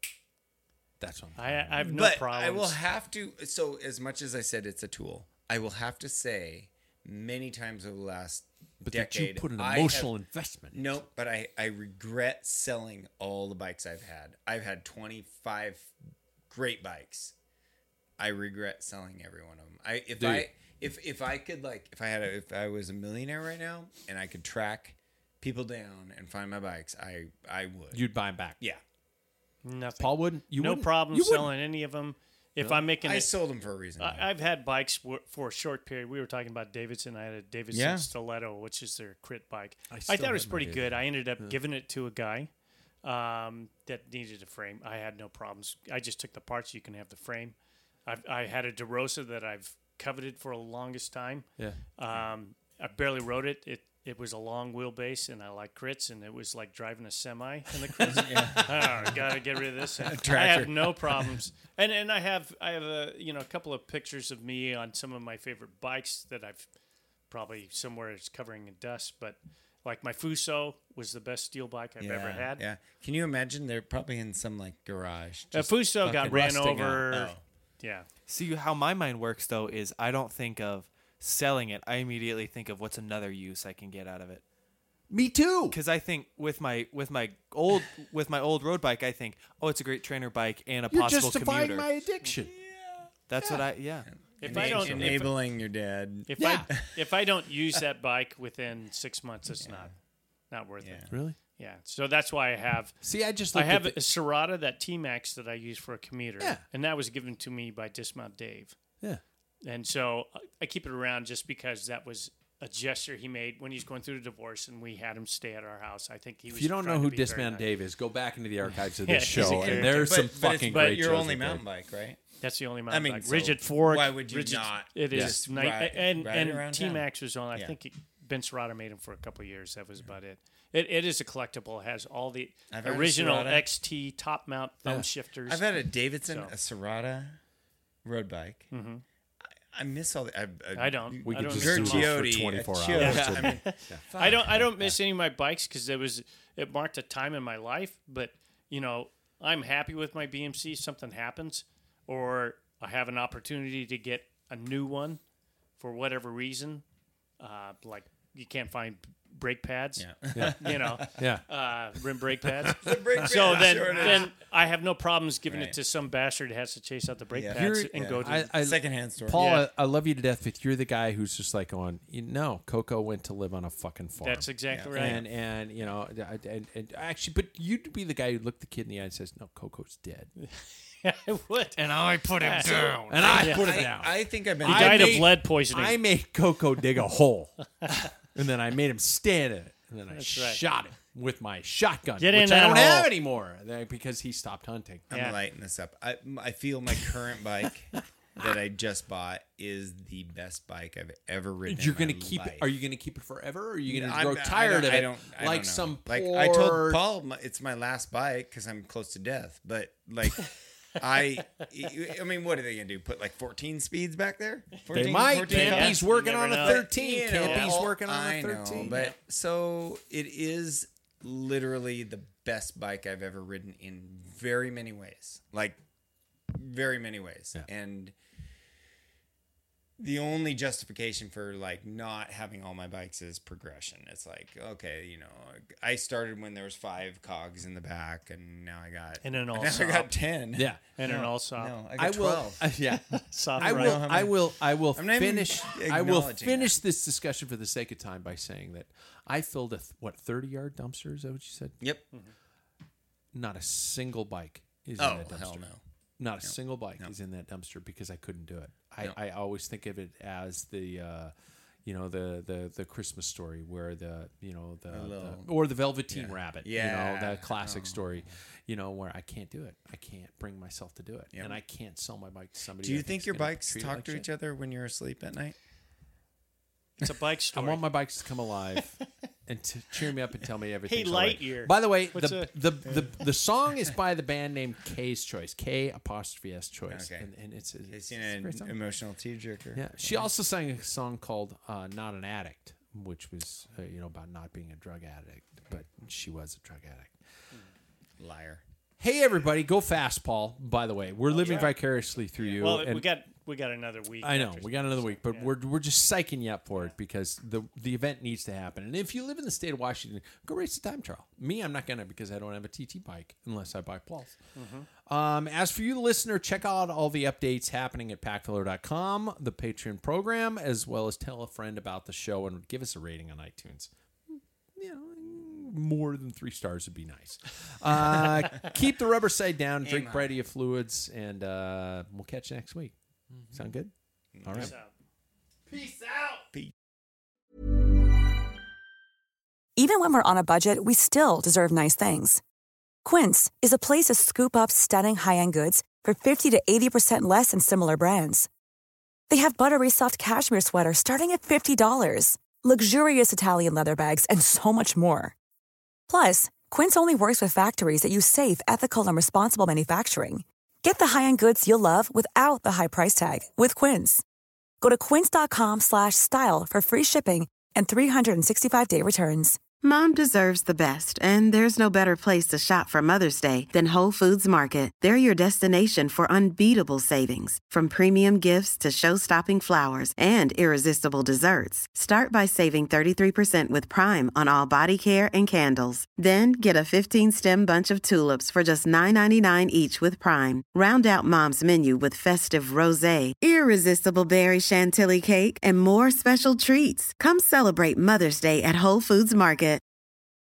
E: That's what I'm
H: I, I have no
F: but
H: problems.
F: I will have to. So as much as I said it's a tool, I will have to say many times over the last
E: But that
F: decade,
E: you put an
F: I
E: emotional
F: have-
E: investment.
F: No, but I, I regret selling all the bikes I've had. I've had twenty-five great bikes. I regret selling every one of them. I if
E: Do you?
F: I if if I could like if I had a, if I was a millionaire right now and I could track people down and find my bikes, I I would.
E: You'd buy them back.
F: yeah.
H: Nothing.
E: Paul wouldn't. You
H: no
E: wouldn't?
H: problem
E: You wouldn't?
H: selling any of them. If I'm making
F: I
H: it,
F: sold them for a reason.
H: I, I've had bikes for, for a short period. We were talking about Davidson. I had a Davidson
F: Yeah.
H: Stiletto, which is their crit bike.
E: I
H: I,
E: still
H: thought it was
E: have my
H: pretty
E: Davidson.
H: good. I ended up giving it to a guy um, that needed a frame. I had no problems. I just took the parts. You can have the frame. I've, I had a DeRosa that I've coveted for the longest time.
E: Yeah.
H: Um, I barely rode it. It it was a long wheelbase, and I like crits, and it was like driving a semi in the crits. yeah. Oh, gotta get rid of this. I have no problems, and and I have I have a you know a couple of pictures of me on some of my favorite bikes that I've probably somewhere it's covering in dust, but. Like my Fuso was the best steel bike I've
F: yeah,
H: ever had.
F: Yeah. Can you imagine? They're probably in some like garage.
H: A Fuso got ran over.
F: Oh.
H: Yeah.
G: See how my mind works though is I don't think of selling it. I immediately think of what's another use I can get out of it.
E: Me too.
G: Because I think with my with my old with my old road bike, I think, oh, it's a great trainer bike and a
E: You're
G: possible
E: justifying
G: commuter.
E: my addiction.
G: That's
E: yeah.
G: what I yeah.
H: If
F: Ena-
H: I don't
F: enabling
H: if,
F: your dad.
H: If
E: yeah.
H: I if I don't use that bike within six months, it's yeah. not not worth
F: yeah.
H: it.
E: Really?
H: Yeah. So that's why I have.
E: See, I just
H: I have
E: at
H: a Serrata, that T Max that I use for a commuter.
E: Yeah.
H: And that was given to me by Dismount Dave.
E: Yeah.
H: And so I keep it around just because that was a gesture he made when he's going through the divorce, and we had him stay at our house. I think he was.
E: If you don't know
H: trying
E: who
H: to be very
E: Dismount
H: nice.
E: Dave is, go back into the archives of
H: Yeah,
E: this
H: he's a
E: show,
H: character.
E: and there's
F: But-
E: some
F: but it's-
E: fucking
F: but
E: great
F: your
E: shows
F: only
E: with Dave.
F: mountain bike, right?
H: That's the only mountain
F: I mean,
H: bike.
F: so
H: Rigid Ford.
F: why would you
H: rigid,
F: not
H: It is
F: just
H: nice.
F: ride-
H: and
F: ride
H: and
F: around
H: T
F: town?
H: Max was on. I
F: Yeah.
H: think he, Ben Serrata made him for a couple of years. That was about it. It it is a collectible. It has all the
F: I've had a
H: original
F: Serrata.
H: X T top mount thumb
E: Yeah.
H: shifters.
F: I've had a Davidson,
H: So-
F: a Serrata road bike.
H: Mm-hmm.
F: I, I miss all the. I, I,
H: I don't.
E: We
H: I
E: could
H: don't
E: just
H: miss
E: do
H: them
E: this
H: all.
E: for
F: Chiotti,
E: twenty-four
F: a
E: hours.
F: Chiotti. I mean,
H: I don't. I don't miss any of my bikes because it was it marked a time in my life. But you know, I'm happy with my B M C. Something happens, or I have an opportunity to get a new one for whatever reason, uh, like you can't find brake pads.
F: Yeah.
H: You know.
E: Yeah.
H: Uh, rim brake pads.
F: brake
H: so
F: pads,
H: then,
F: sure it is.
H: then I have no problems giving
F: Right.
H: it to some bastard that has to chase out the brake
F: Yeah.
H: pads
E: You're-
H: and
F: yeah.
H: go to.
E: I, I,
F: Secondhand store.
E: Paul,
H: Yeah.
E: I, I love you to death, but you're the guy who's just like going, you know, Coco went to live on a fucking farm.
H: that's exactly
F: Yeah.
H: right.
E: And and you know, and, and, and actually, but you'd be the guy who looked the kid in the eye and says, "No, Coco's dead,"
H: I would.
G: And I put him down.
E: and I
H: Yeah.
E: put it
F: I,
E: down.
F: I think I've been.
H: He
E: I
H: died
E: made-
H: of lead poisoning.
E: I made Coco dig a hole, and then I made him stand in it, and then I
H: That's right.
E: shot him with my shotgun,
H: Get in
E: which I
H: that
E: don't
H: hole.
E: have anymore uh, because he stopped hunting.
F: I'm
H: Yeah.
F: lighting this up. I, I feel my current bike that I just bought is the best bike I've ever ridden.
E: You're
F: in my
E: gonna keep
F: life.
E: it? Are you gonna keep it forever? Or are you gonna
F: I'm-
E: grow
F: I
E: tired
F: don't-
E: of
F: I
E: it?
F: don't- I
E: like
F: don't know.
E: some
F: like
E: poor...
F: I told Paul, my- it's my last bike because I'm close to death. But like, I, I mean, what are they gonna do? Put like fourteen speeds back there? fourteen,
E: They might.
F: fourteen?
H: Yeah.
E: Campy's working
H: You
E: on
H: never
E: a
H: know.
E: thirteen.
F: You know,
E: Campy's
F: all-
E: working on
F: I
E: a thirteen.
F: know, but so it is literally the best bike I've ever ridden in very many ways. Like very many ways.
E: Yeah.
F: And the only justification for like not having all my bikes is progression. It's like, okay, you know, I started when there was five cogs in the back, and now I got
H: And an all
F: now I
H: stop.
F: got ten.
E: yeah.
H: and an all stop.
F: No, I got
E: I will.
F: twelve.
E: uh, yeah.
H: Soft
E: I
H: right.
E: will. I will. I will
F: I'm not even
E: finish. I will
F: acknowledging
E: finish this discussion for the sake of time by saying that I filled a th- what thirty yard dumpster. Is that what you said?
F: Yep.
E: Not a single bike is
F: Oh
E: in that dumpster.
F: hell no.
E: Not a single bike
F: No.
E: is in that dumpster because I couldn't do it. I,
F: No.
E: I always think of it as the, uh, you know, the, the the Christmas story where the you know the,
F: A little-
E: the or the Velveteen
F: yeah.
E: Rabbit.
F: Yeah.
E: You know, that classic
F: Oh.
E: story. You know, where I can't do it. I can't bring myself to do it,
F: Yep.
E: and I can't sell my bike to somebody.
F: Do you
E: I
F: think
E: think's
F: your
E: gonna
F: bikes
E: treat it
F: talk
E: like
F: to
E: shit.
F: each other when you're asleep at night?
H: It's a bike
E: I
H: story.
E: want my bikes to come alive and to cheer me up and tell me everything.
H: Lightyear.
E: By the way,
H: What's
E: the,
H: a-
E: the, the the song is by the band named K's Choice, K apostrophe S Choice,
F: Okay.
E: and, and it's, it's,
F: It's
E: it's
F: in
E: a
F: an
E: great song.
F: emotional tearjerker.
E: Yeah, she also sang a song called uh, "Not an Addict," which was uh, you know about not being a drug addict, but she was a drug addict.
F: Liar.
E: Hey everybody, go fast, Paul. By the way, we're living vicariously through you.
H: well,
E: and
H: we got we got another week.
E: I know
H: after-
E: we got another week, but
H: Yeah.
E: we're we're just psyching you up for it because the the event needs to happen. And if you live in the state of Washington, go race the time trial. Me, I'm not gonna because I don't have a T T bike unless I buy Paul's. Um, as for you, the listener, check out all the updates happening at pack filler dot com, the Patreon program, as well as tell a friend about the show and give us a rating on iTunes. You know, more than three stars would be nice. Uh, keep the rubber side down, drink
F: Amen.
E: plenty of fluids, and uh, we'll catch you next week. Sound good? All right.
H: Peace out.
F: Peace.
D: Even when we're on a budget, we still deserve nice things. Quince is a place to scoop up stunning high-end goods for fifty to eighty percent less than similar brands. They have buttery soft cashmere sweaters starting at fifty dollars, luxurious Italian leather bags, and so much more. Plus, Quince only works with factories that use safe, ethical, and responsible manufacturing. Get the high-end goods you'll love without the high price tag with Quince. Go to quince.com slash style for free shipping and three sixty-five day returns.
J: Mom deserves the best, and there's no better place to shop for Mother's Day than Whole Foods Market. They're your destination for unbeatable savings, from premium gifts to show-stopping flowers and irresistible desserts. Start by saving thirty-three percent with Prime on all body care and candles. Then get a fifteen-stem bunch of tulips for just nine ninety-nine each with Prime. Round out Mom's menu with festive rosé, irresistible berry chantilly cake, and more special treats. Come celebrate Mother's Day at Whole Foods Market.